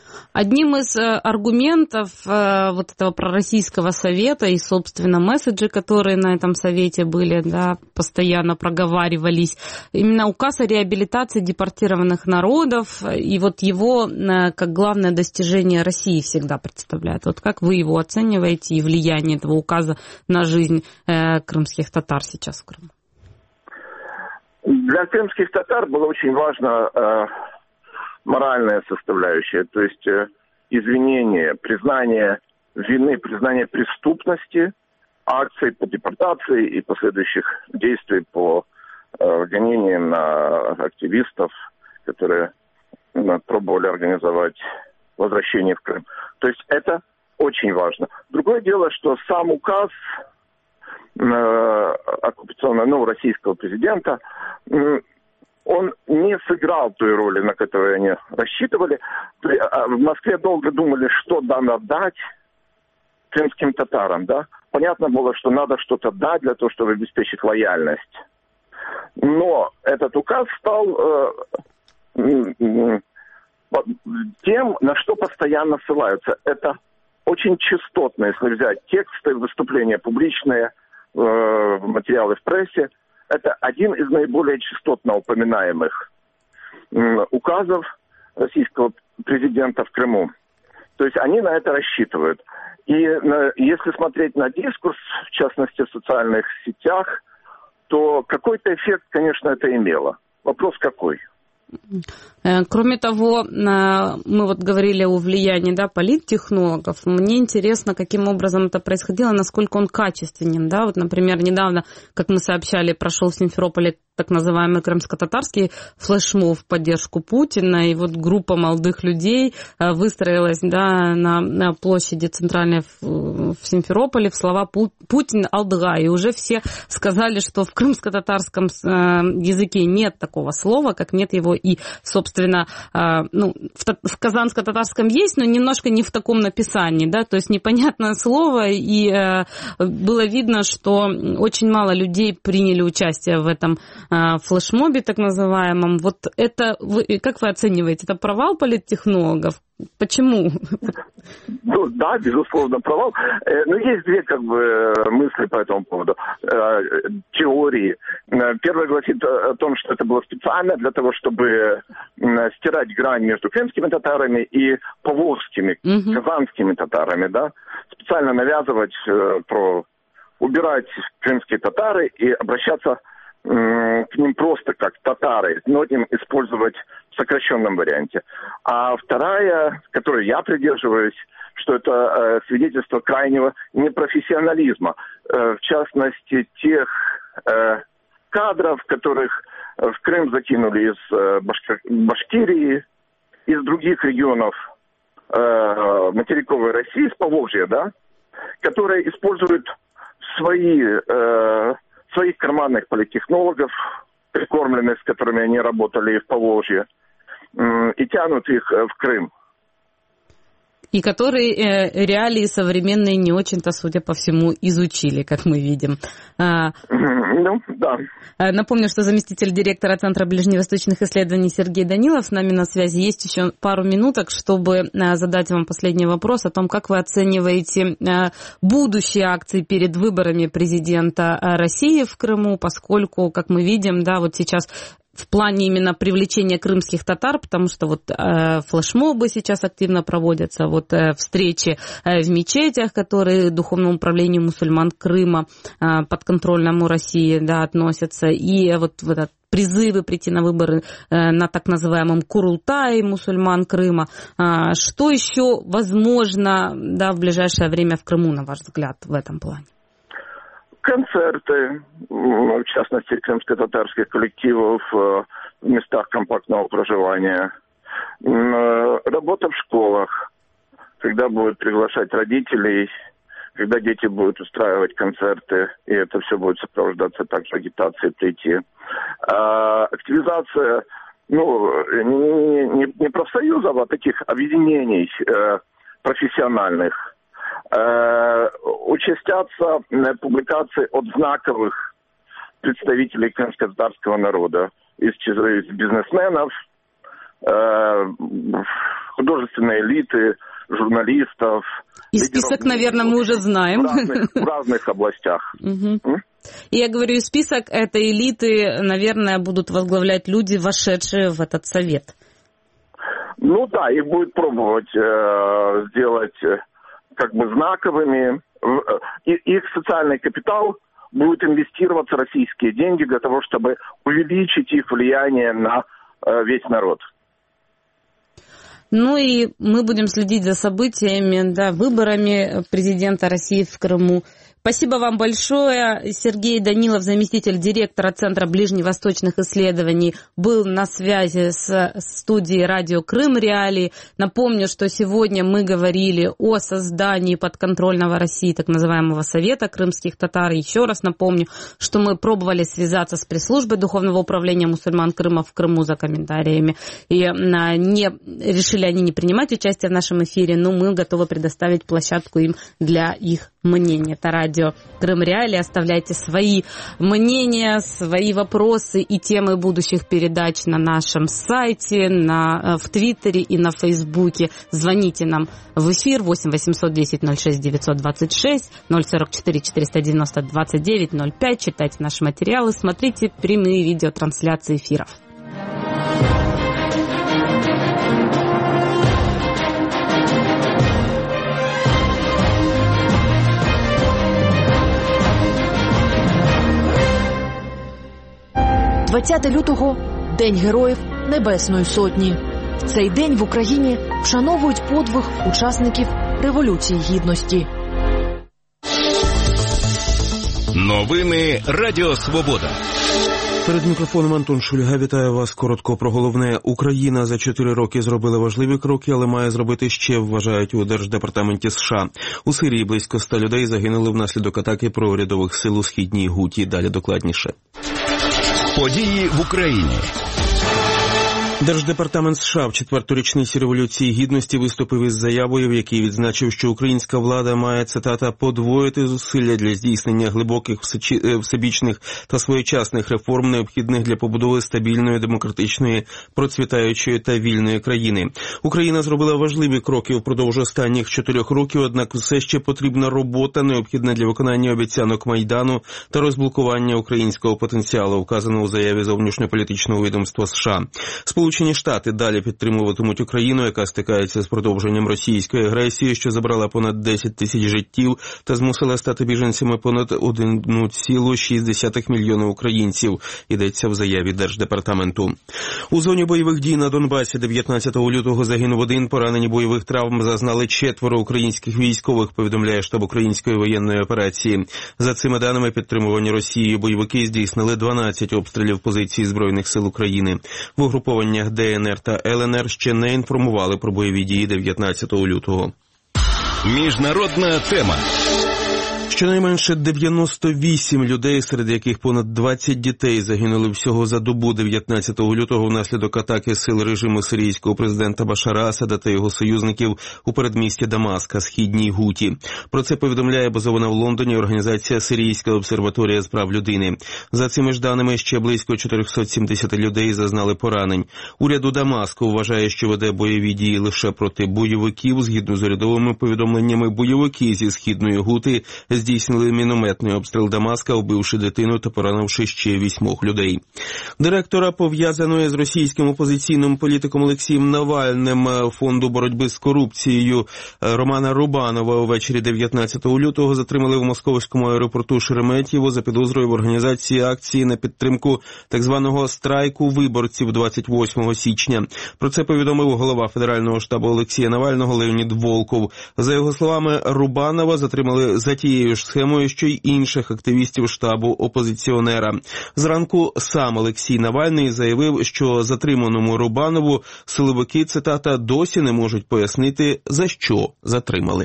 Одним из э, аргументов э, вот этого пророссийского совета и, собственно, месседжи, которые на этом совете были, да, постоянно проговаривались, именно указ о реабилитации депортированных народов, и вот его э, как главное достижение России всегда представляет. Вот как вы его оцениваете и влияние этого указа на жизнь э, крымских татар сейчас в Крыму? Для крымских татар было очень важно э, моральная составляющая, то есть э, извинение, признание вины, признание преступности, акций по депортации и последующих действий по э, гонениям на активистов, которые э, пробовали организовать возвращение в Крым. То есть это очень важно. Другое дело, что сам указ э, оккупационного, ну, российского президента, э, он не сыграл той роли, на которую они рассчитывали. В Москве долго думали, что надо дать крымским татарам, да. Понятно было, что надо что-то дать для того, чтобы обеспечить лояльность. Но этот указ стал э, тем, на что постоянно ссылаются. Это очень частотно, если взять тексты, выступления публичные, э, материалы в прессе. Это один из наиболее частотно упоминаемых э, указов российского президента в Крыму. То есть они на это рассчитывают. И э, если смотреть на дискурс, в частности в социальных сетях, то какой-то эффект, конечно, это имело. Вопрос какой? Кроме того, мы вот говорили о влиянии, да, политтехнологов. Мне интересно, каким образом это происходило, насколько он качественен. Да? Вот, например, недавно, как мы сообщали, прошел в Симферополе так называемый крымско-татарский флешмоб в поддержку Путина, и вот группа молодых людей выстроилась, да, на, на площади центральной в, в Симферополе в слова «Путин алдыга», и уже все сказали, что в крымско-татарском языке нет такого слова, как нет его и, собственно, ну, в, в казанско-татарском есть, но немножко не в таком написании, да, то есть непонятное слово, и было видно, что очень мало людей приняли участие в этом флешмобе, так называемом. Вот это, вы, как вы оцениваете, это провал политтехнологов? Почему? Ну, да, безусловно, провал. Но есть две, как бы, мысли по этому поводу. Теории. Первая гласит о том, что это было специально для того, чтобы стирать грань между крымскими татарами и поволжскими, угу. казанскими татарами, да. Специально навязывать про убирать крымские татары и обращаться к ним просто как татары, но им использовать в сокращенном варианте. А вторая, которой я придерживаюсь, что это э, свидетельство крайнего непрофессионализма. Э, в частности, тех э, кадров, которых в Крым закинули из э, Башкир... Башкирии, из других регионов э, материковой России, из Поволжья, да, которые используют свои... Э, своих карманных политтехнологов, прикормленных, с которыми они работали в Поволжье, и тянут их в Крым. И которые э, реалии современные не очень-то, судя по всему, изучили, как мы видим. А, ну, да. Напомню, что заместитель директора Центра ближневосточных исследований Сергей Данилов с нами на связи. Есть еще пару минуток, чтобы а, задать вам последний вопрос о том, как вы оцениваете а, будущие акции перед выборами президента России в Крыму, поскольку, как мы видим, да, вот сейчас... в плане именно привлечения крымских татар, потому что вот э, флешмобы сейчас активно проводятся, вот э, встречи э, в мечетях, которые Духовному управлению мусульман Крыма э, подконтрольному России, да, относятся, и вот в этот призывы прийти на выборы э, на так называемом Курултае мусульман Крыма. Э, что еще возможно, да, в ближайшее время в Крыму, на ваш взгляд, в этом плане? Концерты, в частности, крымско-татарских коллективов в местах компактного проживания. Работа в школах, когда будут приглашать родителей, когда дети будут устраивать концерты, и это все будет сопровождаться также агитацией прийти. А активизация, ну, не, не, не профсоюзов, а таких объединений э, профессиональных. Э, участятся публикации от знаковых представителей крымско-татарского народа, из, из бизнесменов, э, художественной элиты, журналистов. И список, наверное, мы уже знаем. В разных, в разных областях. Угу. И я говорю, список этой элиты, наверное, будут возглавлять люди, вошедшие в этот совет. Ну да, их будет пробовать э, сделать э, как бы знаковыми. И, их социальный капитал будет инвестироваться российские деньги для того, чтобы увеличить их влияние на э, весь народ. Ну и мы будем следить за событиями, да, выборами президента России в Крыму. Спасибо вам большое. Сергей Данилов, заместитель директора Центра ближневосточных исследований, был на связи с студией радио Крым Реалии. Напомню, что сегодня мы говорили о создании подконтрольного России так называемого Совета крымских татар. Еще раз напомню, что мы пробовали связаться с пресс-службой Духовного управления мусульман Крыма в Крыму за комментариями. И не, решили они не принимать участие в нашем эфире, но мы готовы предоставить площадку им для их мнения. Это радио Крым Реалии. Оставляйте свои мнения, свои вопросы и темы будущих передач на нашем сайте, на, в Твиттере и на Фейсбуке. Звоните нам в эфир восемь восемьсот десять ноль шесть девятьсот двадцать шесть, ноль сорок четыре четыреста девяносто двадцать девять ноль пять. Читайте наши материалы, смотрите прямые видеотрансляции эфиров. двадцятого лютого – День Героїв Небесної Сотні. Цей день в Україні вшановують подвиг учасників Революції Гідності. Новини Радіо Свобода. Перед мікрофоном Антон Шульга. Вітаю вас. Коротко про головне. Україна за чотири роки зробила важливі кроки, але має зробити ще, вважають у Держдепартаменті США. У Сирії близько ста людей загинули внаслідок атаки проурядових сил у Східній Гуті. Далі докладніше. Події в Україні. Держдепартамент США в четверту річницю Революції Гідності виступив із заявою, в якій відзначив, що українська влада має, цитата, «подвоїти зусилля для здійснення глибоких, всебічних та своєчасних реформ, необхідних для побудови стабільної, демократичної, процвітаючої та вільної країни». Україна зробила важливі кроки впродовж останніх чотирьох років, однак все ще потрібна робота, необхідна для виконання обіцянок Майдану та розблокування українського потенціалу, вказано у заяві зовнішньополітичного відомства США. Сполучені Штати далі підтримуватимуть Україну, яка стикається з продовженням російської агресії, що забрала понад десять тисяч життів та змусила стати біженцями понад один цілих шість десятих мільйона українців, йдеться в заяві Держдепартаменту. У зоні бойових дій на Донбасі дев'ятнадцятого лютого загинув один, поранені бойових травм зазнали четверо українських військових, повідомляє штаб української воєнної операції. За цими даними, підтримувані Росією бойовики здійснили дванадцять обстрілів позицій Збройних сил України. В угрупованнях Де Ен Ер та Ел Ен Ер ще не інформували про бойові дії дев'ятнадцятого лютого. Міжнародна тема. Щонайменше дев'яносто вісім людей, серед яких понад двадцять дітей, загинули всього за добу дев'ятнадцятого лютого внаслідок атаки сил режиму сирійського президента Башара Асада та його союзників у передмісті Дамаска, Східній Гуті. Про це повідомляє базована в Лондоні організація Сирійська обсерваторія з прав людини. За цими ж даними, ще близько чотириста сімдесят людей зазнали поранень. Уряд у Дамаску вважає, що веде бойові дії лише проти бойовиків. Згідно з урядовими повідомленнями, бойовики зі Східної Гути здійснили мінометний обстріл Дамаска, вбивши дитину та поранивши ще вісьмох людей. Директора, пов'язаної з російським опозиційним політиком Олексієм Навальним фонду боротьби з корупцією Романа Рубанова увечері дев'ятнадцятого лютого затримали в московському аеропорту Шереметьєво за підозрою в організації акції на підтримку так званого страйку виборців двадцять восьмого січня. Про це повідомив голова Федерального штабу Олексія Навального Леонід Волков. За його словами, Рубанова затримали за тією ж схемою, що й інших активістів штабу опозиціонера. Зранку сам Олексій Навальний заявив, що затриманому Рубанову силовики, цитата, досі не можуть пояснити, за що затримали.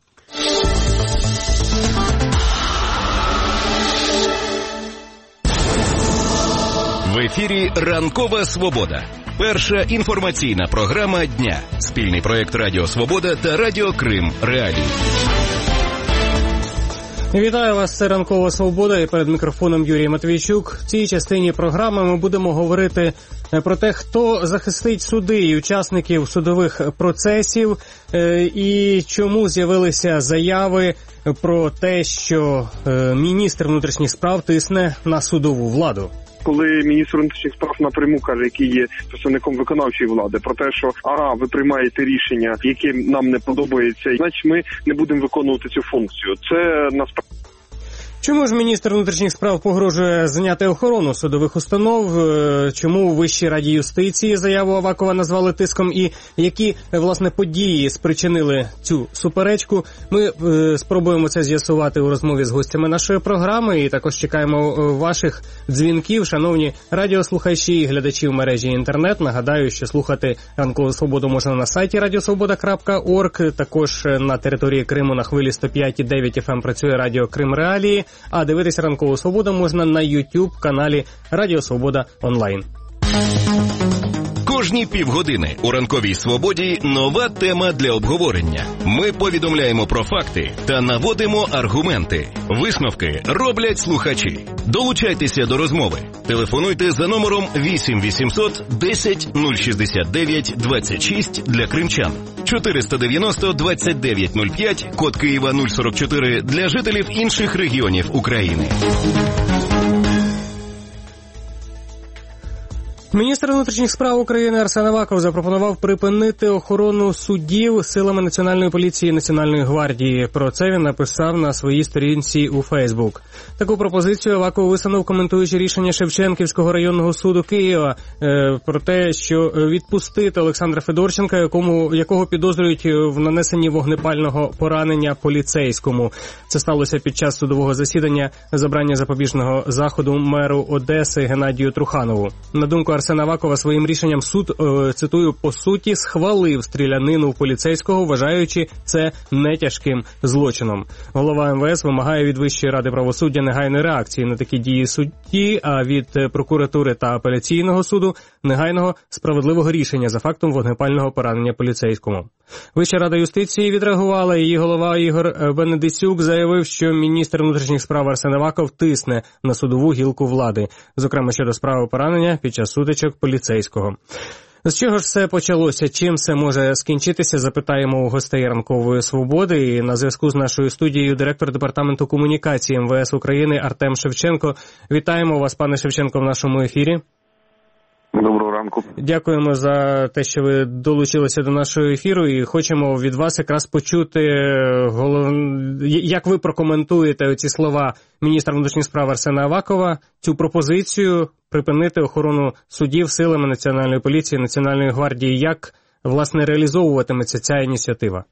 В ефірі «Ранкова Свобода». Перша інформаційна програма дня. Спільний проєкт Радіо Свобода та Радіо Крим Реалії. Вітаю вас, це «Ранкова свобода» і перед мікрофоном Юрій Матвійчук. В цій частині програми ми будемо говорити про те, хто захистить суди і учасників судових процесів, і чому з'явилися заяви про те, що міністр внутрішніх справ тисне на судову владу. Коли міністр внутрішніх справ напряму каже, який є представником виконавчої влади, про те, що ага, ви приймаєте рішення, яке нам не подобається, значить ми не будемо виконувати цю функцію. Це насправді. Чому ж міністр внутрішніх справ погрожує зняти охорону судових установ? Чому у Вищій раді юстиції заяву Авакова назвали тиском? І які, власне, події спричинили цю суперечку? Ми е, спробуємо це з'ясувати у розмові з гостями нашої програми. І також чекаємо ваших дзвінків. Шановні радіослухачі і глядачі в мережі інтернет. Нагадаю, що слухати «Ранкову свободу» можна на сайті радіосвобода крапка орг. Також на території Криму на хвилі сто п'ять і дев'ять еф ем працює радіо Крим Реалії. А дивитися «Ранкову свободу» можна на YouTube-каналі Радіо Свобода онлайн. Кожні півгодини у «Ранковій свободі» нова тема для обговорення. Ми повідомляємо про факти та наводимо аргументи. Висновки роблять слухачі. Долучайтеся до розмови. Телефонуйте за номером вісім вісімсот десять нуль шістдесят дев'ять двадцять шість для кримчан. чотириста дев'яносто двадцять дев'ять нуль п'ять, код Києва нуль сорок чотири для жителів інших регіонів України. Міністр внутрішніх справ України Арсен Аваков запропонував припинити охорону суддів силами Національної поліції і Національної гвардії. Про це він написав на своїй сторінці у Фейсбук. Таку пропозицію Аваков висунув, коментуючи рішення Шевченківського районного суду Києва е, про те, що відпустити Олександра Федорченка, якому, якого підозрюють в нанесенні вогнепального поранення поліцейському. Це сталося під час судового засідання забрання запобіжного заходу меру Одеси Геннадію Труханову. На думку Арсена Авакова, своїм рішенням суд, е, цитую, по суті, схвалив стрілянину в поліцейського, вважаючи це не тяжким злочином. Голова ем ве ес вимагає від Вищої ради правосуддя негайної реакції на такі дії судді, а від прокуратури та апеляційного суду негайного справедливого рішення за фактом вогнепального поранення поліцейському. Вища рада юстиції відреагувала, її голова Ігор Венедисюк заявив, що міністр внутрішніх справ Арсен Аваков тисне на судову гілку влади, зокрема щодо справи поранення під час сутичок поліцейського. З чого ж все почалося? Чим це може скінчитися? Запитаємо у гостей «Ранкової свободи». І на зв'язку з нашою студією директор департаменту комунікації ем ве ес України Артем Шевченко. Вітаємо вас, пане Шевченко, в нашому ефірі. Доброго ранку. Дякуємо за те, що ви долучилися до нашого ефіру, і хочемо від вас якраз почути, голов... як ви прокоментуєте оці слова міністра внутрішніх справ Арсена Авакова, цю пропозицію припинити охорону суддів силами Національної поліції, Національної гвардії. Як, власне, реалізовуватиметься ця ініціатива?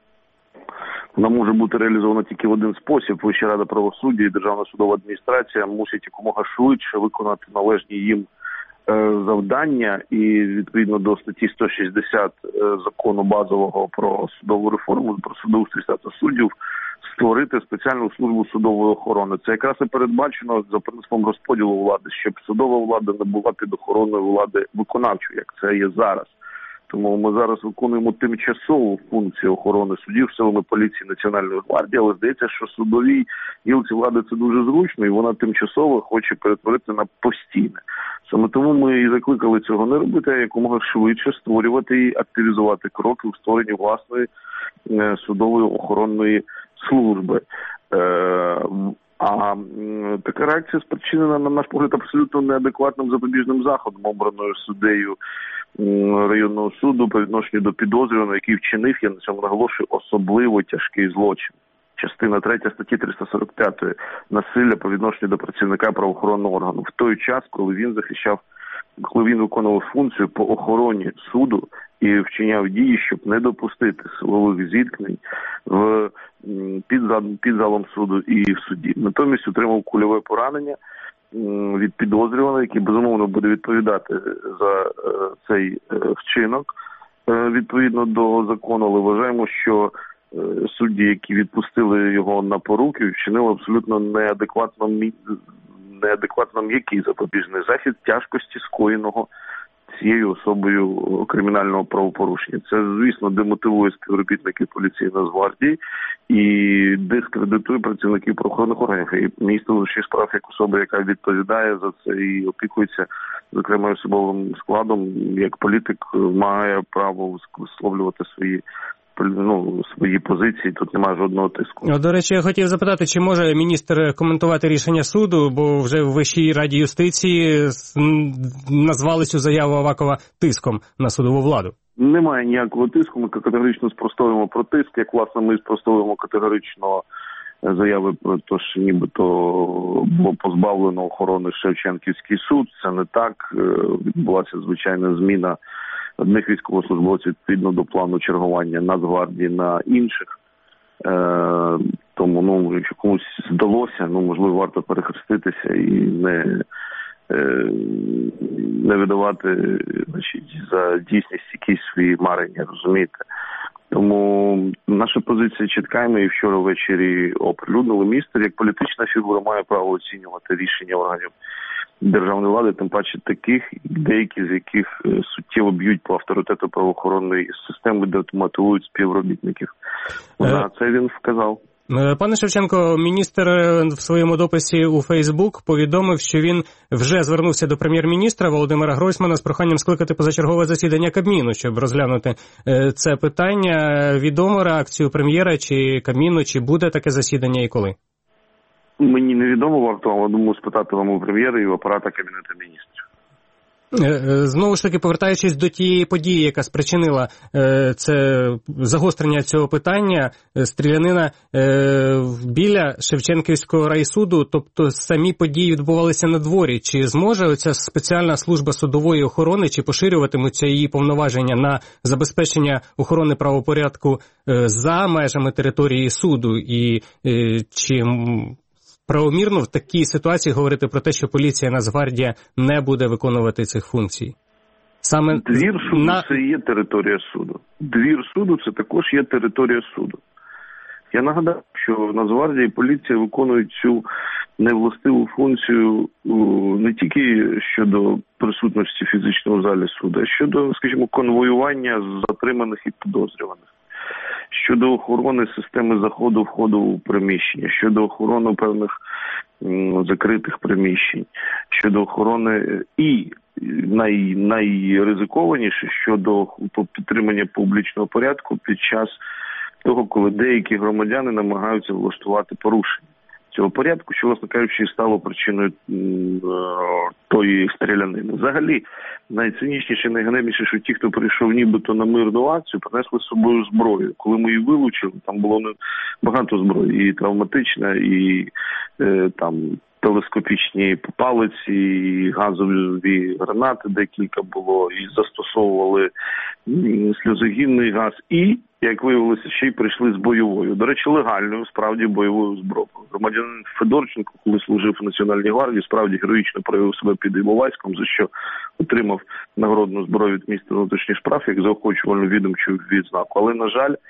Вона може бути реалізована тільки в один спосіб. Вища рада правосуддя і Державна судова адміністрація мусять якомога швидше виконати належні їм завдання, і відповідно до статті сто шістдесят закону базового про судову реформу, про судоустрій статус суддів, створити спеціальну службу судової охорони. Це якраз і передбачено за принципом розподілу влади, щоб судова влада не була під охороною влади виконавчої, як це є зараз. Тому ми зараз виконуємо тимчасову функцію охорони суддів силами поліції, Національної гвардії, але здається, що судовій гілці влади це дуже зручно, і вона тимчасово хоче перетворити на постійне. Саме тому ми і закликали цього не робити, а якомога швидше створювати і активізувати кроки у створенні власної е, судової охоронної служби. Е, А така реакція спричинена, на наш погляд, абсолютно неадекватним запобіжним заходом, обраною суддею районного суду по відношенню до підозрюваного, який вчинив, я на цьому наголошую, особливо тяжкий злочин. Частина третя статті триста сорок п'ять насилля по відношенню до працівника правоохоронного органу. В той час, коли він захищав, коли він виконував функцію по охороні суду і вчиняв дії, щоб не допустити силових зіткнень в під, під залом суду і в суді. Натомість отримав кульове поранення від підозрюваного, який, безумовно, буде відповідати за цей вчинок відповідно до закону, але вважаємо, що судді, які відпустили його на поруки, вчинили абсолютно неадекватно, неадекватно м'який запобіжний захід тяжкості скоєного цією особою кримінального правопорушення. Це, звісно, демотивує співробітників поліції Нацгвардії і дискредитує працівників правоохоронних органів. І міністр внутрішніх справ, як особа, яка відповідає за це і опікується, зокрема, особовим складом, як політик, має право висловлювати свої ну, свої позиції, тут немає жодного тиску. До речі, я хотів запитати, чи може міністр коментувати рішення суду, бо вже в Вищій раді юстиції назвали цю заяву Авакова тиском на судову владу? Немає ніякого тиску, ми категорично спростовуємо про тиск, як, власне, ми спростовуємо категорично заяви про те, що нібито було позбавлено охорони Шевченківський суд. Це не так. Відбулася звичайна зміна одних військовослужбовців відповідно до плану чергування Нацгвардії на інших. Е, тому, ну, якщо комусь здалося, ну, можливо, варто перехреститися і не, е, не видавати, значить, за дійсність якісь свої марення, розумієте. Тому наша позиція чітка, ми і вчора ввечері оприлюднили. Міністр як політична фігура має право оцінювати рішення органів державної влади, тим паче таких, деякі з яких суттєво б'ють по авторитету правоохоронної системи, де мотивують співробітників. На це він вказав. Пане Шевченко, міністр в своєму дописі у Фейсбук повідомив, що він вже звернувся до прем'єр-міністра Володимира Гройсмана з проханням скликати позачергове засідання Кабміну, щоб розглянути це питання. Відомо реакцію прем'єра чи Кабміну, чи буде таке засідання і коли? Мені невідомо, варто, але думаю спитати вам у прем'єра і у апарата Кабінету міністрів. Знову ж таки, повертаючись до тієї події, яка спричинила е, це загострення цього питання, стрілянина е, біля Шевченківського райсуду, тобто самі події відбувалися на дворі. Чи зможе оця спеціальна служба судової охорони, чи поширюватимуться її повноваження на забезпечення охорони правопорядку е, за межами території суду? І е, чи правомірно в такій ситуації говорити про те, що поліція Нацгвардія не буде виконувати цих функцій? Саме Двір суду на... – це є територія суду. Двір суду – це також є територія суду. Я нагадаю, що Нацгвардія і поліція виконують цю невластиву функцію не тільки щодо присутності фізичного в залі суду, а щодо, скажімо, конвоювання затриманих і підозрюваних. Щодо охорони системи заходу-входу в приміщення, щодо охорони певних м, закритих приміщень, щодо охорони і най, найризикованіше щодо підтримання публічного порядку під час того, коли деякі громадяни намагаються влаштувати порушення цього порядку, що, власне кажучи, стало причиною м, тої стрілянини. Взагалі, найцинічніше, найганебніше, що ті, хто прийшов нібито на мирну акцію, принесли з собою зброю. Коли ми її вилучили, там було багато зброї, і травматична, і е, там телескопічні палиці, і газові гранати декілька було, і застосовували сльозогінний газ, і, як виявилося, ще й прийшли з бойовою. До речі, легальною, справді, бойовою зброєю. Громадянин Федорченко, коли служив в Національній гвардії, справді героїчно проявив себе під Іловайськом, за що отримав нагородну зброю від міністра внутрішніх справ, як заохочувальну відомчу відзнаку. Але, на жаль,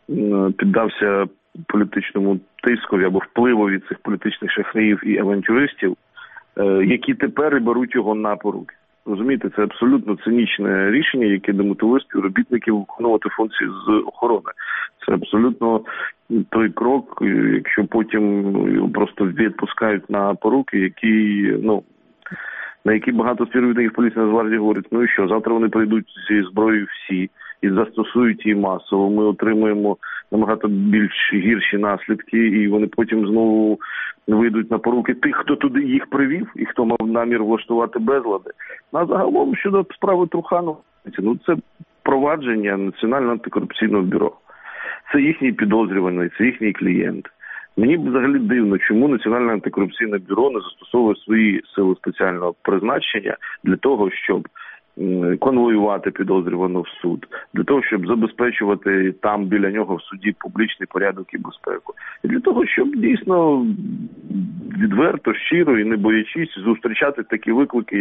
піддався політичному тискові або впливові цих політичних шахраїв і авантюристів, які тепер і беруть його на поруки. Розумієте, це абсолютно цинічне рішення, яке демотивує співробітників виконувати функції з охорони. Це абсолютно той крок, якщо потім просто відпускають на поруки, які, ну, на які багато співробітників поліції Нацгвардії говорять, ну і що, завтра вони прийдуть зі зброєю всі і застосують її масово. Ми отримуємо набагато більш гірші наслідки, і вони потім знову вийдуть на поруки тих, хто туди їх привів, і хто мав намір влаштувати безлади. А загалом щодо справи Труханова, ну це провадження Національного антикорупційного бюро. Це їхній підозрюваний, це їхній клієнт. Мені взагалі дивно, чому Національне антикорупційне бюро не застосовує свої сили спеціального призначення для того, щоб конвоювати підозрюваного в суд, для того, щоб забезпечувати там біля нього в суді публічний порядок і безпеку. І для того, щоб дійсно відверто, щиро і не боячись зустрічати такі виклики, як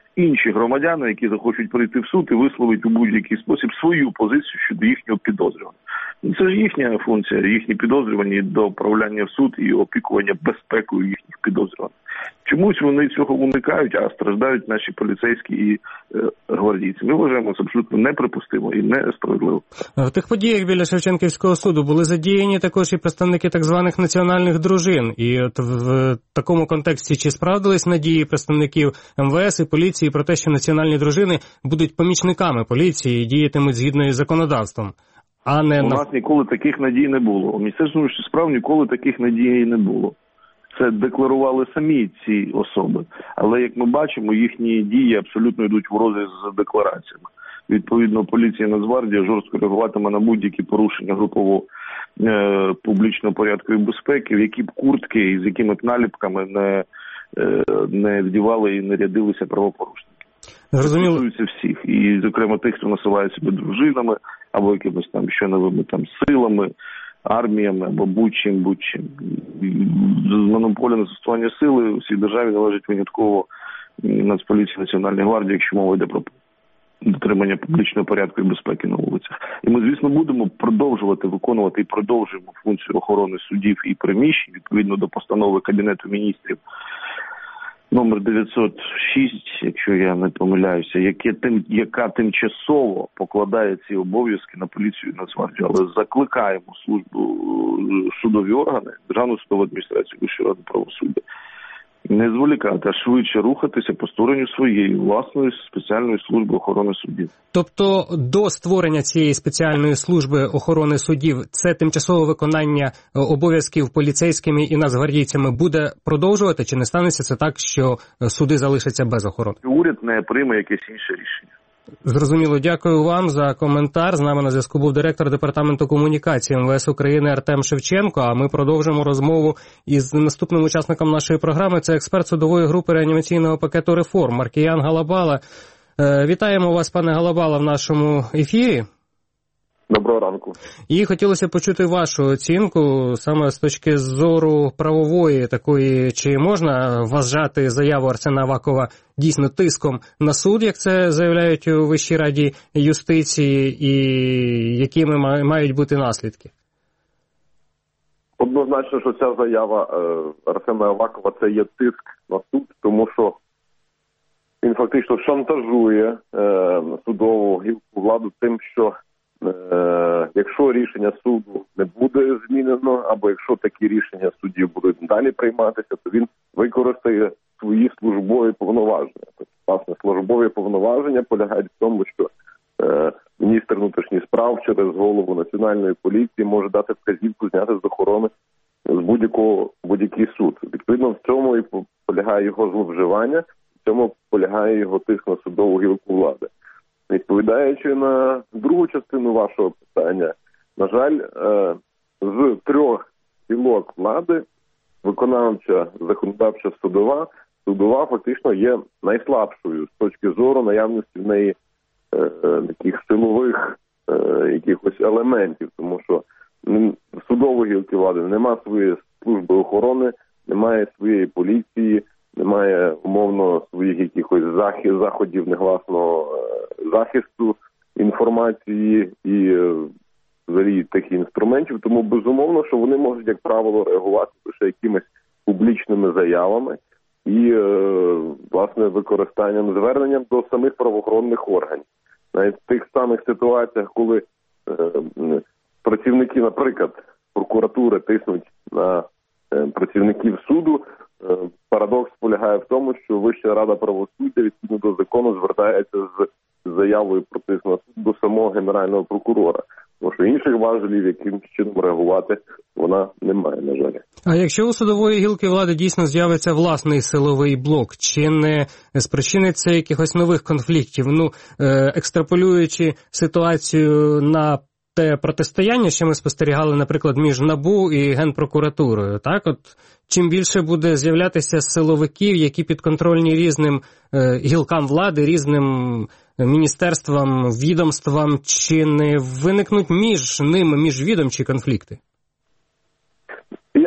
інші громадяни, які захочуть прийти в суд і висловити у будь-який спосіб свою позицію щодо їхнього підозрюваного. Це ж їхня функція, їхні підозрювані до управління в суд і опікування безпекою їхніх підозрюваних. Чомусь вони цього уникають, а страждають наші поліцейські і е, гвардійці. Ми вважаємо це абсолютно неприпустимо і несправедливо. В тих подіях біля Шевченківського суду були задіяні також і представники так званих національних дружин. І от в такому контексті чи справдились надії представників ем ве ес і поліції про те, що національні дружини будуть помічниками поліції і діятимуть згідно із законодавством? А не У на... нас ніколи таких надій не було. У Міністерстві внутрішніх справ ніколи таких надій не було. Це декларували самі ці особи. Але, як ми бачимо, їхні дії абсолютно йдуть в розріз з деклараціями. Відповідно, поліція і Нацгвардія жорстко реагуватиме на будь-які порушення групового е, публічного порядку і безпеки, в які б куртки і з якими б наліпками не, е, не вдівали і не рядилися правопорушники. Зрозуміло. Стосується всіх. І, зокрема, тих, хто називає себе дружинами, або якимось там ще новими там силами, арміями, або будь-чим, будь-чим. Монополія на застосування сили у цій державі належить винятково Нацполіції, Національній гвардії, якщо мова йде про дотримання публічного порядку і безпеки на вулицях. І ми, звісно, будемо продовжувати виконувати і продовжуємо функцію охорони судів і приміщень, відповідно до постанови Кабінету міністрів номер дев'ятсот шість, якщо я не помиляюся, яке тим, яка тимчасово покладає ці обов'язки на поліцію і Нацгвардію. Але закликаємо службу, судові органи, Державну судову адміністрацію, Вищу раду правосуддя, не зволікати, а швидше рухатися по стороні своєї власної спеціальної служби охорони судів. Тобто до створення цієї спеціальної служби охорони судів це тимчасове виконання обов'язків поліцейськими і нацгвардійцями буде продовжувати, чи не станеться це так, що суди залишаться без охорони? Уряд не прийме якесь інше рішення. Зрозуміло. Дякую вам за коментар. З нами на зв'язку був директор Департаменту комунікації ем ве ес України Артем Шевченко. А ми продовжимо розмову із наступним учасником нашої програми. Це експерт судової групи реанімаційного пакету реформ Маркіян Галабала. Вітаємо вас, пане Галабала, в нашому ефірі. Доброго ранку. І хотілося почути вашу оцінку саме з точки зору правової такої, чи можна вважати заяву Арсена Авакова дійсно тиском на суд, як це заявляють у Вищій раді юстиції, і якими мають бути наслідки? Однозначно, що ця заява Арсена Авакова – це є тиск на суд, тому що він фактично шантажує судову гілку владу тим, що Е, якщо рішення суду не буде змінено, або якщо такі рішення суддів будуть далі прийматися, то він використає свої службові повноваження. Тобто, власне, службові повноваження полягають в тому, що е, міністр внутрішніх справ через голову Національної поліції може дати вказівку зняти з охорони з будь-якого будь-який суд. Відповідно, в цьому і полягає його зловживання, в цьому полягає його тиск на судову гілку влади. Відповідаючи на другу частину вашого питання, на жаль, з трьох гілок влади виконавча, законодавча, судова, судова фактично є найслабшою з точки зору наявності в неї таких силових якихось елементів, тому що в судової гілки влади немає своєї служби охорони, немає своєї поліції, немає умовно своїх якихось заходів негласного захисту інформації і взагалі таких інструментів. Тому безумовно, що вони можуть, як правило, реагувати лише якимись публічними заявами і, власне, використанням, зверненням до самих правоохоронних органів. Навіть в тих самих ситуаціях, коли працівники, наприклад, прокуратури тиснуть на працівників суду, парадокс полягає в тому, що Вища рада правосуддя відповідно до закону звертається з заявою про тиск на суд до самого Генерального прокурора. Тому що інших важелів, яким чином реагувати, вона не має, на жаль. А якщо у судової гілки влади дійсно з'явиться власний силовий блок, чи не спричиниться якихось нових конфліктів? Ну, екстраполюючи ситуацію на те протистояння, що ми спостерігали, наприклад, між НАБУ і Генпрокуратурою, так, от чим більше буде з'являтися силовиків, які підконтрольні різним е, гілкам влади, різним міністерствам, відомствам, чи не виникнуть між ними міжвідомчі конфлікти? Я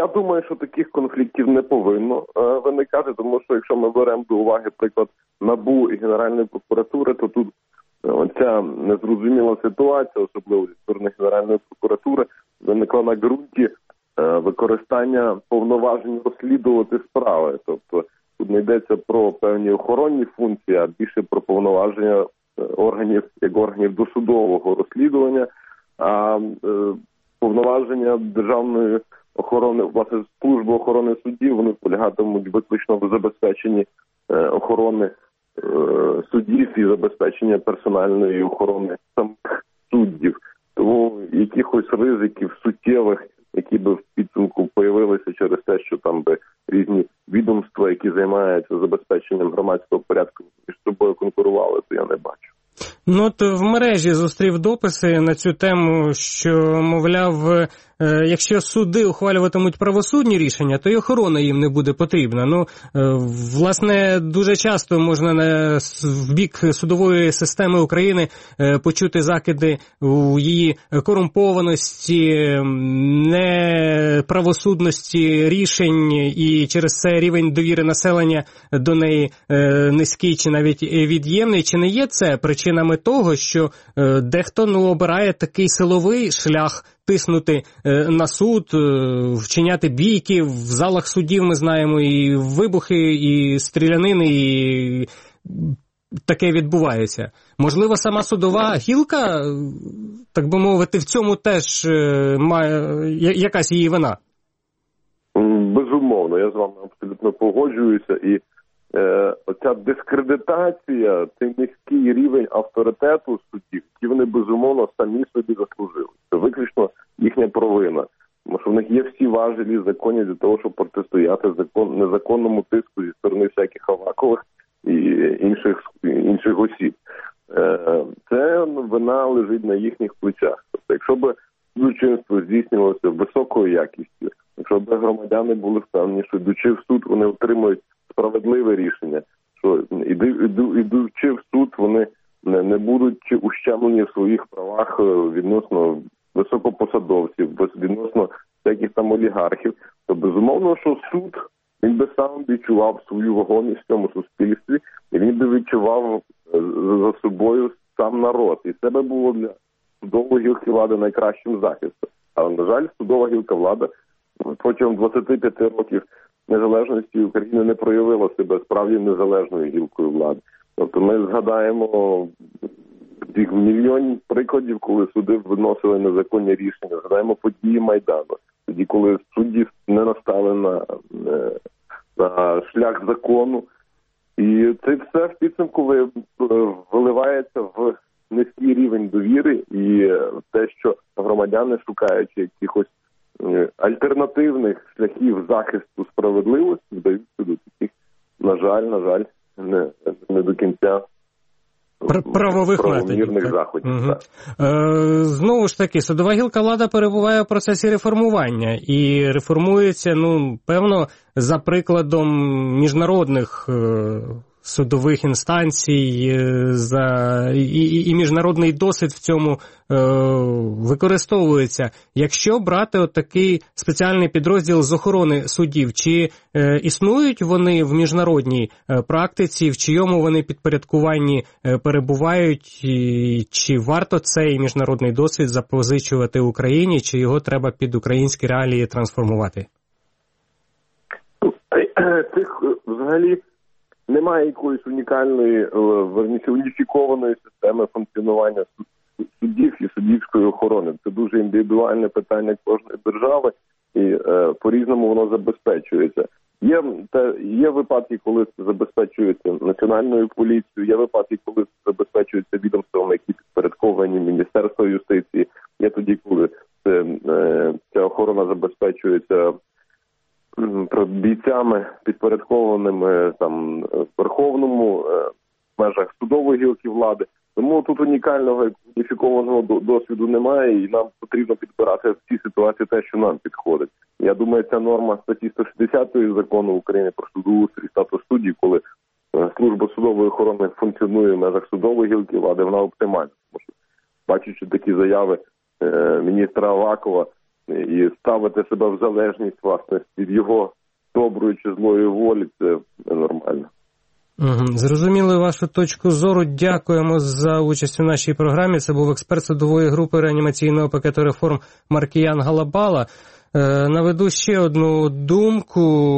я думаю, що таких конфліктів не повинно е, виникати, тому що якщо ми беремо до уваги приклад НАБУ і Генеральної прокуратури, то тут оця незрозуміла ситуація, особливо зі сторони Генеральної прокуратури, виникла на ґрунті е, використання повноважень розслідувати справи. Тобто тут не йдеться про певні охоронні функції, а більше про повноваження органів, як органів досудового розслідування, а е, повноваження державної охорони, власне, служби охорони суддів, вони полягатимуть виключно в забезпеченні е, охорони е, суддів і забезпечення персональної охорони самих суддів. Тому якихось ризиків суттєвих, які би в підсумку появилися через те, що там би різні відомства, які займаються забезпеченням громадського порядку, між собою конкурували, то я не бачу. Ну, от в мережі зустрів дописи на цю тему, що, мовляв, якщо суди ухвалюватимуть правосудні рішення, то й охорона їм не буде потрібна. Ну, власне, дуже часто можна на, в бік судової системи України почути закиди у її корумпованості, неправосудності рішень, і через це рівень довіри населення до неї низький чи навіть від'ємний. Чи не є це причинами того, що дехто ну, обирає такий силовий шлях тиснути на суд, вчиняти бійки, в залах судів ми знаємо і вибухи, і стрілянини, і таке відбувається. Можливо, сама судова гілка, так би мовити, в цьому теж має якась її вина? Безумовно, я з вами абсолютно погоджуюся. І е, оця дискредитація, цей низький рівень авторитету суддів, які вони безумовно самі собі заслужили. Це виключно їхня провина. Тому що в них є всі важелі законні для того, щоб протистояти закон, незаконному тиску зі сторони всяких Авакових і інших, інших осіб. Е, це вина лежить на їхніх плечах. Тобто, якщо б судочинство здійснювалося високою якістю, якщо б громадяни були впевнені, що йдучи в суд, вони отримують справедливе рішення, що ідучи в суд, вони не, не будуть ущемлені в своїх правах відносно високопосадовців, відносно всяких там олігархів, то безумовно, що суд, він би сам відчував свою вагомість в цьому суспільстві, і він би відчував за собою сам народ. І це би було для судової гілки влади найкращим захистом. Але, на жаль, судова гілка влади протягом двадцяти п'яти років незалежності України не проявила себе справді незалежною гілкою влади. Тобто ми згадаємо мільйон прикладів, коли суди виносили незаконні рішення, згадаємо події Майдану, тоді, коли судді не настали на, на шлях закону. І це все в підсумку виливається в низький рівень довіри і те, що громадяни, шукаючи якихось альтернативних шляхів захисту справедливості, вдаються до таких, на жаль, на жаль, не, не до кінця правових методів. заходів. Угу. Е, знову ж таки, судова гілка влади перебуває в процесі реформування і реформується, ну, певно, за прикладом міжнародних е, судових інстанцій, за і, і міжнародний досвід в цьому е, використовується. Якщо брати от такий спеціальний підрозділ з охорони суддів, чи е, існують вони в міжнародній е, практиці, в чийому вони підпорядкуванні е, перебувають, і, чи варто цей міжнародний досвід запозичувати Україні, чи його треба під українські реалії трансформувати? Цих взагалі немає якоїсь унікальної, верніше, уніфікованої системи функціонування суддів і суддівської охорони. Це дуже індивідуальне питання кожної держави, і е, по-різному воно забезпечується. Є, те, є випадки, коли це забезпечується національною поліцією, є випадки, коли це забезпечується відомствами, які підпорядковані Міністерства юстиції, є тоді, коли це, е, ця охорона забезпечується бійцями, підпорядкованими там Верховному, в межах судової гілки влади. Тому тут унікального уніфікованого досвіду немає, і нам потрібно підбирати в цій ситуації те, що нам підходить. Я думаю, ця норма статті сто шістдесят закону України про судоустрій і статус суддів, коли служба судової охорони функціонує в межах судової гілки влади, вона оптимальна. Тому що, бачачи такі заяви е, міністра Авакова, і ставити себе в залежність, власне, від його доброї чи злої волі, це ненормально. Угу. Зрозуміли вашу точку зору. Дякуємо за участь у нашій програмі. Це був експерт судової групи реанімаційного пакету реформ Маркіян Галабала. Наведу ще одну думку.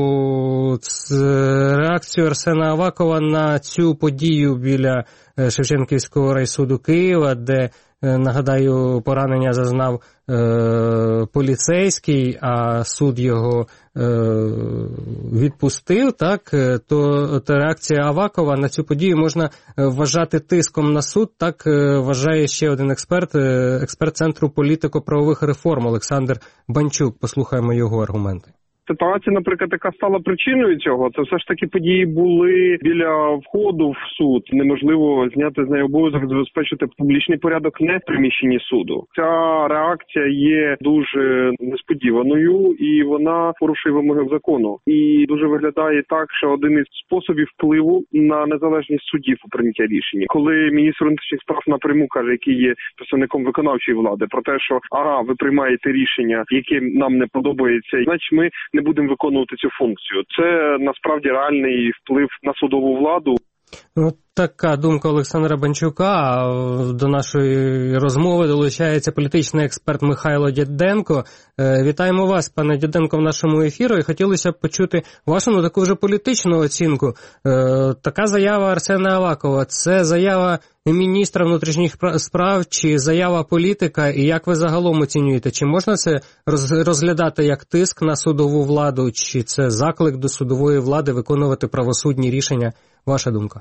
Реакцію Арсена Авакова на цю подію біля Шевченківського райсуду Києва, де, нагадаю, поранення зазнав е, поліцейський, а суд його е, відпустив, так, то, то реакція Авакова на цю подію можна вважати тиском на суд, так вважає ще один експерт, експерт Центру політико-правових реформ Олександр Банчук. Послухаємо його аргументи. Ситуація, наприклад, яка стала причиною цього, це все ж таки події були біля входу в суд. Неможливо зняти з неї обов'язок забезпечити публічний порядок не в приміщенні суду. Ця реакція є дуже несподіваною і вона порушує вимоги закону. І дуже виглядає так, що один із способів впливу на незалежність суддів у прийнятті рішення. Коли міністр внутрішніх справ напряму каже, який є представником виконавчої влади, про те, що ага, ви приймаєте рішення, яке нам не подобається, значить ми не будемо виконувати цю функцію. Це насправді реальний вплив на судову владу. Ну, така думка Олександра Банчука. До нашої розмови долучається політичний експерт Михайло Діденко. Вітаємо вас, пане Діденко, в нашому ефірі. І хотілося б почути вашу, ну, таку вже політичну оцінку. Така заява Арсена Авакова – це заява міністра внутрішніх справ чи заява політика? І як ви загалом оцінюєте? Чи можна це розглядати як тиск на судову владу, чи це заклик до судової влади виконувати правосудні рішення? Ваша думка?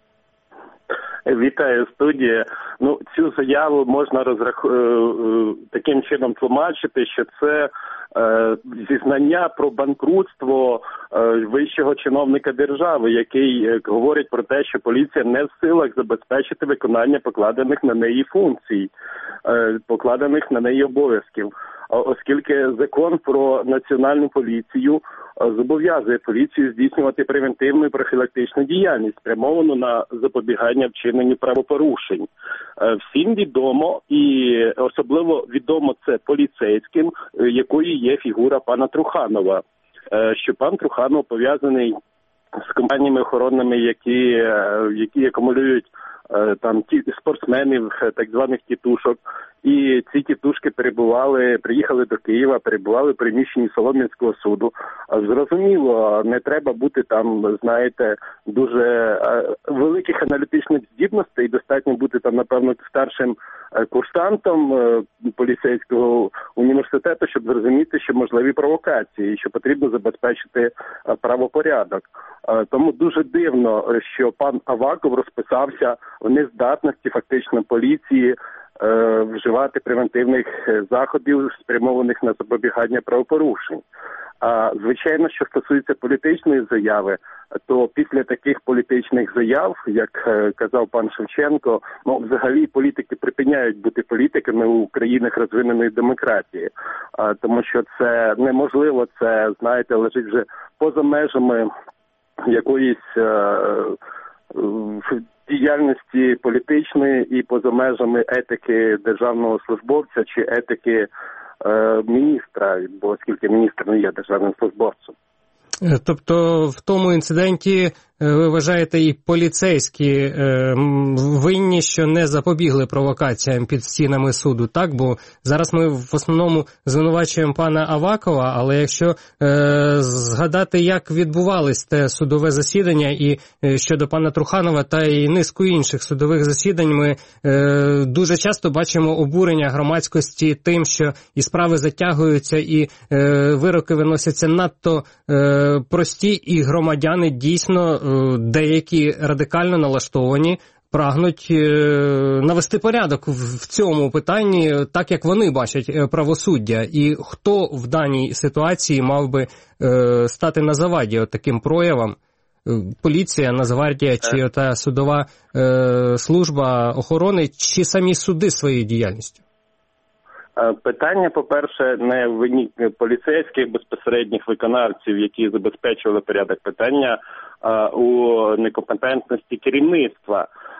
Вітаю, студія. Ну, цю заяву можна розрах... таким чином тлумачити, що це е, зізнання про банкрутство е, вищого чиновника держави, який говорить про те, що поліція не в силах забезпечити виконання покладених на неї функцій, е, покладених на неї обов'язків. Оскільки закон про національну поліцію зобов'язує поліцію здійснювати превентивну і профілактичну діяльність, спрямовану на запобігання вчиненню правопорушень. Всім відомо, і особливо відомо це поліцейським, якою є фігура пана Труханова, що пан Труханов пов'язаний з компаніями охоронними, які, які акумулюють там ті спортсменів, так званих тітушок. І ці тітушки перебували, приїхали до Києва, перебували в приміщенні Солом'янського суду. Зрозуміло, не треба бути там, знаєте, дуже великих аналітичних здібностей, достатньо бути там, напевно, старшим курсантом поліцейського університету, щоб зрозуміти, що можливі провокації, що потрібно забезпечити правопорядок. Тому дуже дивно, що пан Аваков розписався в нездатності фактично поліції вживати превентивних заходів, спрямованих на запобігання правопорушень. А звичайно, що стосується політичної заяви, то після таких політичних заяв, як казав пан Шевченко, ну взагалі політики припиняють бути політиками у країнах розвиненої демократії, а, тому що це неможливо, це, знаєте, лежить вже поза межами якоїсь е, діяльності політичної і поза межами етики державного службовця чи етики е, міністра, бо оскільки міністр не є державним службовцем. Тобто в тому інциденті ви вважаєте і поліцейські е, винні, що не запобігли провокаціям під стінами суду, так? Бо зараз ми в основному звинувачуємо пана Авакова, але якщо е, згадати, як відбувалось те судове засідання і е, щодо пана Труханова та і низку інших судових засідань, ми е, дуже часто бачимо обурення громадськості тим, що і справи затягуються, і е, вироки виносяться надто е, прості, і громадяни дійсно деякі радикально налаштовані, прагнуть навести порядок в цьому питанні, так як вони бачать правосуддя. І хто в даній ситуації мав би стати на заваді от таким проявам? Поліція, Нацгвардія чи ота судова служба охорони, чи самі суди своєю діяльністю? Питання, по-перше, не в вині поліцейських безпосередніх виконавців, які забезпечували порядок. Питання а, у некомпетентності керівництва.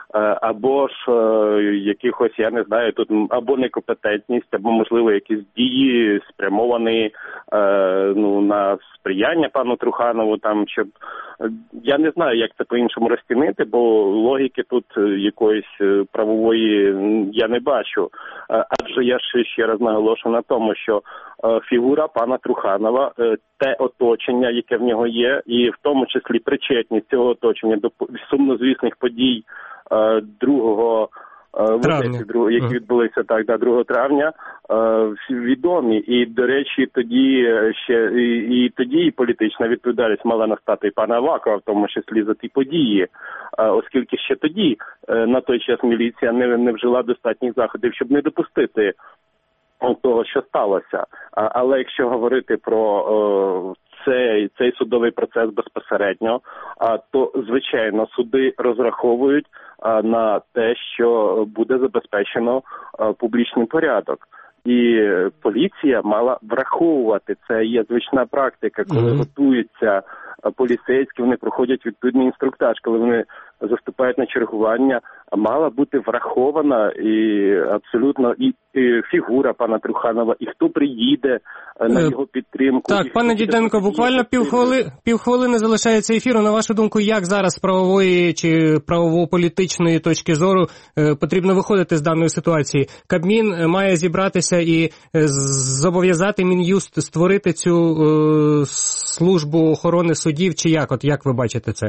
або ж якихось, я не знаю, тут або некомпетентність, або, можливо, якісь дії спрямовані ну, на сприяння пану Труханову, там, щоб, я не знаю, як це по-іншому розцінити, бо логіки тут якоїсь правової я не бачу. Адже я ще, ще раз наголошую на тому, що фігура пана Труханова, те оточення, яке в нього є, і в тому числі причетність цього оточення до сумнозвісних подій другого травня, які відбулися так, да, другого травня, відомі. І, до речі, тоді ще і, і тоді і політична відповідальність мала настати і пана Авакова, в тому числі за ті події, оскільки ще тоді на той час міліція не, не вжила достатніх заходів, щоб не допустити того, що сталося. Але якщо говорити про цей, цей судовий процес безпосередньо, то, звичайно, суди розраховують на те, що буде забезпечено публічний порядок. І поліція мала враховувати, це є звична практика, коли mm-hmm. готуються поліцейські, вони проходять відповідний інструктаж, коли вони заступають на чергування, мала бути врахована і абсолютно і, і фігура пана Труханова, і хто приїде на його підтримку. Так, пане Діденко, буквально півхвили, півхвилини залишається ефіру. На вашу думку, як зараз з правової чи правово-політичної точки зору е, потрібно виходити з даної ситуації? Кабмін має зібратися і е, зобов'язати Мін'юст створити цю е, службу охорони судів, чи як? От як ви бачите це?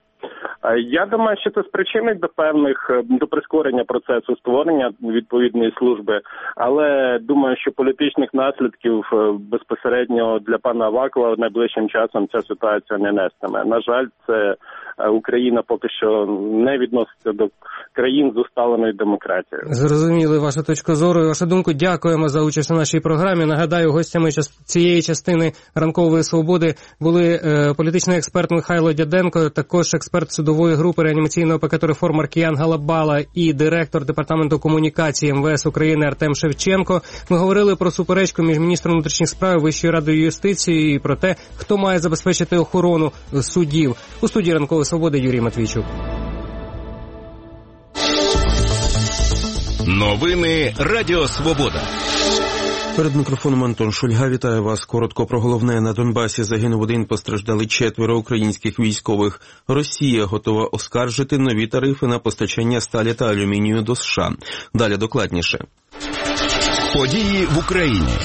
Я думаю, що це спричинить до певних, до прискорення процесу створення відповідної служби, але думаю, що політичних наслідків безпосередньо для пана Авакова найближчим часом ця ситуація не нестиме. На жаль, це Україна поки що не відноситься до країн з усталеною демократією. Зрозуміли вашу точку зору і вашу думку. Дякуємо за участь у нашій програмі. Нагадаю, гостями цієї частини «Ранкової свободи» були е, політичний експерт Михайло Діденко, також експерт судової групи реанімаційного пакету реформ Маркіян Галабала і директор департаменту комунікації ем ве ес України Артем Шевченко. Ми говорили про суперечку між міністром внутрішніх справ і Вищою радою юстиції і про те, хто має забезпечити охорону судів. У студії «Ранкової свободи» Юрій Матвійчук. Новини Радіо Свобода. Перед мікрофоном Антон Шульга. Вітаю вас. Коротко про головне. На Донбасі загинув один, постраждали четверо українських військових. Росія готова оскаржити нові тарифи на постачання сталі та алюмінію до США. Далі докладніше. Події в Україні.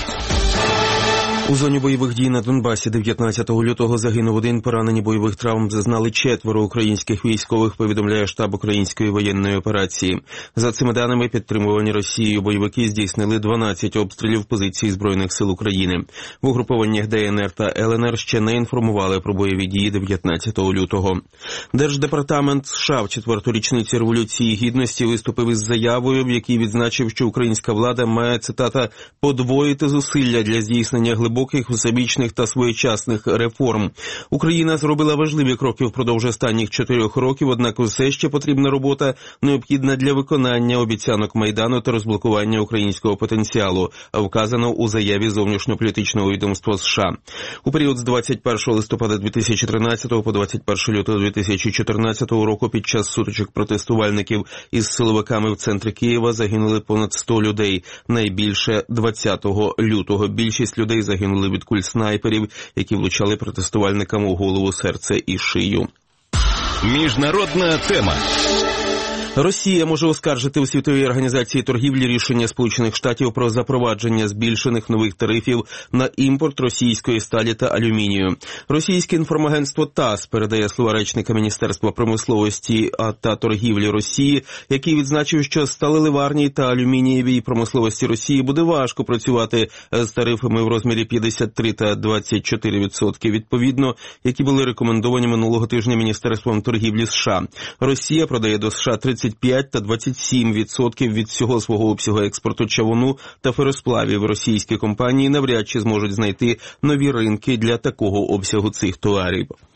У зоні бойових дій на Донбасі дев'ятнадцятого лютого загинув один, поранені бойових травм зазнали четверо українських військових, повідомляє штаб української воєнної операції. За цими даними, підтримувані Росією бойовики здійснили дванадцять обстрілів позицій Збройних сил України. В угрупованнях де ен ер та ел ен ер ще не інформували про бойові дії дев'ятнадцятого лютого. Держдепартамент США в четверту річницю Революції Гідності виступив із заявою, в якій відзначив, що українська влада має, цитата, «подвоїти зусилля для здійснення глибоких глибоких, всебічних та своєчасних реформ. Україна зробила важливі кроки впродовж останніх чотирьох років, однак все ще потрібна робота, необхідна для виконання обіцянок Майдану та розблокування українського потенціалу, вказано у заяві зовнішньополітичного відомства США. У період з двадцять першого листопада дві тисячі тринадцятого по двадцять перше лютого дві тисячі чотирнадцятого року під час сутичок протестувальників із силовиками в центрі Києва загинули понад сто людей, найбільше двадцятого лютого. Більшість людей загинули від куль снайперів, які влучали протестувальникам у голову, серце і шию. Міжнародна тема. Росія може оскаржити у Світовій організації торгівлі рішення Сполучених Штатів про запровадження збільшених нових тарифів на імпорт російської сталі та алюмінію. Російське інформагентство ТАСС передає слова речника Міністерства промисловості та торгівлі Росії, який відзначив, що сталеливарній та алюмінієвій промисловості Росії буде важко працювати з тарифами в розмірі п'ятдесят три та двадцять чотири відсотки, відповідно, які були рекомендовані минулого тижня Міністерством торгівлі США. Росія продає до США тридцять п'ять та двадцять сім відсотків від всього свого обсягу експорту чавуну та феросплавів. Російські компанії навряд чи зможуть знайти нові ринки для такого обсягу цих товарів.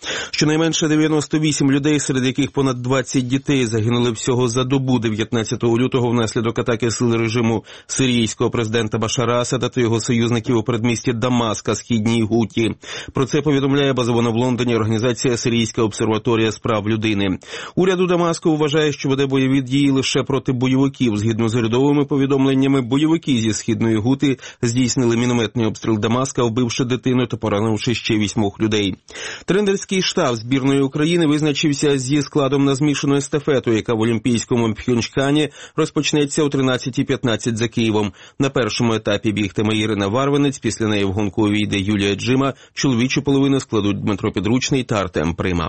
Щонайменше дев'яносто вісім людей, серед яких понад двадцять дітей, загинули всього за добу дев'ятнадцятого лютого внаслідок атаки сил режиму сирійського президента Башара Асада та його союзників у передмісті Дамаска, східній Гуті. Про це повідомляє базована в Лондоні організація Сирійська обсерваторія з прав людини. Уряд у Дамаску вважає, що веде бойові дії лише проти бойовиків. Згідно з урядовими повідомленнями, бойовики зі східної Гути здійснили мінометний обстріл Дамаска, вбивши дитину та поранивши ще вісьмох людей. Тренерський штаб збірної України визначився зі складом на змішану естафету, яка в Олімпійському Пхьончхані розпочнеться о тринадцятій п'ятнадцять за Києвом. На першому етапі бігтиме Ірина Варвинець, після неї в гонку увійде Юлія Джима, чоловічу половину складуть Дмитро Підручний та Артем Прима.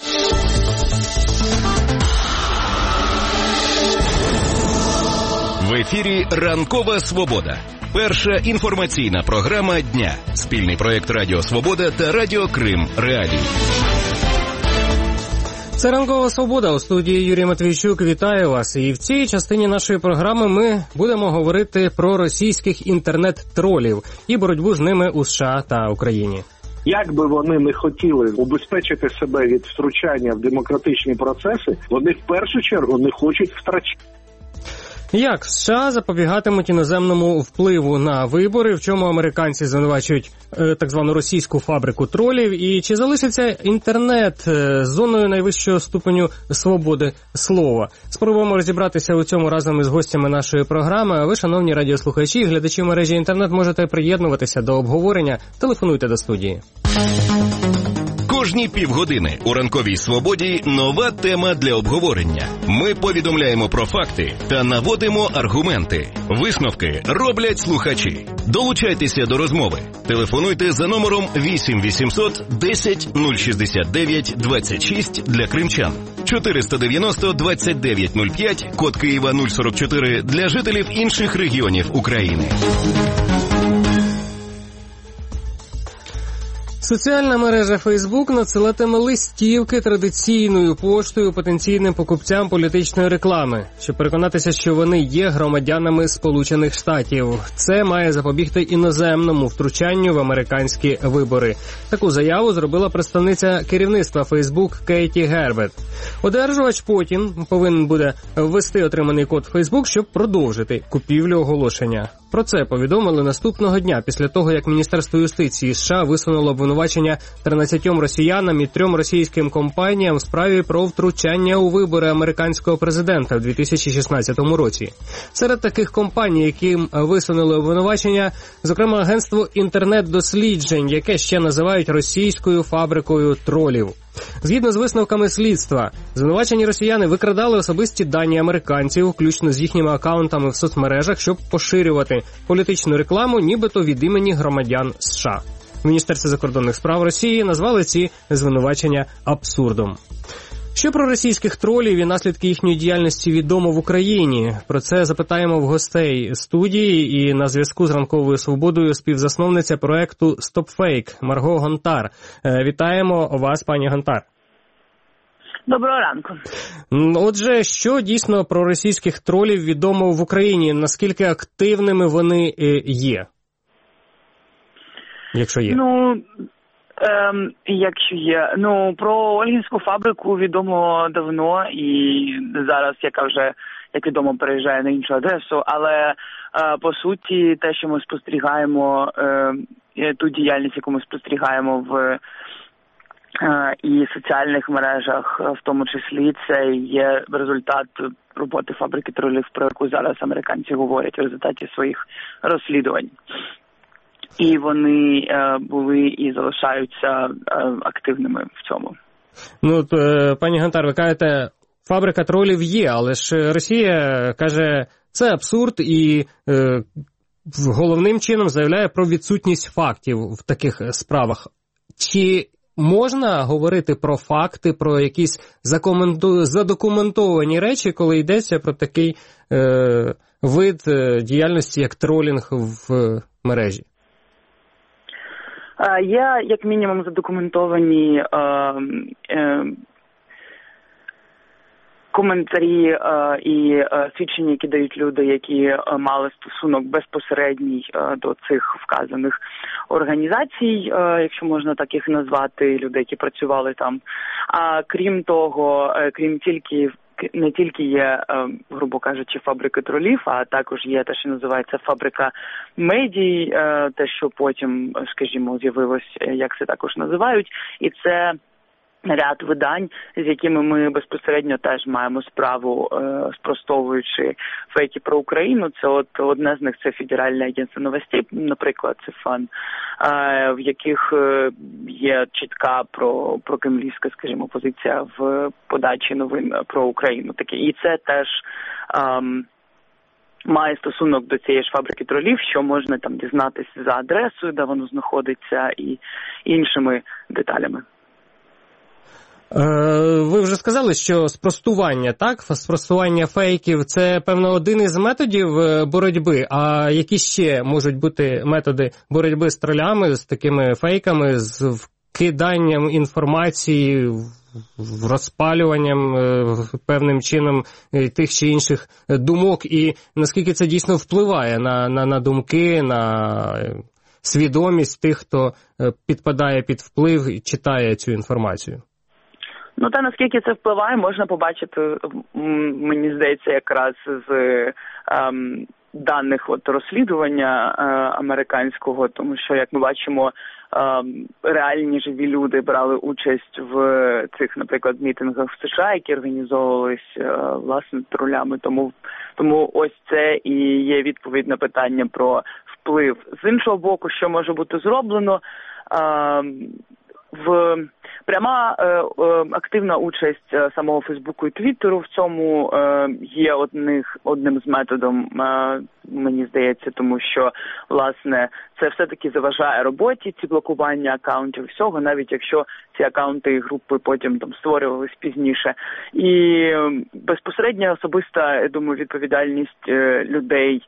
В ефірі «Ранкова Свобода». Перша інформаційна програма дня. Спільний проєкт Радіо Свобода та Радіо Крим Реалії. Це «Ранкова Свобода». У студії Юрій Матвійчук. Вітаю вас. І в цій частині нашої програми ми будемо говорити про російських інтернет-тролів і боротьбу з ними у США та Україні. Як би вони не хотіли убезпечити себе від втручання в демократичні процеси, вони в першу чергу не хочуть втрачати. Як США запобігатимуть іноземному впливу на вибори, в чому американці звинувачують е, так звану російську фабрику тролів, і чи залишиться інтернет е, зоною найвищого ступеню свободи слова? Спробуємо розібратися у цьому разом із гостями нашої програми. А ви, шановні радіослухачі і глядачі мережі інтернет, можете приєднуватися до обговорення. Телефонуйте до студії. Кожні півгодини у «Ранковій Свободі» нова тема для обговорення. Ми повідомляємо про факти та наводимо аргументи. Висновки роблять слухачі. Долучайтеся до розмови. Телефонуйте за номером вісім вісімсот десять нуль шістдесят дев'ять двадцять шість для кримчан, чотириста дев'яносто двадцять дев'ять нуль п'ять, код Києва нуль сорок чотири для жителів інших регіонів України. Соціальна мережа Facebook надсилатиме листівки традиційною поштою потенційним покупцям політичної реклами, щоб переконатися, що вони є громадянами Сполучених Штатів. Це має запобігти іноземному втручанню в американські вибори. Таку заяву зробила представниця керівництва Facebook Кейті Герберт. Одержувач потім повинен буде ввести отриманий код Facebook, щоб продовжити купівлю оголошення. Про це повідомили наступного дня, після того, як Міністерство юстиції США висунуло обвинувачення тринадцятьом росіянам і трьом російським компаніям в справі про втручання у вибори американського президента в дві тисячі шістнадцятому році. Серед таких компаній, яким висунули обвинувачення, зокрема агентство інтернет-досліджень, яке ще називають російською фабрикою тролів. Згідно з висновками слідства, звинувачені росіяни викрадали особисті дані американців, включно з їхніми акаунтами в соцмережах, щоб поширювати політичну рекламу, нібито від імені громадян США. В Міністерстві закордонних справ Росії назвали ці звинувачення абсурдом. Що про російських тролів і наслідки їхньої діяльності відомо в Україні? Про це запитаємо в гостей студії, і на зв'язку з «Ранковою Свободою» співзасновниця проекту StopFake Марго Гонтар. Вітаємо вас, пані Гонтар. Доброго ранку. Отже, що дійсно про російських тролів відомо в Україні? Наскільки активними вони є? Якщо є. Ну, ем, якщо є. Ну, про Ольгінську фабрику відомо давно і зараз, яка вже, як відомо, переїжджає на іншу адресу. Але, е, по суті, те, що ми спостерігаємо, е, ту діяльність, яку ми спостерігаємо в і соціальних мережах, в тому числі, це є результат роботи фабрики тролів, про яку зараз американці говорять в результаті своїх розслідувань. І вони е, були і залишаються е, активними в цьому. Ну, то, пані Гонтар, ви кажете, фабрика тролів є, але ж Росія каже, це абсурд і е, головним чином заявляє про відсутність фактів в таких справах. Чи можна говорити про факти, про якісь задокументовані речі, коли йдеться про такий е, вид діяльності, як тролінг в мережі? Є, як мінімум, задокументовані е, е, коментарі е, і е, свідчення, які дають люди, які е, мали стосунок безпосередній е, до цих вказаних організацій, е, якщо можна так їх назвати, людей, які працювали там. А крім того, е, крім тільки не тільки є, е, грубо кажучи, фабрики тролів, а також є те, що називається фабрика медій, е, те, що потім, скажімо, з'явилось, як це також називають, і це ряд видань, з якими ми безпосередньо теж маємо справу, е, спростовуючи фейки про Україну. Це от одне з них – це Федеральне агентство новостей, наприклад, це ФАН, е, в яких є чітка про, про кремлівська, скажімо, позиція в подачі новин про Україну. Таке. І це теж е, має стосунок до цієї ж фабрики тролів, що можна там дізнатися за адресою, де воно знаходиться, і іншими деталями. Ви вже сказали, що спростування, так, спростування фейків – це, певно, один із методів боротьби. А які ще можуть бути методи боротьби з тролями, з такими фейками, з вкиданням інформації, розпалюванням певним чином тих чи інших думок? І наскільки це дійсно впливає на, на, на думки, на свідомість тих, хто підпадає під вплив і читає цю інформацію? Ну, та наскільки це впливає, можна побачити, мені здається, якраз з ем, даних от розслідування е, американського, тому що, як ми бачимо, е, реальні живі люди брали участь в цих, наприклад, мітингах в США, які організовувались, е, власне, тролями. Тому, тому ось це і є відповідь на питання про вплив. З іншого боку, що може бути зроблено, е, в пряма е, е, активна участь е, самого Фейсбуку і Твіттеру в цьому е, є одних, одним з методом, е, мені здається, тому що, власне, це все-таки заважає роботі, ці блокування акаунтів всього, навіть якщо ці акаунти і групи потім там створювались пізніше. І е, безпосередня особиста, я думаю, відповідальність е, людей,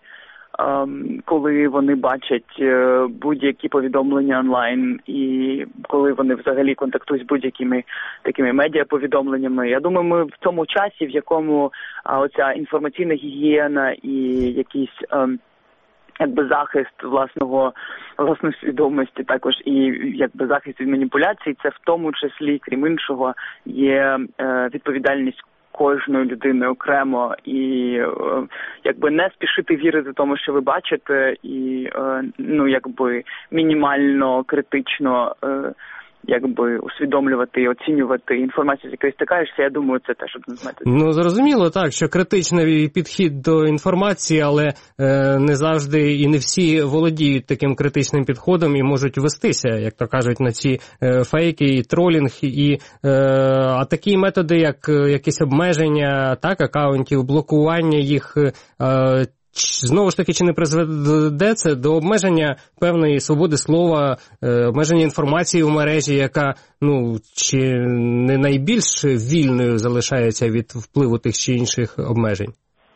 коли вони бачать будь-які повідомлення онлайн і коли вони взагалі контактують з будь-якими такими медіаповідомленнями. Я думаю, ми в цьому часі, в якому оця інформаційна гігієна і якийсь якби захист власного власної свідомості, також і якби захист від маніпуляцій, це в тому числі, крім іншого, є відповідальність кожної людини окремо і е, якби не спішити вірити тому, що ви бачите, і е, ну якби мінімально критично е, якби усвідомлювати і оцінювати інформацію, з якою стикаєшся. Я думаю, це теж один з методів. Ну, зрозуміло, так, що критичний підхід до інформації, але е, не завжди і не всі володіють таким критичним підходом і можуть вестися, як то кажуть, на ці е, фейки і тролінг, і е, а такі методи, як якісь обмеження, так, акаунтів, блокування їх, е, знову ж таки, чи не призведе це до обмеження певної свободи слова, обмеження інформації у мережі, яка, ну, чи не найбільш вільною залишається від впливу тих чи інших обмежень?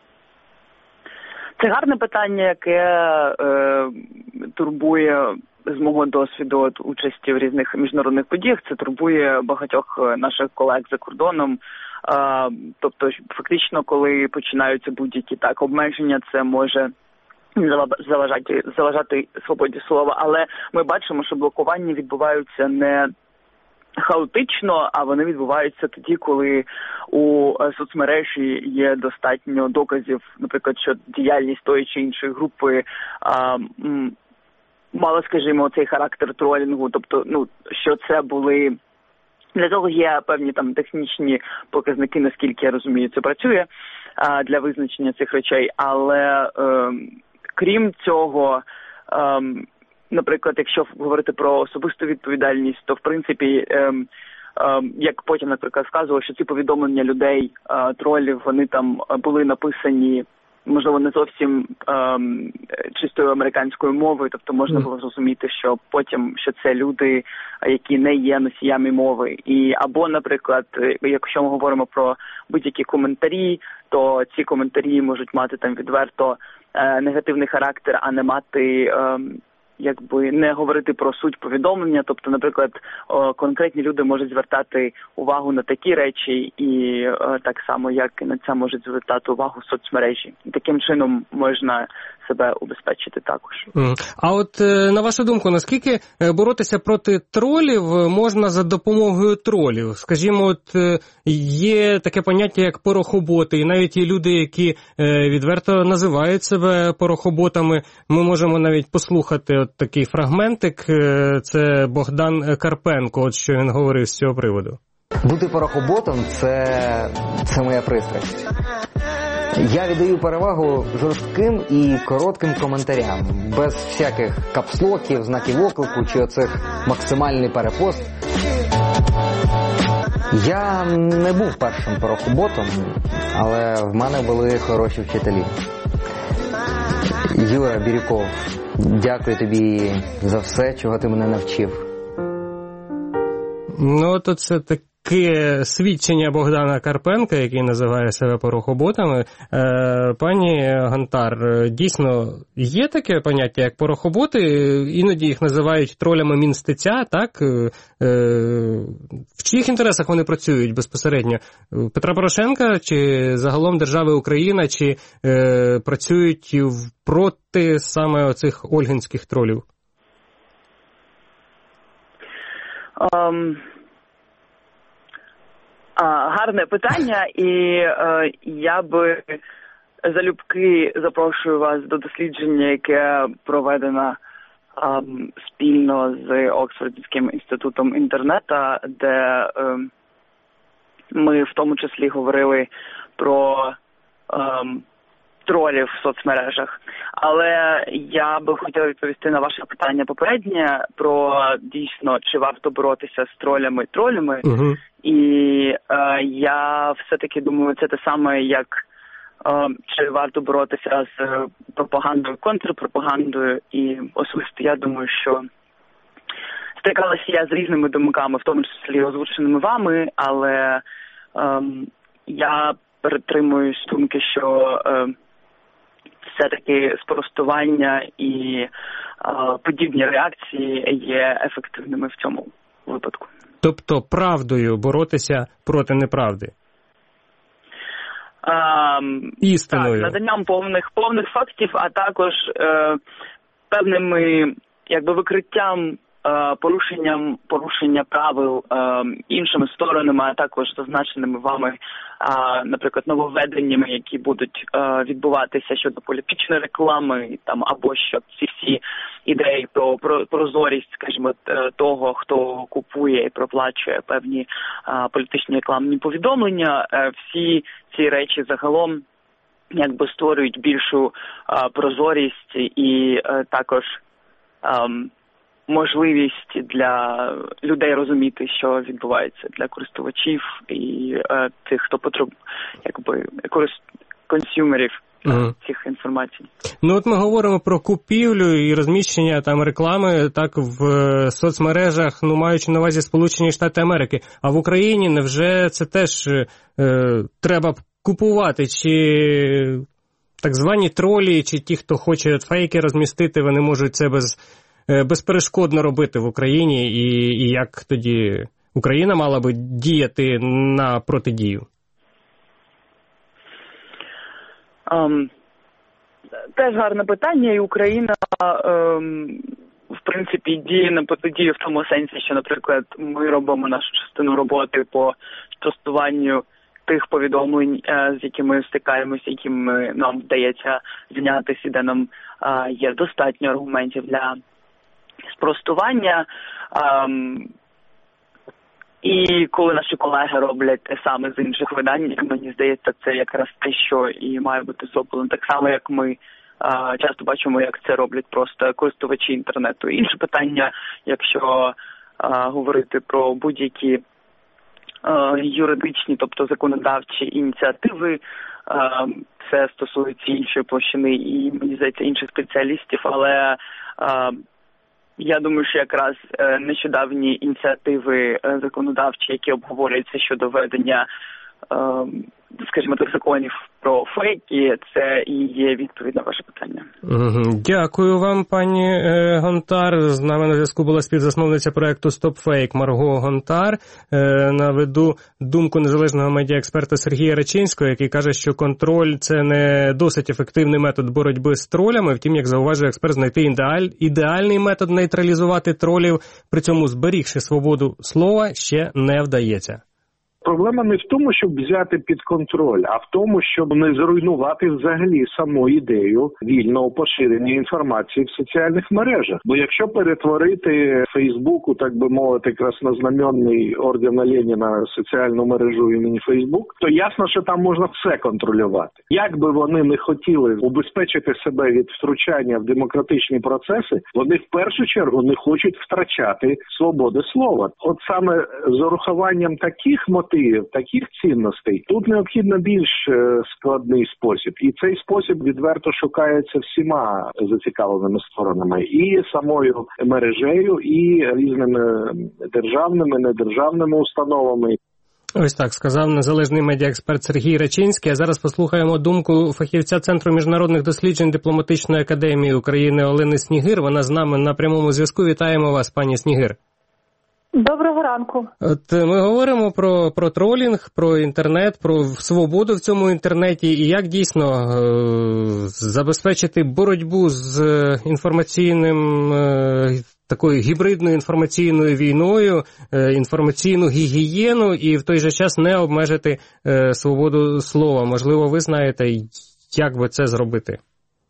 Це гарне питання, яке е, турбує, з мого досвіду от участі в різних міжнародних подіях, це турбує багатьох наших колег за кордоном. А, тобто, фактично, коли починаються будь-які так обмеження, це може заважати, заважати свободі слова. Але ми бачимо, що блокування відбуваються не хаотично, а вони відбуваються тоді, коли у соцмережі є достатньо доказів, наприклад, що діяльність тої чи іншої групи а, м, мала, скажімо, цей характер тролінгу, тобто, ну, що це були... Для того є певні там технічні показники, наскільки я розумію, це працює а, для визначення цих речей. Але е, крім цього, е, наприклад, якщо говорити про особисту відповідальність, то в принципі, е, е, як потім, наприклад, сказував, що ці повідомлення людей, е, тролів, вони там були написані, можливо, не зовсім ем, чистою американською мовою, тобто можна було зрозуміти, що потім, що це люди, які не є носіями мови. І або, наприклад, якщо ми говоримо про будь-які коментарі, то ці коментарі можуть мати там відверто е, негативний характер, а не мати ем, якби не говорити про суть повідомлення. Тобто, наприклад, о, конкретні люди можуть звертати увагу на такі речі, і о, так само, як і на це можуть звертати увагу соцмережі. І таким чином можна себе убезпечити також. А от на вашу думку, наскільки боротися проти тролів можна за допомогою тролів? Скажімо, от є таке поняття, як порохоботи, і навіть є люди, які відверто називають себе порохоботами. Ми можемо навіть послухати от такий фрагментик. Це Богдан Карпенко, от що він говорив з цього приводу. Бути порохоботом – це, це моя пристрасть. Я віддаю перевагу жорстким і коротким коментарям, без всяких капслоків, знаків оклику чи оцих максимальний перепост. Я не був першим порохоботом, але в мене були хороші вчителі. Юра Бірюков, дякую тобі за все, чого ти мене навчив. Ну, то це таке свідчення Богдана Карпенка, який називає себе порохоботами. Е, пані Гонтар, дійсно, є таке поняття, як порохоботи? Іноді їх називають тролями Мінстеця, так? Е, в чиїх інтересах вони працюють безпосередньо? Петра Порошенка чи загалом держави Україна, чи е, працюють проти саме оцих ольгинських тролів? Um... А, гарне питання, і е, я би залюбки запрошую вас до дослідження, яке проведено е, спільно з Оксфордським інститутом інтернету, де е, ми в тому числі говорили про е, тролів в соцмережах. Але я би хотіла відповісти на ваше питання попереднє про дійсно, чи варто боротися з тролями і тролями. Uh-huh. І е, я все-таки думаю, це те саме, як е, чи варто боротися з пропагандою, контрпропагандою. І особисто я думаю, що стикалася я з різними думками, в тому числі озвученими вами, але е, я притримуюсь думки, що е, все-таки спростування і е, подібні реакції є ефективними в цьому випадку. Тобто правдою боротися проти неправди? А, Істиною. Так, наданням повних, повних фактів, а також е, певними якби викриттям, е, порушенням порушення правил е, іншими сторонами, а також зазначеними вами, е, наприклад, нововведеннями, які будуть е, відбуватися щодо політичної реклами, там або що ці всі ідеї про, про прозорість, скажімо, того, хто купує і проплачує певні а, політичні рекламні повідомлення, а, всі ці речі загалом якби створюють більшу а, прозорість і а, також а, можливість для людей розуміти, що відбувається, для користувачів і а, тих, хто потребує, якби корист... консюмерів. Uh-huh. Цих інформацій. Ну от ми говоримо про купівлю і розміщення там реклами так в е, соцмережах, ну маючи на увазі Сполучені Штати Америки. А в Україні невже це теж е, треба купувати? Чи так звані тролі, чи ті, хто хоче фейки розмістити, вони можуть це без, е, безперешкодно робити в Україні? І, і як тоді Україна мала би діяти на протидію? Um, теж гарне питання, і Україна, um, в принципі, діє на протидію в тому сенсі, що, наприклад, ми робимо нашу частину роботи по спростуванню тих повідомлень, з якими стикаємося, якими нам вдається знятися, і де нам uh, є достатньо аргументів для спростування. Um, І коли наші колеги роблять те саме з інших видань, мені здається, це якраз те, що і має бути зроблено. Так само, як ми а, часто бачимо, як це роблять просто користувачі інтернету. Інше питання, якщо а, говорити про будь-які а, юридичні, тобто законодавчі ініціативи, а, це стосується іншої площини і, мені здається, інших спеціалістів, але а, я думаю, що якраз нещодавні ініціативи законодавчі, які обговорюються щодо введення, скажімо так, законів про фейки, це і є відповідь на ваше питання. Дякую вам, пані Гонтар. З нами на зв'язку була співзасновниця проекту «Стопфейк» Марго Гонтар. Наведу думку незалежного медіаексперта Сергія Рачинського, який каже, що контроль – це не досить ефективний метод боротьби з тролями. Втім, як зауважує експерт, знайти ідеаль, ідеальний метод нейтралізувати тролів, при цьому зберігши свободу слова, ще не вдається. Проблема не в тому, щоб взяти під контроль, а в тому, щоб не зруйнувати взагалі саму ідею вільного поширення інформації в соціальних мережах. Бо якщо перетворити Фейсбук у, так би мовити, краснознаменний ордена Леніна соціальну мережу імені Фейсбук, то ясно, що там можна все контролювати. Як би вони не хотіли убезпечити себе від втручання в демократичні процеси, вони в першу чергу не хочуть втрачати свободи слова. От саме з урахуванням таких мотивів, таких цінностей, тут необхідно більш складний спосіб. І цей спосіб відверто шукається всіма зацікавленими сторонами. І самою мережею, і різними державними, недержавними установами. Ось так сказав незалежний медіаексперт Сергій Рачинський. А зараз послухаємо думку фахівця Центру міжнародних досліджень Дипломатичної академії України Олени Снігир. Вона з нами на прямому зв'язку. Вітаємо вас, пані Снігир. Доброго ранку. От ми говоримо про, про тролінг, про інтернет, про свободу в цьому інтернеті і як дійсно е, забезпечити боротьбу з інформаційним, е, такою гібридною інформаційною війною, е, інформаційну гігієну і в той же час не обмежити е, свободу слова. Можливо, ви знаєте, як би це зробити?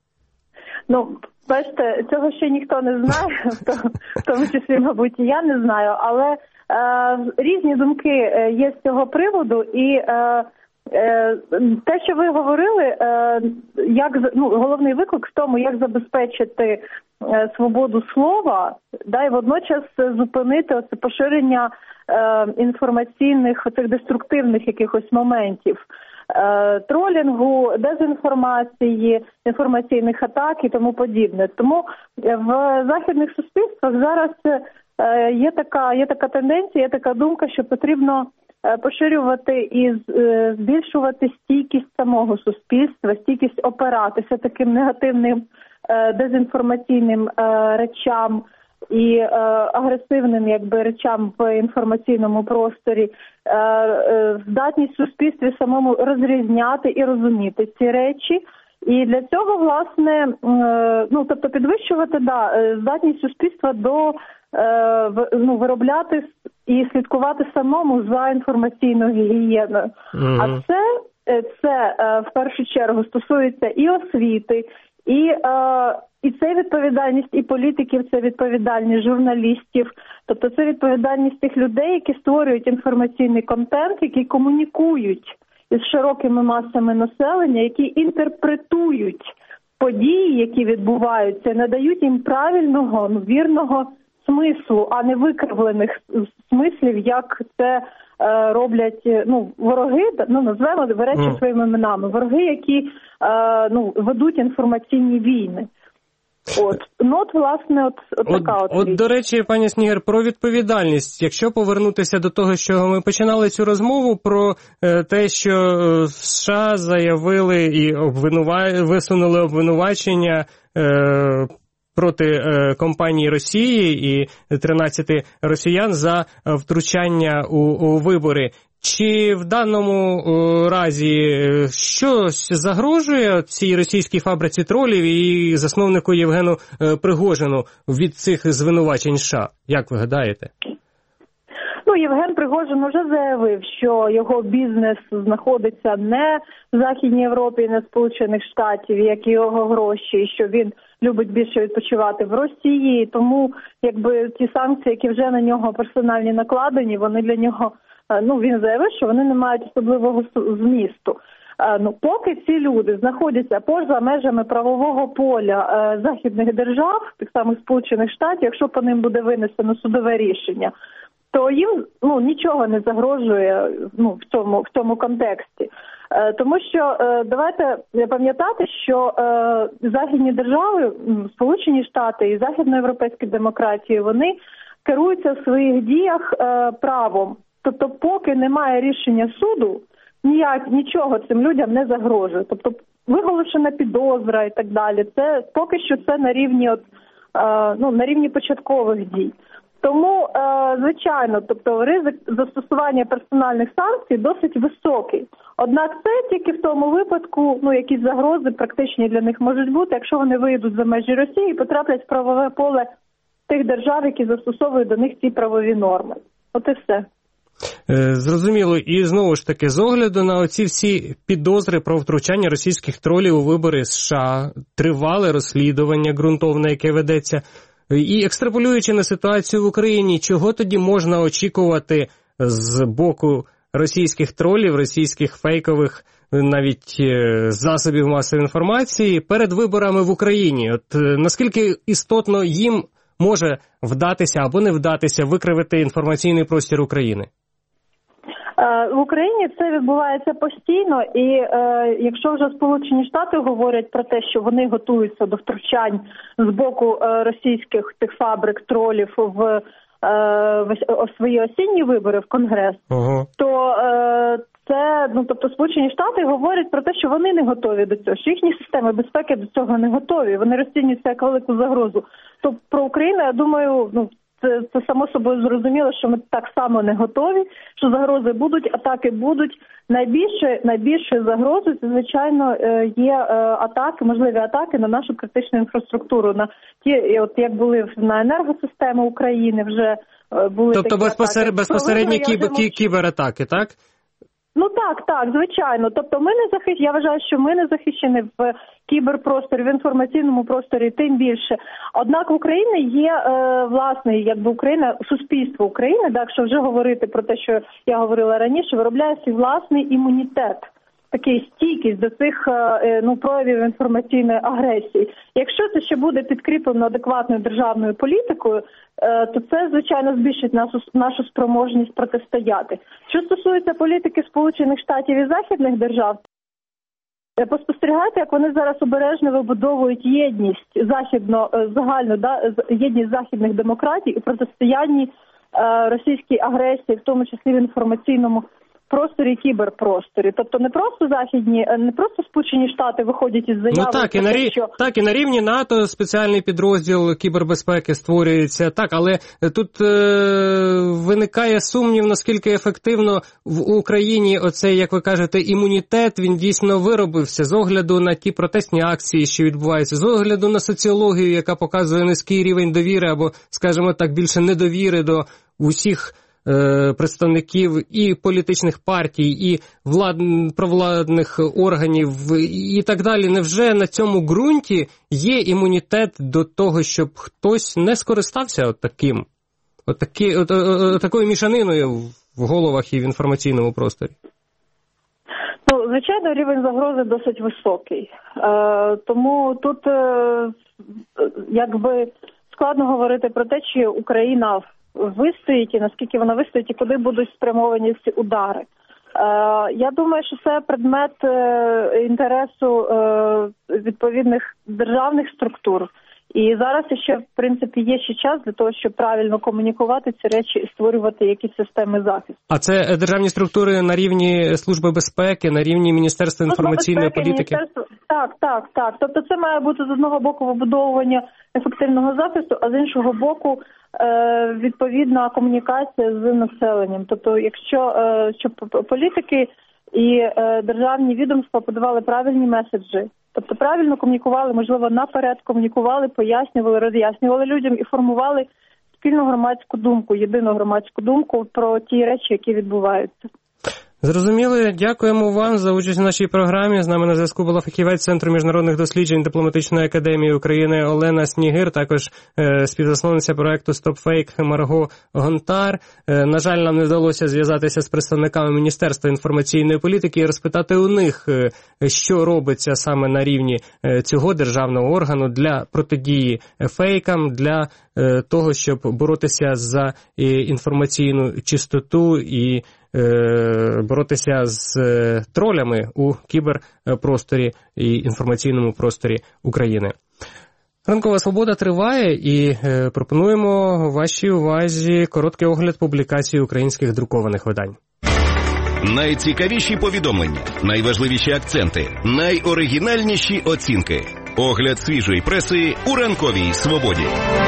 Ну, бачите, цього ще ніхто не знає, в тому числі, мабуть, і я не знаю, але е, різні думки є з цього приводу, і е, е, те, що ви говорили, е, як, ну, головний виклик в тому, як забезпечити е, свободу слова, да, і водночас зупинити оце поширення е, інформаційних, оцих деструктивних якихось моментів. Тролінгу, дезінформації, інформаційних атак і тому подібне. Тому в західних суспільствах зараз є така, є така тенденція, є така думка, що потрібно поширювати і збільшувати стійкість самого суспільства, стійкість опиратися таким негативним дезінформаційним речам і е, агресивним, якби, речам в інформаційному просторі, е, е, здатність в суспільстві самому розрізняти і розуміти ці речі. І для цього, власне, е, ну, тобто підвищувати, да, здатність суспільства до, е, в, ну, виробляти і слідкувати самому за інформаційною гігієною. Mm-hmm. А це, це е, в першу чергу стосується і освіти, і е, І це відповідальність і політиків, це відповідальність журналістів, тобто це відповідальність тих людей, які створюють інформаційний контент, які комунікують із широкими масами населення, які інтерпретують події, які відбуваються, надають їм правильного, ну, вірного смислу, а не викривлених смислів, як це е, роблять, ну, вороги, ну, назвемо речі mm. своїми іменами, вороги, які е, ну, ведуть інформаційні війни. От, ну, от, власне, от, от, от така от. От, до речі, пані Снігир, про відповідальність. Якщо повернутися до того, що ми починали цю розмову, про е, те, що США заявили і обвинува... висунули обвинувачення е, проти е, компанії Росії і тринадцяти росіян за втручання у, у вибори. Чи в даному о, разі щось загрожує цій російській фабриці тролів і засновнику Євгену е, Пригожину від цих звинувачень США? Як ви гадаєте? Ну, Євген Пригожин вже заявив, що його бізнес знаходиться не в Західній Європі, не в Сполучених Штатів, як і його гроші, і що він любить більше відпочивати в Росії. Тому, якби, ті санкції, які вже на нього персональні накладені, вони для нього, ну, він заявив, що вони не мають особливого змісту. Ну, поки ці люди знаходяться поза межами правового поля е, західних держав, тих самих Сполучених Штатів, якщо по ним буде винесено судове рішення, то їм, ну, нічого не загрожує, ну, в цьому, в цьому контексті. Е, тому що е, давайте пам'ятати, що е, західні держави, Сполучені Штати і західноєвропейські демократії, вони керуються в своїх діях е, правом. Тобто, поки немає рішення суду, ніяк, нічого цим людям не загрожує. Тобто виголошена підозра і так далі. Це поки що це на рівні от, е, ну, на рівні початкових дій. Тому, е, звичайно, тобто ризик застосування персональних санкцій досить високий. Однак це тільки в тому випадку, ну, якісь загрози практичні для них можуть бути, якщо вони виїдуть за межі Росії і потраплять в правове поле тих держав, які застосовують до них ці правові норми. От і все. Зрозуміло. І знову ж таки, з огляду на оці всі підозри про втручання російських тролів у вибори США, тривале розслідування ґрунтовне, яке ведеться, і екстраполюючи на ситуацію в Україні, чого тоді можна очікувати з боку російських тролів, російських фейкових навіть засобів масової інформації перед виборами в Україні? От наскільки істотно їм може вдатися або не вдатися викривити інформаційний простір України? В Україні це відбувається постійно, і е, якщо вже Сполучені Штати говорять про те, що вони готуються до втручань з боку е, російських тих фабрик, тролів в, е, в, в свої осінні вибори в Конгрес, ага. то е, це, ну, тобто Сполучені Штати говорять про те, що вони не готові до цього, що їхні системи безпеки до цього не готові, вони розцінюються як велику загрозу. То про Україну, я думаю, ну, Це, це само собою зрозуміло, що ми так само не готові, що загрози будуть, атаки будуть. Найбільше, найбільшою загрозою, це, звичайно, є атаки, можливі атаки на нашу критичну інфраструктуру, на ті, от як були на енергосистему України, вже були тобто такі безпосер... атаки. безпосередні кібер... кібератаки, так? Ну так, так, звичайно. Тобто ми не захищені, я вважаю, що ми не захищені в кіберпросторі, в інформаційному просторі, тим більше. Однак в Україні є е, власне, якби Україна, суспільство України, так, якщо вже говорити про те, що я говорила раніше, виробляє свій власний імунітет. Такий стійкість до цих е, ну, проявів інформаційної агресії. Якщо це ще буде підкріплено адекватною державною політикою, е, то це, звичайно, збільшить нашу, нашу спроможність протистояти. Що стосується політики Сполучених Штатів і західних держав, е, поспостерігайте, як вони зараз обережно вибудовують єдність західно, е, загальну, да, єдність західних демократій і протистоянні е, російській агресії, в тому числі в інформаційному просторі, кіберпросторі. Тобто не просто західні, не просто Сполучені Штати виходять із заяви. Ну так, і на рів... що... так, і на рівні НАТО спеціальний підрозділ кібербезпеки створюється. Так, але тут е... виникає сумнів, наскільки ефективно в Україні оцей, як ви кажете, імунітет, він дійсно виробився з огляду на ті протестні акції, що відбуваються, з огляду на соціологію, яка показує низький рівень довіри або, скажімо так, більше недовіри до усіх представників і політичних партій, і влад... провладних органів і так далі. Невже на цьому ґрунті є імунітет до того, щоб хтось не скористався от таким, от такі, от, от такою мішаниною в головах і в інформаційному просторі? Ну, звичайно, рівень загрози досить високий. Е, тому тут е, якби складно говорити про те, чи Україна вистоїть, і наскільки вона вистоїть, і куди будуть спрямовані ці удари. Е, я думаю, що це предмет е, інтересу е, відповідних державних структур. І зараз ще, в принципі, є ще час для того, щоб правильно комунікувати ці речі і створювати якісь системи захисту. А це державні структури на рівні Служби безпеки, на рівні Міністерства інформаційної безпеки, політики? Так, так, так. Тобто це має бути з одного боку вибудовування ефективного захисту, а з іншого боку відповідна комунікація з населенням. Тобто, якщо щоб політики і державні відомства подавали правильні меседжі, тобто правильно комунікували, можливо, наперед комунікували, пояснювали, роз'яснювали людям і формували спільну громадську думку, єдину громадську думку про ті речі, які відбуваються. Зрозуміло. Дякуємо вам за участь у нашій програмі. З нами на зв'язку була фахівець Центру міжнародних досліджень Дипломатичної академії України Олена Снігир, також е, співзасновниця проекту «Стопфейк» Марго Гонтар. Е, на жаль, нам не вдалося зв'язатися з представниками Міністерства інформаційної політики і розпитати у них, е, що робиться саме на рівні е, цього державного органу для протидії фейкам, для е, того, щоб боротися за е, інформаційну чистоту і боротися з тролями у кіберпросторі і інформаційному просторі України. Ранкова свобода триває і пропонуємо вашій увазі короткий огляд публікацій українських друкованих видань. Найцікавіші повідомлення, найважливіші акценти, найоригінальніші оцінки. Огляд свіжої преси у ранковій свободі.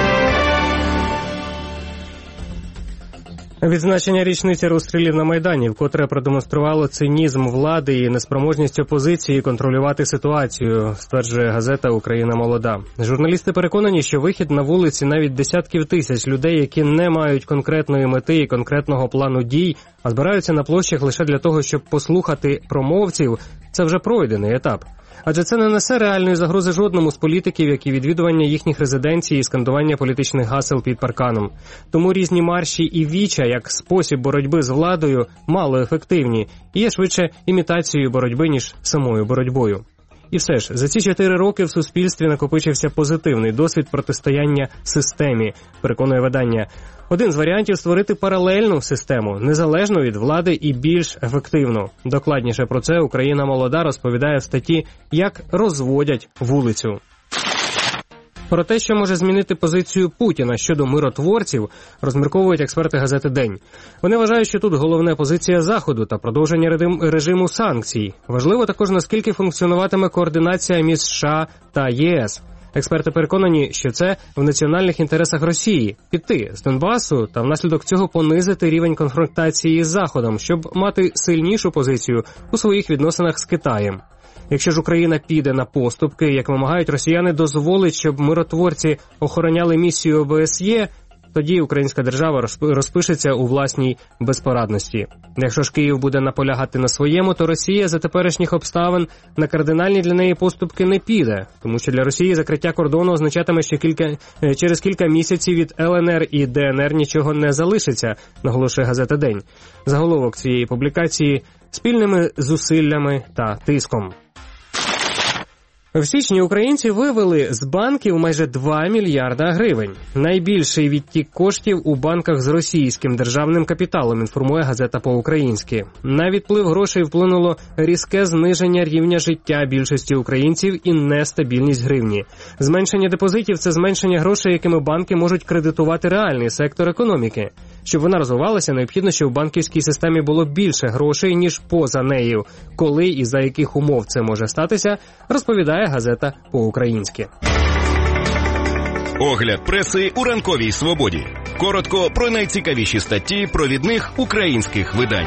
Відзначення річниці розстрілів на Майдані вкотре продемонструвало цинізм влади і неспроможність опозиції контролювати ситуацію, стверджує газета «Україна молода». Журналісти переконані, що вихід на вулиці навіть десятків тисяч людей, які не мають конкретної мети і конкретного плану дій, а збираються на площах лише для того, щоб послухати промовців, це вже пройдений етап. Адже це не несе реальної загрози жодному з політиків, як і відвідування їхніх резиденцій і скандування політичних гасел під парканом. Тому різні марші і віча, як спосіб боротьби з владою, мало ефективні і є швидше імітацією боротьби, ніж самою боротьбою. І все ж, за ці чотири роки в суспільстві накопичився позитивний досвід протистояння системі, переконує видання. Один з варіантів – створити паралельну систему, незалежну від влади і більш ефективну. Докладніше про це «Україна молода» розповідає в статті «Як розводять вулицю». Про те, що може змінити позицію Путіна щодо миротворців, розмірковують експерти газети «День». Вони вважають, що тут головне позиція Заходу та продовження режиму санкцій. Важливо також, наскільки функціонуватиме координація між США та ЄС. Експерти переконані, що це в національних інтересах Росії – піти з Донбасу та внаслідок цього понизити рівень конфронтації з Заходом, щоб мати сильнішу позицію у своїх відносинах з Китаєм. Якщо ж Україна піде на поступки, як вимагають росіяни, дозволить, щоб миротворці охороняли місію ОБСЄ, тоді українська держава розпишеться у власній безпорадності. Якщо ж Київ буде наполягати на своєму, то Росія за теперішніх обставин на кардинальні для неї поступки не піде, тому що для Росії закриття кордону означатиме, що кілька, через кілька місяців від Л Н Р і Д Н Р нічого не залишиться, наголошує газета «День». Заголовок цієї публікації – спільними зусиллями та тиском. В січні українці вивели з банків майже два мільярда гривень. Найбільший відтік коштів у банках з російським державним капіталом, інформує газета «По-українськи». На відплив грошей вплинуло різке зниження рівня життя більшості українців і нестабільність гривні. Зменшення депозитів – це зменшення грошей, якими банки можуть кредитувати реальний сектор економіки. Щоб вона розвивалася, необхідно, щоб в банківській системі було більше грошей, ніж поза нею. Коли і за яких умов це може статися, розповідає газета «По-українськи». Огляд преси у ранковій свободі. Коротко про найцікавіші статті провідних українських видань.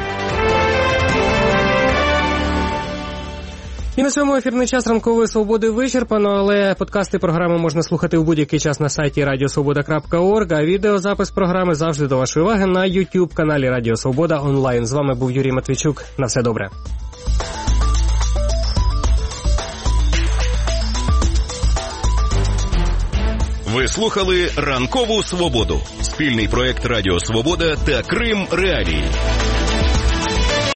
І на цьому ефірний час ранкової свободи вичерпано, але подкасти програми можна слухати в будь-який час на сайті радіо свобода крапка орг, а відеозапис програми завжди до вашої уваги на YouTube-каналі Радіо Свобода онлайн. З вами був Юрій Матвійчук. На все добре. Ви слухали «Ранкову свободу» – спільний проект Радіо Свобода та Крим Реалії.